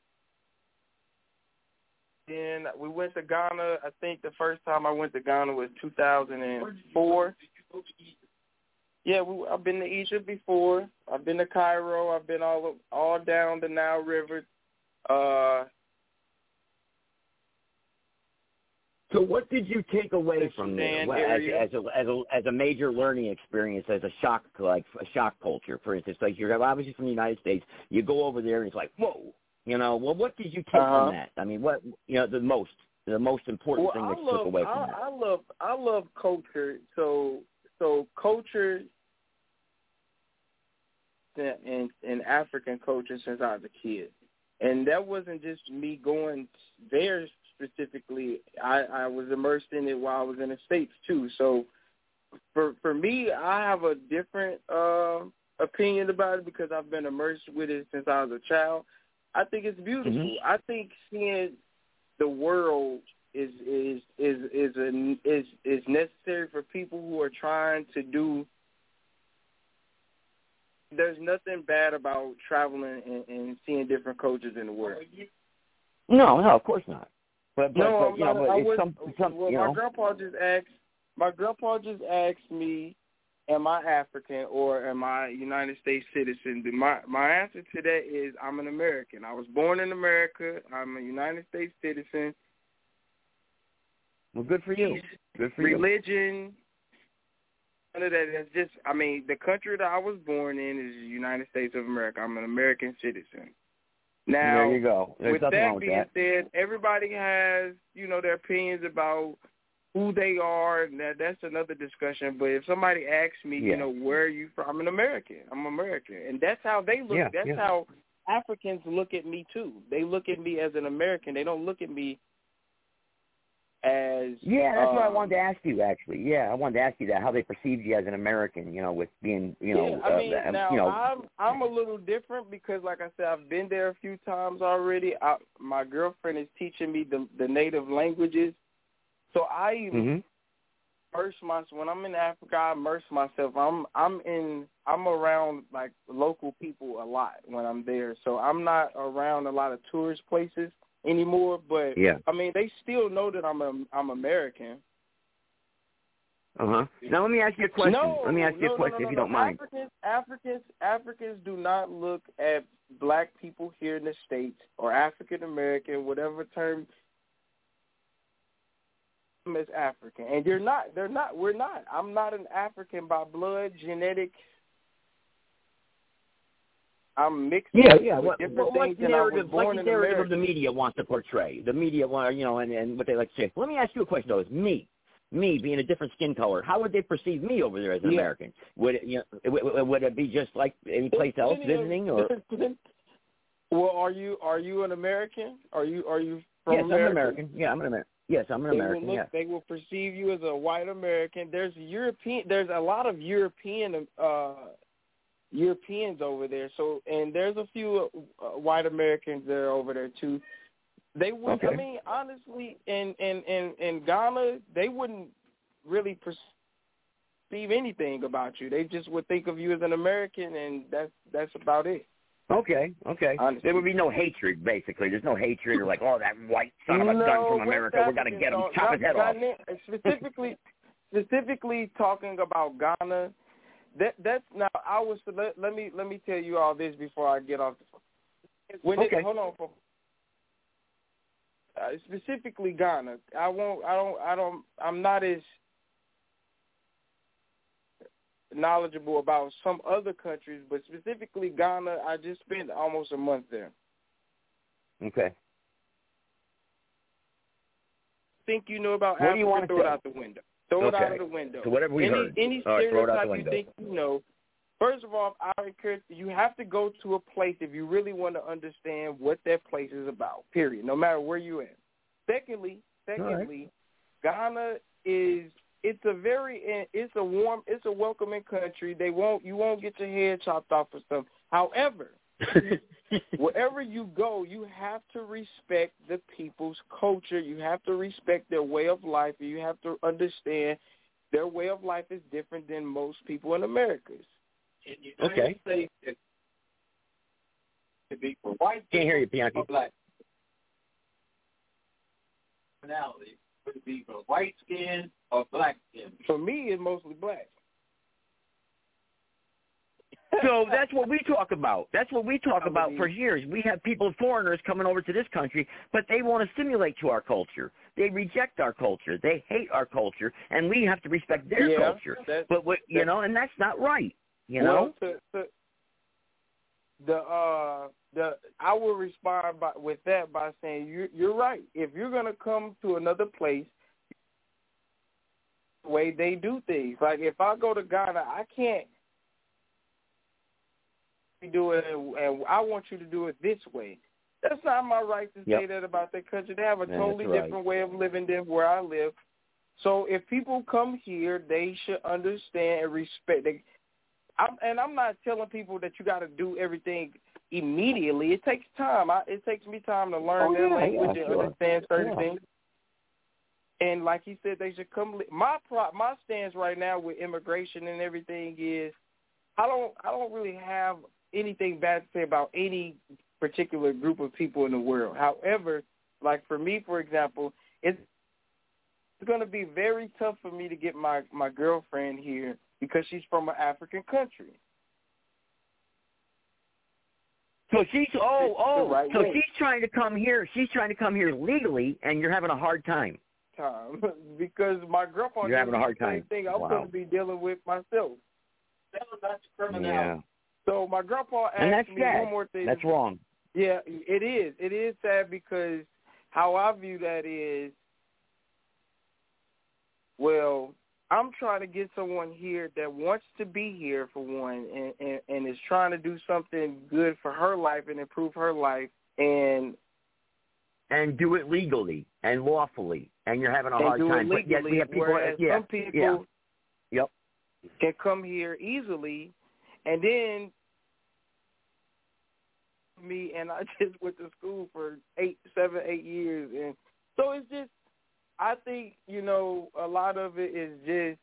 then we went to Ghana. I think the first time I went to Ghana was two thousand four. Yeah, we, I've been to Egypt before. I've been to Cairo. I've been all all down the Nile River. Uh, So what did you take away from there well, as, as, a, as, a, as a major learning experience, as a shock, like a shock culture, for instance? Like you're obviously from the United States. You go over there and it's like, whoa. You know, well, what did you take uh-huh. from that? I mean, what, you know, the most, the most important well, thing that I you love, took away from I, that? I love, I love culture. So, so culture in, in African culture since I was a kid. And that wasn't just me going there specifically. I, I was immersed in it while I was in the States, too. So for for me, I have a different uh, opinion about it because I've been immersed with it since I was a child. I think it's beautiful. Mm-hmm. I think seeing the world is is is is, a, is is necessary for people who are trying to do. There's nothing bad about traveling and, and seeing different cultures in the world. No, no, of course not. But, but, no, but you know, but I it's was, some, some, well, you my know. grandpa just asked. My grandpa just asked me, "Am I African or am I a United States citizen?" My my answer to that is, I'm an American. I was born in America. I'm a United States citizen. Well, good for you. Good for you. Religion. None of that. It's just, I mean, the country that I was born in is the United States of America. I'm an American citizen. Now, there you go. There's with nothing that wrong with being that. said, everybody has, you know, their opinions about who they are, and that, that's another discussion. But if somebody asks me, Yeah. you know, where are you from? I'm an American. I'm American. And that's how they look. Yeah, that's yeah. how Africans look at me, too. They look at me as an American. They don't look at me as yeah, that's um, what I wanted to ask you. Actually, yeah, I wanted to ask you that how they perceived you as an American. You know, with being, you know, yeah, I mean, uh, now you know. I'm I'm a little different because, like I said, I've been there a few times already. I, my girlfriend is teaching me the the native languages, so I even Mm-hmm. immerse myself when I'm in Africa. I immerse myself. I'm I'm in I'm around like local people a lot when I'm there, so I'm not around a lot of tourist places anymore, but yeah. I mean, they still know that I'm a, I'm American. Uh huh. Now let me ask you a question. No, let me ask you no, a question no, no, if you no. don't mind. Africans, Africans, Africans do not look at black people here in the States or African American, whatever term, as African, and you're not. They're not. We're not. I'm not an African by blood, genetic. I'm mixed Yeah, with yeah. What, different what, things what's the than I was narrative, born like the in narrative America. of the media wants to portray? The media want, you know, and, and what they like to say. Let me ask you a question, though. Is me, me being a different skin color, how would they perceive me over there as an Yeah. American? Would it, you know, would, would it be just like any place else visiting, or? Well, are you are you an American? Are you are you from yes, America? I'm an American. Yeah, I'm an American. Yes, I'm an they American. Will look, yeah. They will perceive you as a white American. There's European. There's a lot of European uh, Europeans over there. So, and there's a few uh, white Americans that are over there too. They would. Okay. I mean, honestly, in in in in Ghana, they wouldn't really perceive anything about you. They just would think of you as an American, and that's that's about it. Okay, okay. Honestly. There would be no hatred, basically. There's no hatred or like, oh, that white son of a no, gun from America, we're going to get him, no, chop his head off. Specifically, specifically talking about Ghana, that that's now. I was let, let me let me tell you all this before I get off. The, when okay. It, hold on. For, uh, specifically Ghana, I won't. I don't. I don't. I'm not as knowledgeable about some other countries, but specifically Ghana, I just spent almost a month there. Okay. Think you know about what Africa? Do you want to throw say? it out the window. Throw okay. it out of the window. So whatever we any, heard. Any all right, throw it out stereotype the window. you think you know. First of all, I encourage you have to go to a place if you really want to understand what that place is about. Period. No matter where you at. Secondly, secondly, right. Ghana is. It's a very, it's a warm, it's a welcoming country. They won't, you won't get your head chopped off for stuff. However, wherever you go, you have to respect the people's culture. You have to respect their way of life. You have to understand their way of life is different than most people in America's. Okay. To be for white Can't hear you, Bianchi. Black. Personality. Would it be for white skin or black skin? For me, it's mostly black. So that's what we talk about. That's what we talk I about believe. for years. We have people, foreigners, coming over to this country, but they want to assimilate to our culture. They reject our culture. They hate our culture, and we have to respect their yeah, culture. That's, but what you that's, know, and that's not right. You well, know, to, to, the uh, the I will respond by, with that by saying you you're right. If you're gonna come to another place, the way they do things, like if I go to Ghana, I can't do it, and, and I want you to do it this way. That's not my right to yep. say that about their country. They have a Yeah, totally right. different way of living than where I live. So if people come here, they should understand and respect. They, I'm, and I'm not telling people that you got to do everything immediately. It takes time. I, it takes me time to learn oh, their yeah, language yeah, and sure. understand certain yeah. things. And like he said, they should come. My pro, my stance right now with immigration and everything is, I don't I don't really have anything bad to say about any particular group of people in the world. However, like for me, for example, it's it's going to be very tough for me to get my, my girlfriend here because she's from an African country. So she's oh oh right so way. she's trying to come here. She's trying to come here legally, and you're having a hard time. Time because my girlfriend You're having a hard the same time. thing I'm Wow. going to be dealing with myself. That was not criminality. Yeah. So my grandpa asked And that's me sad. one more thing. That's wrong. Yeah, it is. It is sad because how I view that is, well, I'm trying to get someone here that wants to be here for one and, and, and is trying to do something good for her life and improve her life and and do it legally and lawfully, and you're having a and hard do time. it But yet legally, we have people. whereas yeah, some people yeah. Yep. can come here easily, and then me and I just went to school for eight, seven, eight years, and so it's just. I think you know a lot of it is just,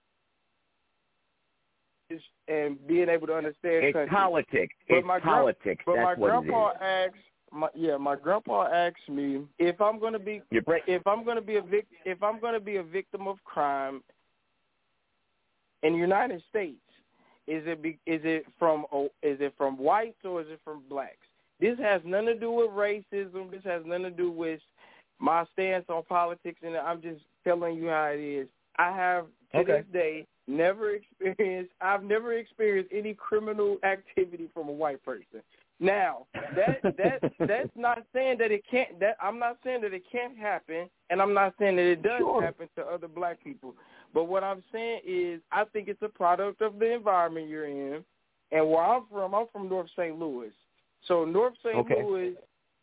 just and being able to understand. It's country. politics. But It's my politics. But That's my what grandpa it is. asked. My, yeah, my grandpa asked me if I'm going to be break- if I'm going to be a vic, if I'm going to be a victim of crime in the United States. Is it be, is it from is it from whites or is it from blacks? This has nothing to do with racism. This has nothing to do with my stance on politics, and I'm just telling you how it is. I have to Okay. this day never experienced. I've never experienced any criminal activity from a white person. Now, that that that's not saying that it can't. That I'm not saying that it can't happen, and I'm not saying that it does Sure. happen to other black people. But what I'm saying is, I think it's a product of the environment you're in, and where I'm from, I'm from North Saint Louis. So North Saint Okay. Louis,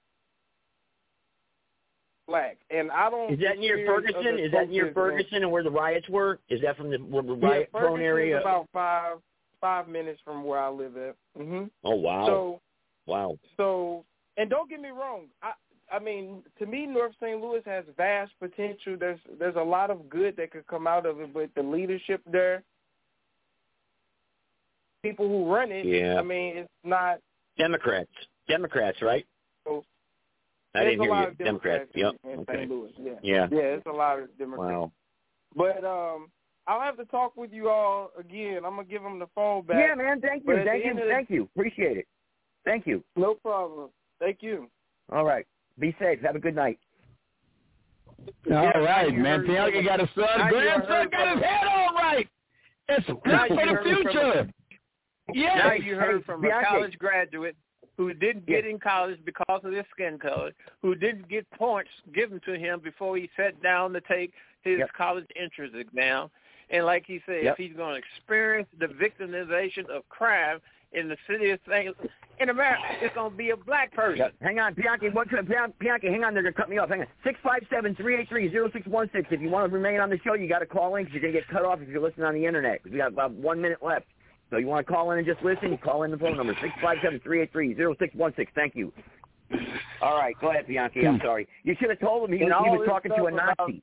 black, and I don't. Is that near experience Ferguson? other Is that near cultures in- Ferguson and where the riots were? Is that from the, where the Yeah, riot-prone Ferguson area? is about five five minutes from where I live at. hmm Oh, wow. So wow. so, and don't get me wrong. I I mean, to me, North Saint Louis has vast potential. There's there's a lot of good that could come out of it, but the leadership there, people who run it, Yeah. I mean, it's not. Democrats. Democrats, right? So, I there's didn't a hear lot you. of Democrats Democrats. Yep. in Okay. Saint Louis. Yeah. Yeah. Yeah, it's a lot of Democrats. Wow. But um, I'll have to talk with you all again. I'm gonna give them the phone back. Yeah, man. Thank But you. at the Thank you. end of the- Thank you. Appreciate it. Thank you. No problem. Thank you. All right. Be safe. Have a good night. All right, man. Bianchi got a son. Now you Grandson heard got his from- head all right. It's good Now for you the heard from- future. Yeah. Now you heard Hey, from Bianchi. a college graduate who didn't get in college because of their skin color, who didn't get points given to him before he sat down to take his Yep. college entrance exam. And like he said, Yep. if he's going to experience the victimization of crime in the city of Saint in America, it's going to be a black person. Yep. Hang on, Bianchi. What, Bianchi, hang on. They're going to cut me off. Hang on. six five seven, three eight three, zero six one six. If you want to remain on the show, you got to call in because you're going to get cut off if you're listening on the Internet. We got about one minute left. So you want to call in and just listen, you call in the phone number, six five seven, three eight three, zero six one six. Thank you. All right. Go ahead, Bianchi. I'm sorry. You should have told him he, he And all was this talking to a stuff Nazi.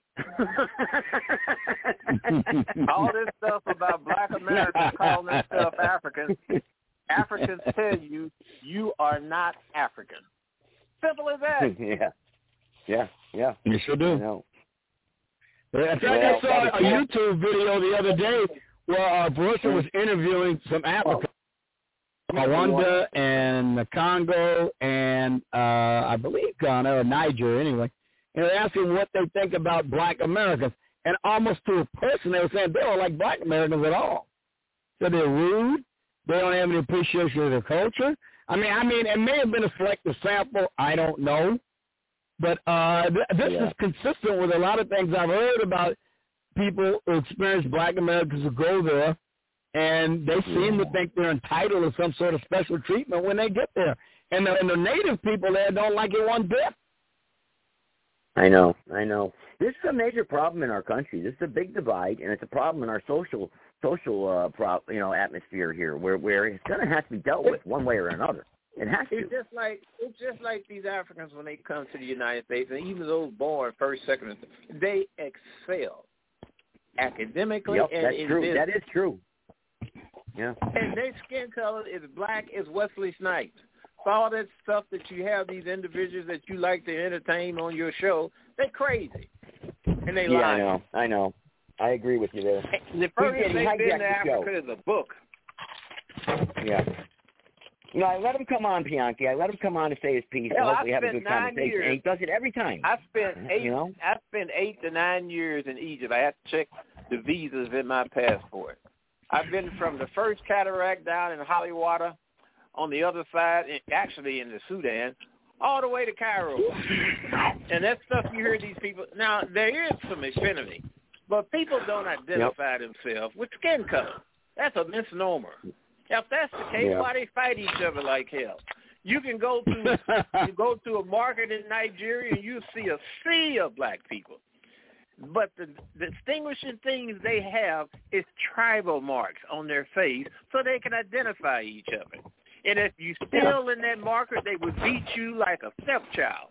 All this stuff about black Americans calling themselves Africans, Africans tell you, you are not African. Simple as that. yeah. Yeah. Yeah. You sure do. I know. In fact, Well, I saw a YouTube video the other day where uh, Burisha was interviewing some Africans. Rwanda and the Congo and uh, I believe Ghana or Niger anyway. And they're asking what they think about black Americans. And almost to a person, they were saying they don't like black Americans at all. So they're rude. They don't have any appreciation of their culture. I mean, I mean, it may have been a selective sample. I don't know. But uh, th- this yeah. is consistent with a lot of things I've heard about people who experience black Americans who go there, and they seem yeah. to think they're entitled to some sort of special treatment when they get there. And the, and the native people there don't like it one bit. I know, I know. This is a major problem in our country. This is a big divide, and it's a problem in our social social uh, pro, you know atmosphere here, where where it's going to have to be dealt with one way or another. It has to. It's just like it's just like these Africans when they come to the United States, and even those born first, second, and third, they excel academically. Yep, and that's in true. business. That is true. Yeah. And their skin color is black as Wesley Snipes. All that stuff that you have, these individuals that you like to entertain on your show, they're crazy. And they yeah, lie. I know. I know. I agree with you there. The first thing they've been to Africa is a book. Yeah. You know, I let him come on, Bianchi. I let him come on to say his piece Hell, and hopefully I have a spent good nine conversation. years. And he does it every time. I spent eight. You know? I spent eight to nine years in Egypt. I had to check the visas in my passport. I've been from the first cataract down in Hollywater, on the other side, actually in the Sudan, all the way to Cairo. And that stuff you hear these people. Now, there is some affinity, but people don't identify yep. themselves with skin color. That's a misnomer. If that's the case, yeah. why they fight each other like hell? You can go to you go to a market in Nigeria and you see a sea of black people. But the, the distinguishing things they have is tribal marks on their face so they can identify each other. And if you steal in that market, they would beat you like a stepchild.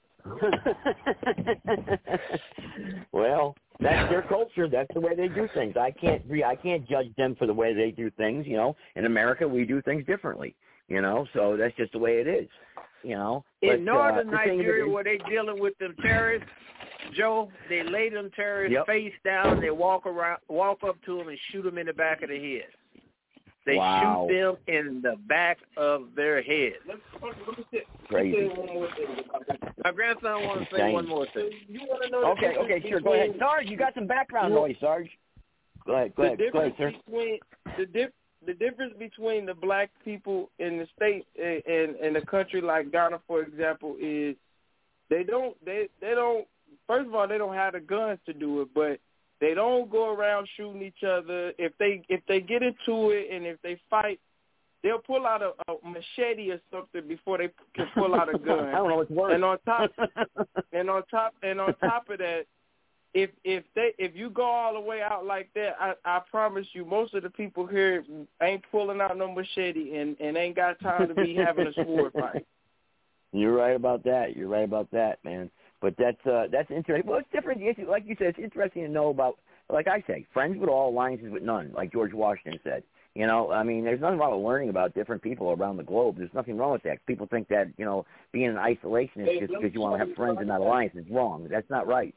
Well, that's their culture. That's the way they do things. I can't re- I can't judge them for the way they do things. You know, in America we do things differently. You know, so that's just the way it is. You know, in but, northern uh, Nigeria, where they dealing with them terrorists, Joe, they lay them terrorists yep. face down. They walk around, walk up to them, and shoot them in the back of the head. They wow. shoot them in the back of their head. Let me, let me say, Crazy. Let me say one more thing. My grandson wants to say Dang. one more thing. You want to know okay, okay, sure. Go ahead. Sarge, you got some background noise, Sarge. Go ahead, go ahead, the go ahead, sir. Between, the, dif- the difference between the black people in the state and, and, and a country like Ghana, for example, is they don't, they, they don't, first of all, they don't have the guns to do it, but they don't go around shooting each other. If they if they get into it and if they fight, they'll pull out a, a machete or something before they can pull out a gun. I don't know what's worse. And on top, and on top, and on top of that, if if they if you go all the way out like that, I, I promise you, most of the people here ain't pulling out no machete and, and ain't got time to be having a sword fight. You're right about that. You're right about that, man. But that's uh, that's interesting. Well, it's different. Like you said, it's interesting to know about, like I say, friends with all, alliances with none, like George Washington said. You know, I mean, there's nothing wrong with learning about different people around the globe. There's nothing wrong with that. People think that, you know, being an isolationist just because you want to have friends and not alliances is wrong. That's not right.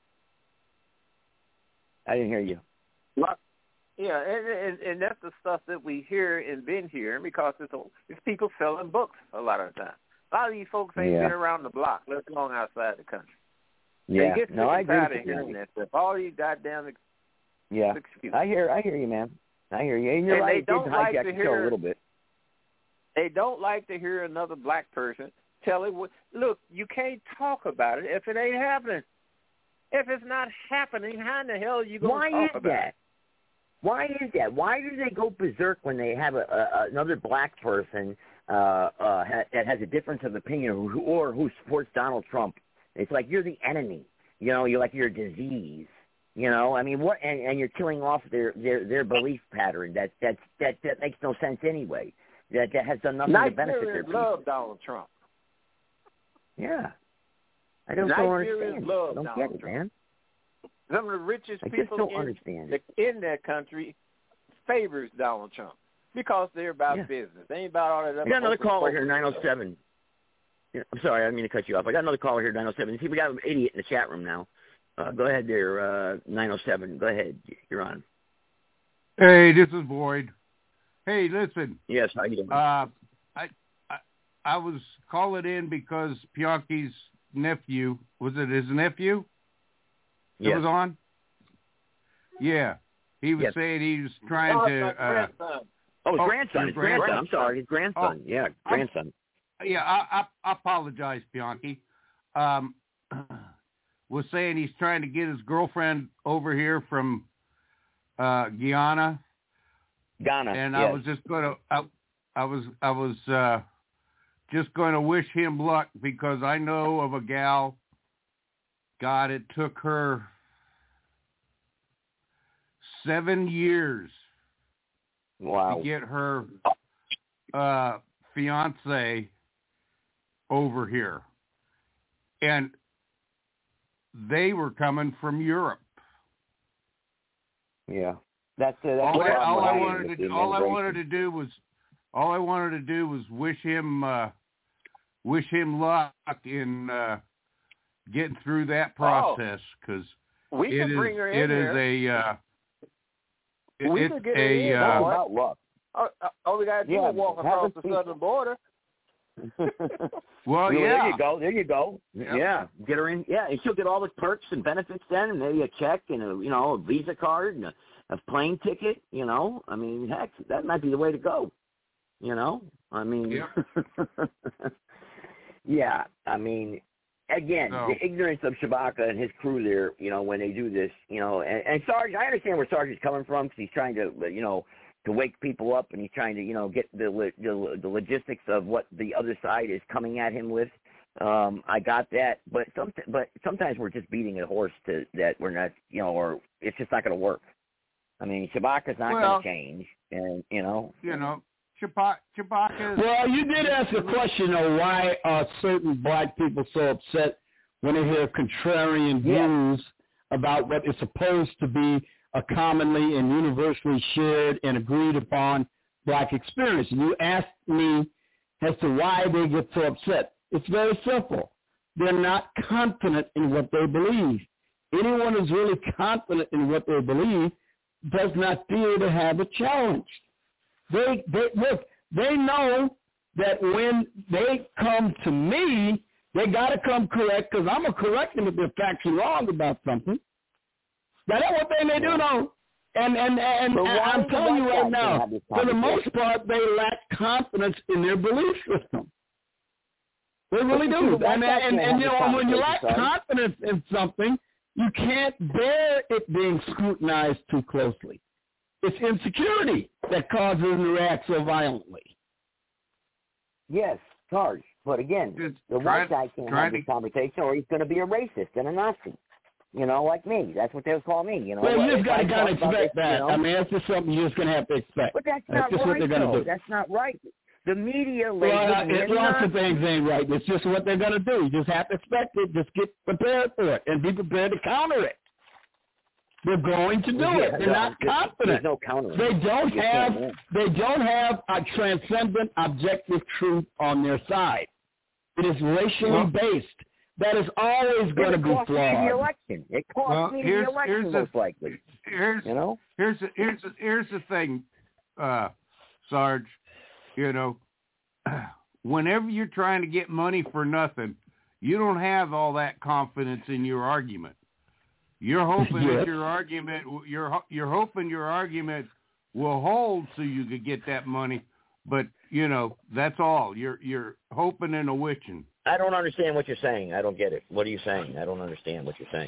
I didn't hear you. Yeah, and, and, and that's the stuff that we hear and been hearing because it's, a, it's people selling books a lot of the time. A lot of these folks ain't yeah. been around the block, let alone outside the country. Yeah, they get no, I agree with of you. hearing that stuff. All these goddamn ex- yeah, excuses. I hear, I hear you, man. I hear you. And you're and right. They It don't did like hijack to the hear, show a little bit. They don't like to hear another black person tell it. What, look, you can't talk about it if it ain't happening. If it's not happening, how in the hell are you going to talk about that? it? Why is that? Why do they go berserk when they have a, a, another black person uh, uh, ha, that has a difference of opinion or who, or who supports Donald Trump? It's like you're the enemy. You know, you're like you're a disease. You know, I mean, what? And, and you're killing off their, their, their belief pattern. That that that that makes no sense anyway. That that has done nothing to benefit their people. love Donald Trump. Yeah, I don't, don't understand. Love I don't Donald get it, Trump. man. Some of the richest I just people don't in, understand the, in that country favors Donald Trump because they're about yeah. business. They ain't about all that. I got another caller here, nine oh seven. Yeah, I'm sorry, I didn't mean to cut you off. I got another caller here, nine oh seven. See, we got an idiot in the chat room now. Uh, go ahead there, uh, nine oh seven. Go ahead. You're on. Hey, this is Boyd. Hey, listen. Yes, how you doing? Uh, I, I I was calling in because Pianki's nephew, was it his nephew? That Yes. was on? Yeah. He was Yes. saying he was trying Oh, to... Uh, Oh, his oh, grandson. His grandson. I'm sorry, his grandson. Oh, yeah, grandson. I'm, yeah, I, I, I apologize, Bianchi. Um, was saying he's trying to get his girlfriend over here from uh, Guyana. Ghana. And yes. I was just going to, I, I was, I was uh, just going to wish him luck because I know of a gal. God, it took her seven years. Wow. To get her uh, fiance over here. And they were coming from Europe. Yeah. That's it. All, I, all I wanted to all I wanted to do was all I wanted to do was wish him uh, wish him luck in uh, getting through that process because we it can is bring her in it here. is a uh, it, we it's could get a her in. uh, boy. about luck. Uh, uh, all we got to do Yeah, is walk have across a the seat. southern border. well, Well, yeah. There you go. There you go. Yep. Yeah. Get her in. Yeah, and she'll get all the perks and benefits then, and maybe a check and a you know a Visa card and a, a plane ticket. You know, I mean, heck, that might be the way to go. You know, I mean, Yep. yeah. I mean, again, So- the ignorance of Shabaka and his crew there. You know, when they do this, you know, and, and Sarge, I understand where Sarge is coming from because he's trying to, you know. to wake people up, and he's trying to, you know, get the, the the logistics of what the other side is coming at him with. Um, I got that, but some, but sometimes we're just beating a horse to that we're not, you know, or it's just not going to work. I mean, Shabaka's not Well- going to change, and you know, You know, Chewbacca. Chewbacca Well, you did ask a question of why are certain black people so upset when they hear contrarian views about what is supposed to be a commonly and universally shared and agreed upon black experience. And you asked me as to why they get so upset. It's very simple. They're not confident in what they believe. Anyone who's really confident in what they believe does not fear to have a challenge. They, they look, they know that when they come to me, they got to come correct because I'm going to correct them if they're factually wrong about something. Now, that's what they may do, though. And, and, and, and I'm telling you right now, for the most part, they lack confidence in their belief system. They really do. And, and, and, you know, when you lack confidence in something, you can't bear it being scrutinized too closely. It's insecurity that causes them to react so violently. yes, Sarge. But again, the white guy can't have this conversation, or he's going to be a racist and a Nazi. You know, like me. That's what they would call me. You know, Well, you just got to If I kind of talk about expect this, that. you know, I mean, that's just something you're just going to have to expect. But that's That's not just what right, they're going though. to do. That's not right. The media Well, uh, labels it, lots of things ain't right. It's just what they're going to do. You just have to expect it. Just get prepared for it and be prepared to counter it. They're going to do Yeah, it. They're no, not there's- confident. there's no countering. They don't You have. can't win. They don't have a transcendent, objective truth on their side. It is racially Well- based. That is always going to It be cost me the flawed. election. It cost Well, me here's- the election, here's the- most likely. Here's You know? here's the, here's the, here's the thing, uh, Sarge. You know, whenever you're trying to get money for nothing, you don't have all that confidence in your argument. You're hoping Yes. that your argument, you're ho- you're hoping your argument will hold so you could get that money. But you know, that's all. You're you're hoping and a witching. I don't understand what you're saying. I don't get it. What are you saying? I don't understand what you're saying.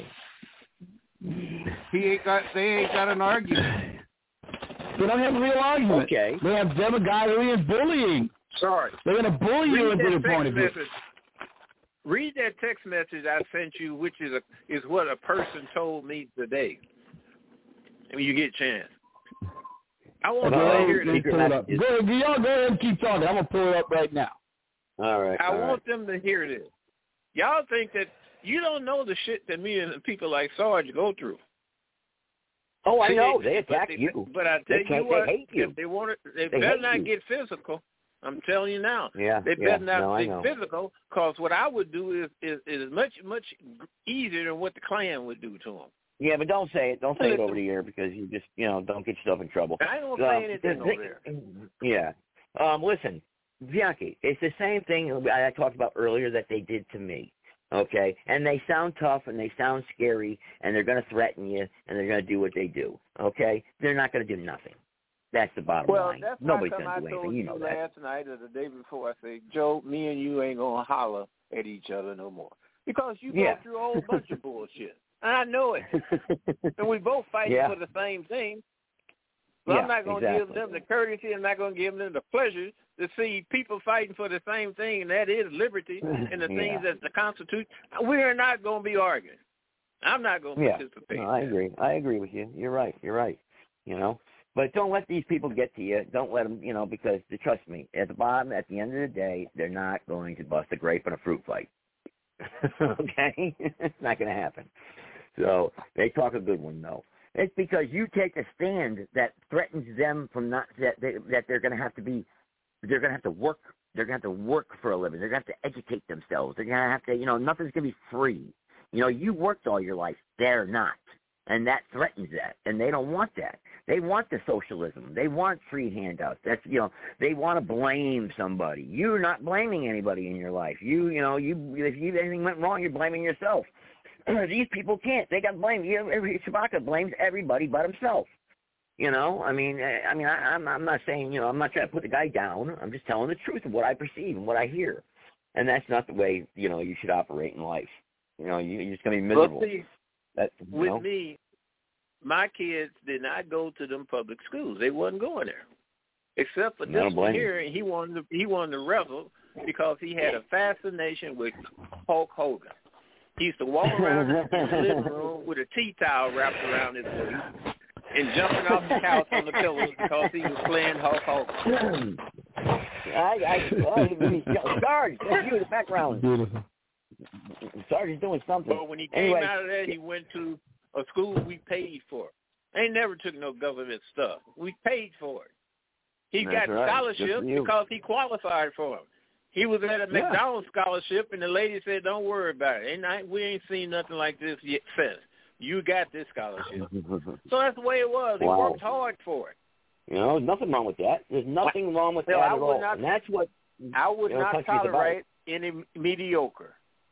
He ain't got. They ain't got an argument. They don't have a real argument. Okay. They have demagoguery and bullying. Sorry. They're going to bully you Read into that the point text of view. message. Read that text message I sent you, which is a is what a person told me today. When you get a chance, I want Okay, to let me- hear let me this. pull it up. Go, y'all go ahead and keep talking. I'm going to pull it up right now. All right. I all want right. them to hear this. Y'all think that you don't know the shit that me and people like Sarge go through. Oh, I See, know. They but attack they- you. But I They tell you can't- what, they hate you. if they want it, they, They better hate not you. get physical. I'm telling you now. Yeah, They yeah. better not No, I get know. physical, because what I would do is, is is much much easier than what the Klan would do to them. Yeah, but don't say it. Don't say it over the air because you just, you know, don't get yourself in trouble. I ain't gonna Um, say anything the- over there. Yeah. Um, listen, Bianchi, it's the same thing I talked about earlier that they did to me. Okay, and they sound tough and they sound scary and they're going to threaten you and they're going to do what they do. Okay, they're not going to do nothing. That's the bottom Well, line. that's Nobody's how come going to I do told anything. You you know that. last night or the day before. I said, Joe, me and you ain't gonna holler at each other no more because you Yeah. go through a whole bunch of bullshit. And I know it. And we both fighting Yeah. for the same thing. But Yeah, I'm not going to exactly. give them the courtesy. I'm not going to give them the pleasure to see people fighting for the same thing, and that is liberty and the Yeah. things that the Constitution. We are not going to be arguing. I'm not going to Yeah, participate. no, I agree. I agree with you. You're right. You're right. You know, but don't let these people get to you. Don't let them, you know, because trust me, at the bottom, at the end of the day, they're not going to bust a grape in a fruit fight. Okay, it's not going to happen. So they talk a good one though. It's because you take a stand that threatens them from not that they, that they're going to have to be, they're going to have to work. They're going to have to work for a living. They're going to have to educate themselves. They're going to have to, you know, nothing's going to be free. You know, you worked all your life. They're not. And that threatens that. And they don't want that. They want the socialism. They want free handouts. That's, you know, they want to blame somebody. You're not blaming anybody in your life. You, you know, you if you anything went wrong, you're blaming yourself. These people can't. They got blamed. You know, every, Chewbacca blames everybody but himself. You know, I mean, I mean, I, I'm, I'm not saying, you know, I'm not trying to put the guy down. I'm just telling the truth of what I perceive and what I hear. And that's not the way, you know, you should operate in life. You know, you, you're just going to be miserable. Well, see, That, you with know? me, my kids did not go to them public schools. They wasn't going there, except for I this don't one blame you. here. And he wanted to, he wanted to wrestle because he had a fascination with Hulk Hogan. He used to walk around in the living room with a tea towel wrapped around his waist and jumping off the couch on the pillows because he was playing Hulk Hogan. I, I, oh, Sarge, that's you in the background. Beautiful. Sarge is doing something. But when he came anyway, out of that, he went to a school we paid for. They never took no government stuff. We paid for it. He That's got right. scholarship Good for you. because he qualified for them. He was at a Yeah. McDonald's scholarship, and the lady said, "Don't worry about it. Ain't I, we ain't seen nothing like this yet since. You got this scholarship." So that's the way it was. He Wow. worked hard for it. You know, there's nothing wrong with that. There's nothing wrong with No, that I at would all. not- And that's what I would you know, not country's about. tolerate any mediocre.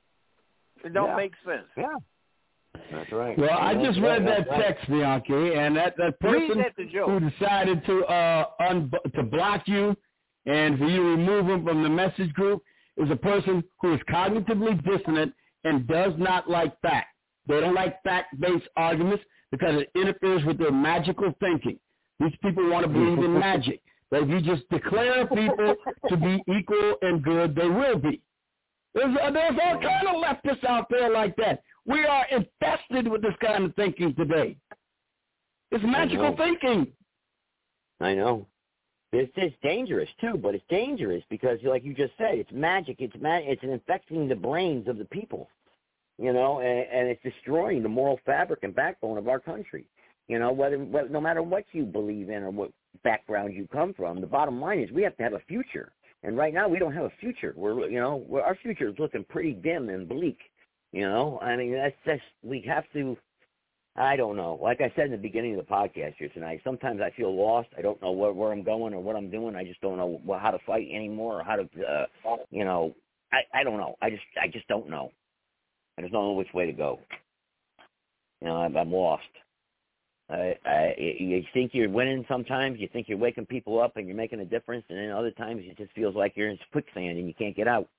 It don't Yeah. make sense. Yeah. That's right. Well, I You know, just read that that's right. text, Bianchi, and that, that Read person that to Joe. who decided to uh un- to block you and for you to remove him from the message group is a person who is cognitively dissonant and does not like fact. They don't like fact-based arguments because it interferes with their magical thinking. These people want to believe in magic. But if you just declare people to be equal and good, they will be. There's, uh, there's all kind of leftists out there like that. We are infested with this kind of thinking today. It's magical know. thinking. I know. It's, it's dangerous too, but it's dangerous because, like you just said, it's magic. It's ma- It's infecting the brains of the people, you know, and, and it's destroying the moral fabric and backbone of our country. You know, whether, whether no matter what you believe in or what background you come from, the bottom line is we have to have a future. And right now we don't have a future. We're, you know, we're, our future is looking pretty dim and bleak. You know, I mean, that's that's we have to. I don't know. Like I said in the beginning of the podcast here tonight, sometimes I feel lost. I don't know where, where I'm going or what I'm doing. I just don't know how to fight anymore or how to, uh, you know, I, I don't know. I just I just don't know. I just don't know which way to go. You know, I'm, I'm lost. I, I, you think you're winning sometimes. You think you're waking people up and you're making a difference, and then other times it just feels like you're in quicksand and you can't get out.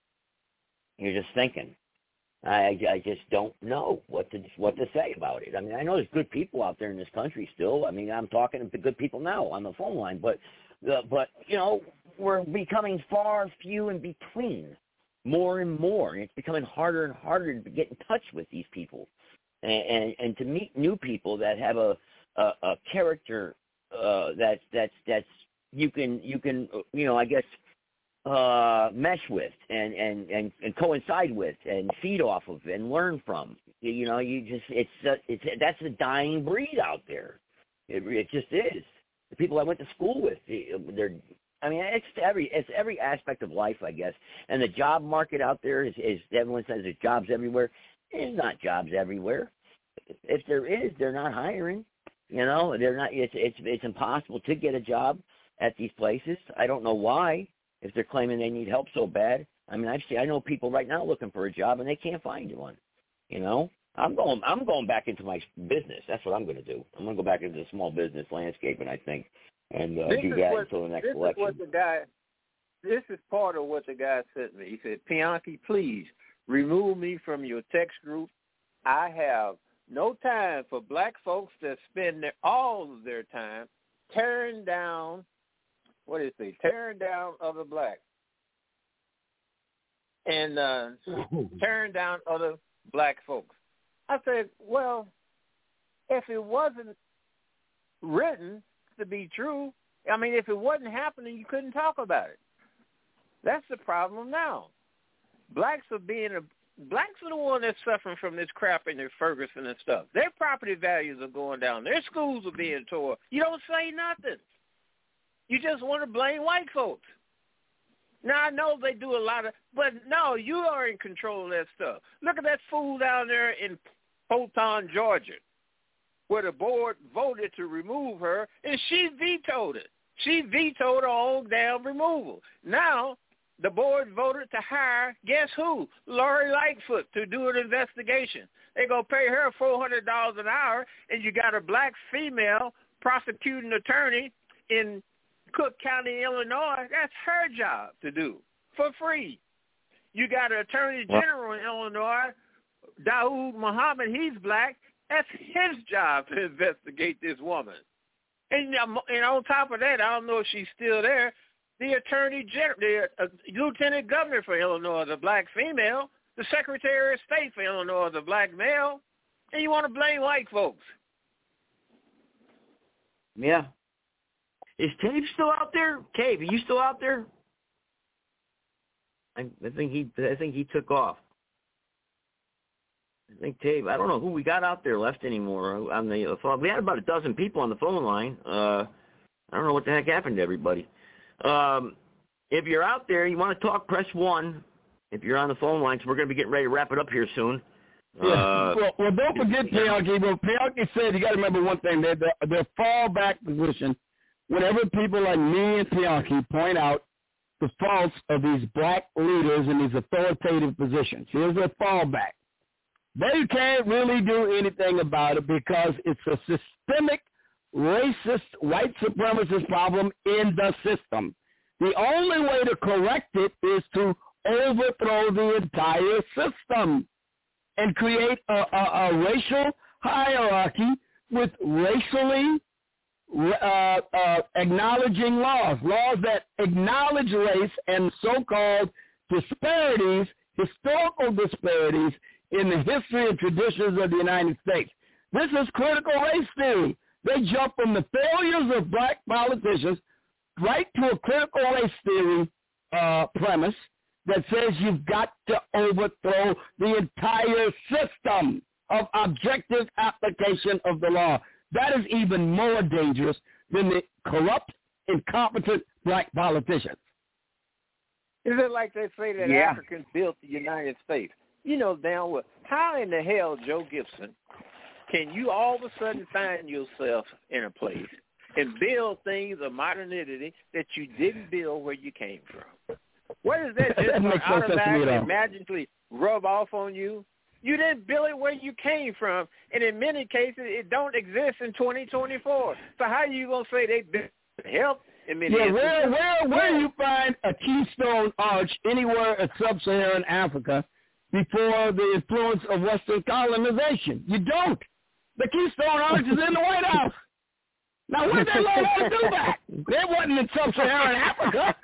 You're just thinking. I, I just don't know what to what to say about it. I mean, I know there's good people out there in this country still. I mean, I'm talking to good people now on the phone line, but uh, but you know, we're becoming far few in between, more and more, and it's becoming harder and harder to get in touch with these people, and and, and to meet new people that have a a, a character uh, that's that's that's you can you can you know I guess. uh mesh with and, and and and coincide with and feed off of and learn from. You know, you just it's uh, it's that's a dying breed out there. It it just is. The people I went to school with, they're I mean, it's every it's every aspect of life, I guess. And the job market out there is, is everyone says there's jobs everywhere. There's not jobs everywhere. If there is, they're not hiring. You know, they're not. It's it's it's impossible to get a job at these places. I don't know why. If they're claiming they need help so bad, I mean, I've seen. I know people right now looking for a job and they can't find one. You know, I'm going. I'm going back into my business. That's what I'm going to do. I'm going to go back into the small business landscaping, I think, and uh, do that what, until the next this election. Is what the guy, this is part of what the guy sent me. He said, Pianki, please remove me from your text group. I have no time for black folks that spend their, all of their time tearing down, what is it, tearing down other blacks and uh, tearing down other black folks. I said, well, if it wasn't written to be true, I mean, if it wasn't happening, you couldn't talk about it. That's the problem now. Blacks are being a Blacks are the one that's suffering from this crap in their Ferguson and stuff. Their property values are going down. Their schools are being tore. You don't say nothing. You just want to blame white folks. Now, I know they do a lot of, but no, you are in control of that stuff. Look at that fool down there in Polton, Georgia, where the board voted to remove her, and she vetoed it. She vetoed her own damn removal. Now, the board voted to hire, guess who? Lori Lightfoot to do an investigation. They're going to pay her four hundred dollars an hour, and you got a black female prosecuting attorney in Cook County, Illinois. That's her job to do for free. You got an attorney general in Illinois, Daoud Muhammad. He's black. That's his job to investigate this woman. And, and on top of that, I don't know if she's still there, the attorney general, the uh, lieutenant governor for Illinois is a black female. The secretary of state for Illinois is a black male. And you want to blame white folks. Yeah. Is Cave still out there? Cave, are you still out there? I, I think he. I think he took off. I think Cave. I don't know who we got out there left anymore on the phone. We had about a dozen people on the phone line. Uh, I don't know what the heck happened to everybody. Um, if you're out there, you want to talk, press one. If you're on the phone line, so we're going to be getting ready to wrap it up here soon. Yeah. Uh, well, well, don't forget Pianki. Well, Pianki said you got to remember one thing: their their fallback position. Whenever people like me and Pianki point out the faults of these black leaders in these authoritative positions, here's their fallback. They can't really do anything about it because it's a systemic, racist, white supremacist problem in the system. The only way to correct it is to overthrow the entire system and create a, a, a racial hierarchy with racially uh, uh, acknowledging laws, laws that acknowledge race and so-called disparities, historical disparities in the history and traditions of the United States. This is critical race theory. They jump from the failures of black politicians right to a critical race theory uh, premise that says you've got to overthrow the entire system of objective application of the law. That is even more dangerous than the corrupt, incompetent black politicians. Is it like they say that Yeah. Africans built the United States? You know damn well. How in the hell, Joe Gibson, can you all of a sudden find yourself in a place and build things of modernity that you didn't build where you came from? What is that just That makes no sense to me at automatically, all. magically rub off on you? You didn't build it where you came from, and in many cases, it don't exist in twenty twenty-four. So how are you going to say they built help in many Yeah, instances? where where where do you find a Keystone Arch anywhere in sub-Saharan Africa before the influence of Western colonization? You don't. The Keystone Arch is in the White House. Now, where did they learn how to do that? They wasn't in sub-Saharan Africa.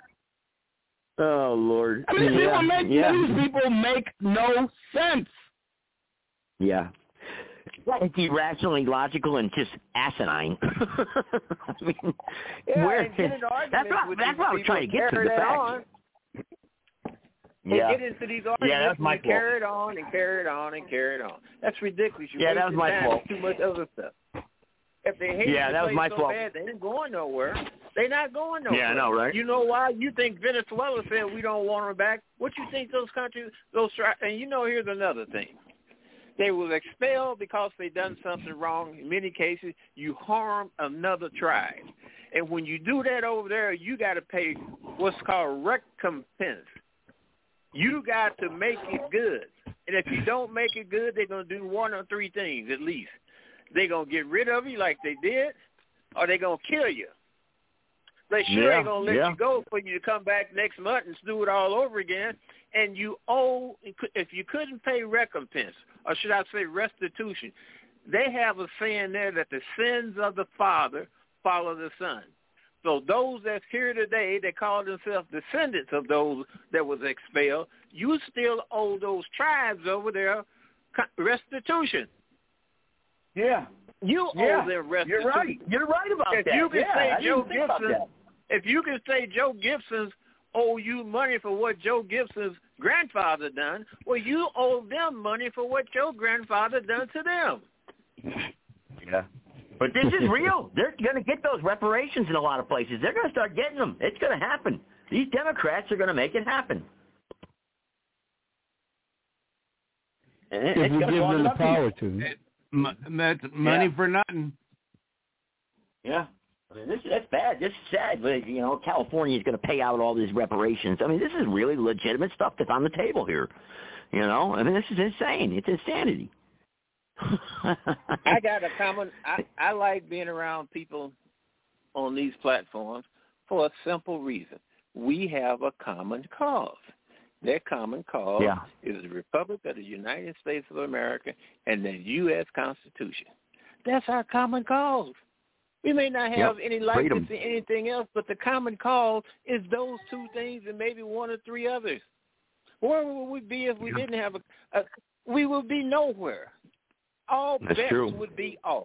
oh, Lord. I mean, these yeah. people make yeah. these people make no sense. Yeah. It's irrationally logical and just asinine. I mean, Yeah, where, and get into arguments that's what, with that's these what I was people trying to get and to, carry the that fact. on. Yeah. And get into these arguments Yeah, that's my and fault. carry it on and carry it on and carry it on. That's ridiculous. You Yeah, that was wasted my time fault. with Too much other stuff. If they hate Yeah, the that was place my so fault. bad, they ain't going nowhere. They're not going nowhere. Yeah, I know, right? You know why? You think Venezuela said we don't want them back? What you think those countries, those tri- and you know, here's another thing. They will expel because they done something wrong. In many cases, you harm another tribe. And when you do that over there, you got to pay what's called recompense. You got to make it good. And if you don't make it good, they're going to do one or three things at least. They're going to get rid of you like they did, or they're going to kill you. They sure Yeah, ain't going to let yeah. you go for you to come back next month and do it all over again. And you owe, if you couldn't pay recompense, or should I say restitution, they have a saying there that the sins of the father follow the son. So those that's here today, they call themselves descendants of those that was expelled. You still owe those tribes over there restitution. Yeah. You Yeah. owe them restitution. You're right. You're right about if that. You can yeah, say I Joe didn't think about Gibson, that. if you can say Joe Gibson's owe you money for what Joe Gibson's grandfather done, well, you owe them money for what your grandfather done to them. Yeah. But this is real. They're going to get those reparations in a lot of places. They're going to start getting them. It's going to happen. These Democrats are going to make it happen. And it, If it's we going to give cause them the an upheaval. power to. It, m- that's money Yeah. for nothing. Yeah. I mean, this, that's bad. This is sad. But, you know, California is going to pay out all these reparations. I mean, this is really legitimate stuff that's on the table here. You know, I mean, this is insane. It's insanity. I got a common. I, I like being around people on these platforms for a simple reason. We have a common cause. Their common cause Yeah. is the Republic of the United States of America and the U S Constitution. That's our common cause. We may not have Yep. any likeness Freedom. to anything else, but the common cause is those two things and maybe one or three others. Where would we be if we didn't have a, a we would be nowhere. All That's bets true. would be off.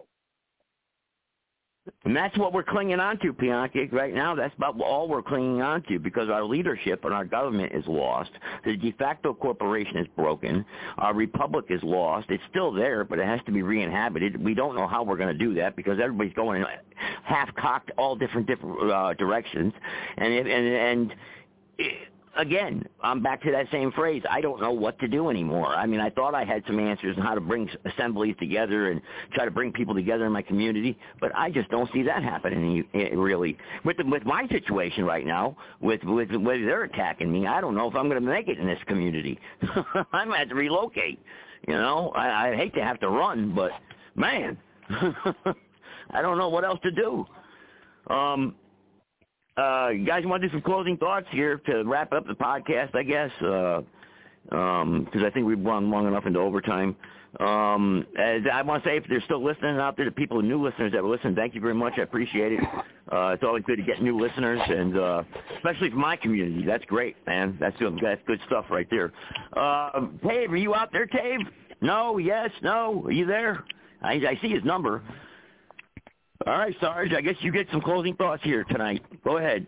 And that's what we're clinging on to, Bianchi, right now. That's about all we're clinging on to because our leadership and our government is lost. The de facto corporation is broken. Our republic is lost. It's still there, but it has to be re-inhabited. We don't know how we're going to do that because everybody's going half-cocked all different different uh, directions. And, it, and, and it, again, I'm back to that same phrase. I don't know what to do anymore. I mean, I thought I had some answers on how to bring assemblies together and try to bring people together in my community, but I just don't see that happening really. With the, with my situation right now, with with the way they're attacking me, I don't know if I'm going to make it in this community. I might have to relocate. You know, I, I hate to have to run, but man, I don't know what else to do. Um. Uh, you guys want to do some closing thoughts here to wrap up the podcast, I guess, because uh, um, I think we've run long enough into overtime. Um, as I want to say, if there's still listening out there, the people, new listeners that were listening, thank you very much. I appreciate it. Uh, it's always good to get new listeners, and uh, especially for my community. That's great, man. That's good, that's good stuff right there. Uh, Dave, are you out there, Dave? No, yes, no. Are you there? I, I see his number. All right, Sarge, I guess you get some closing thoughts here tonight. Go ahead.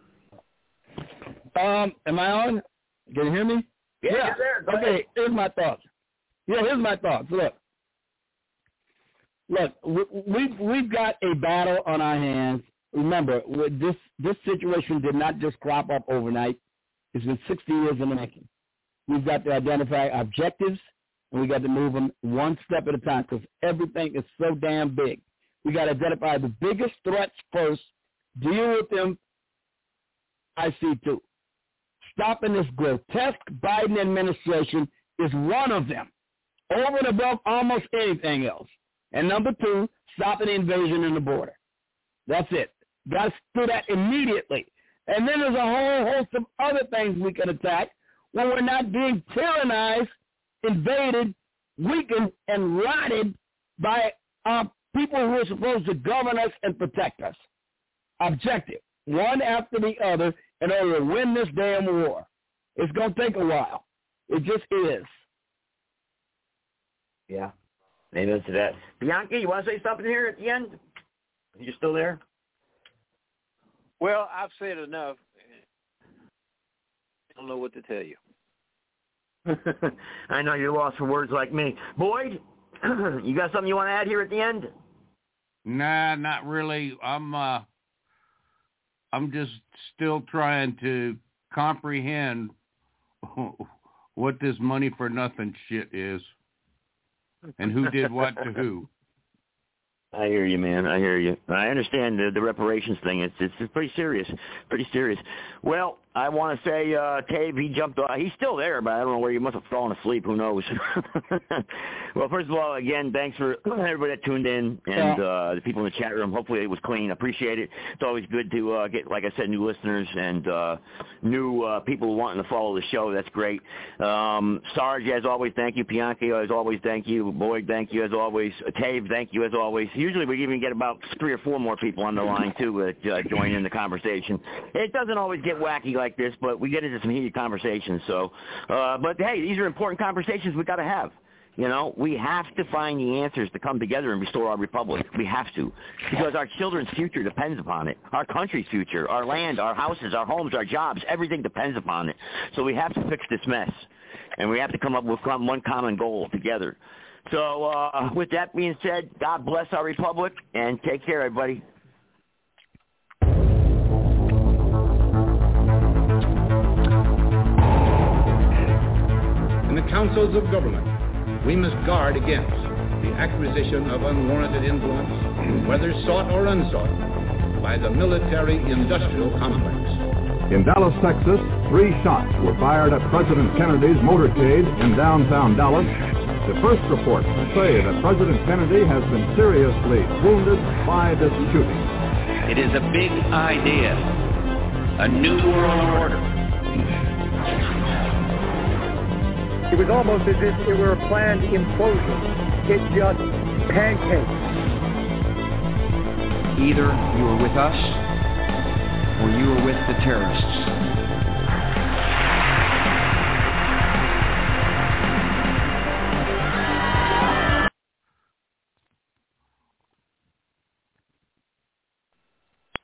Um, am I on? Can you hear me? Yeah, you're there. Go okay, ahead. here's my thoughts. Yeah, here's my thoughts. Look. Look, we, we've, we've got a battle on our hands. Remember, with this, this situation did not just crop up overnight. It's been sixty years in the making. We've got to identify objectives, and we got to move them one step at a time because everything is so damn big. We got to identify the biggest threats first, deal with them, I see too. Stopping this grotesque Biden administration is one of them, over and above almost anything else. And number two, stopping the invasion in the border. That's it. Got to do that immediately. And then there's a whole host of other things we can attack when we're not being tyrannized, invaded, weakened, and rotted by our people who are supposed to govern us and protect us. Objective, one after the other, in order to win this damn war. It's going to take a while. It just is. Yeah. Amen to that. Bianchi, you want to say something here at the end? Are you still there? Well, I've said enough. I don't know what to tell you. I know you're lost for words like me. Boyd, you got something you want to add here at the end? Nah, not really. I'm uh, I'm just still trying to comprehend what this money for nothing shit is. and who did what to who. I hear you, man. I hear you. I understand the, the reparations thing. It's, it's it's pretty serious, pretty serious. Well, I want to say, uh, Tave, he jumped off. He's still there, but I don't know where he must have fallen asleep. Who knows? Well, first of all, again, thanks for everybody that tuned in and uh, the people in the chat room. Hopefully it was clean. Appreciate it. It's always good to uh, get, like I said, new listeners and uh, new uh, people wanting to follow the show. That's great. Um, Sarge, as always, thank you. Bianchi, as always, thank you. Boyd, thank you, as always. Tave, thank you, as always. Usually we even get about three or four more people on the line, too, uh, uh, join in the conversation. It doesn't always get wacky like this, but we get into some heated conversations. So, uh, but, hey, these are important conversations we got to have. You know, we have to find the answers to come together and restore our republic. We have to, because our children's future depends upon it. Our country's future, our land, our houses, our homes, our jobs, everything depends upon it. So we have to fix this mess, and we have to come up with one common goal together. So uh, with that being said, God bless our republic, and take care, everybody. In the councils of government, we must guard against the acquisition of unwarranted influence, whether sought or unsought, by the military-industrial complex. In Dallas, Texas, three shots were fired at President Kennedy's motorcade in downtown Dallas. The first reports say that President Kennedy has been seriously wounded by this shooting. It is a big idea, a new world order. It was almost as if it were a planned implosion. It just pancaked. Either you were with us or you were with the terrorists.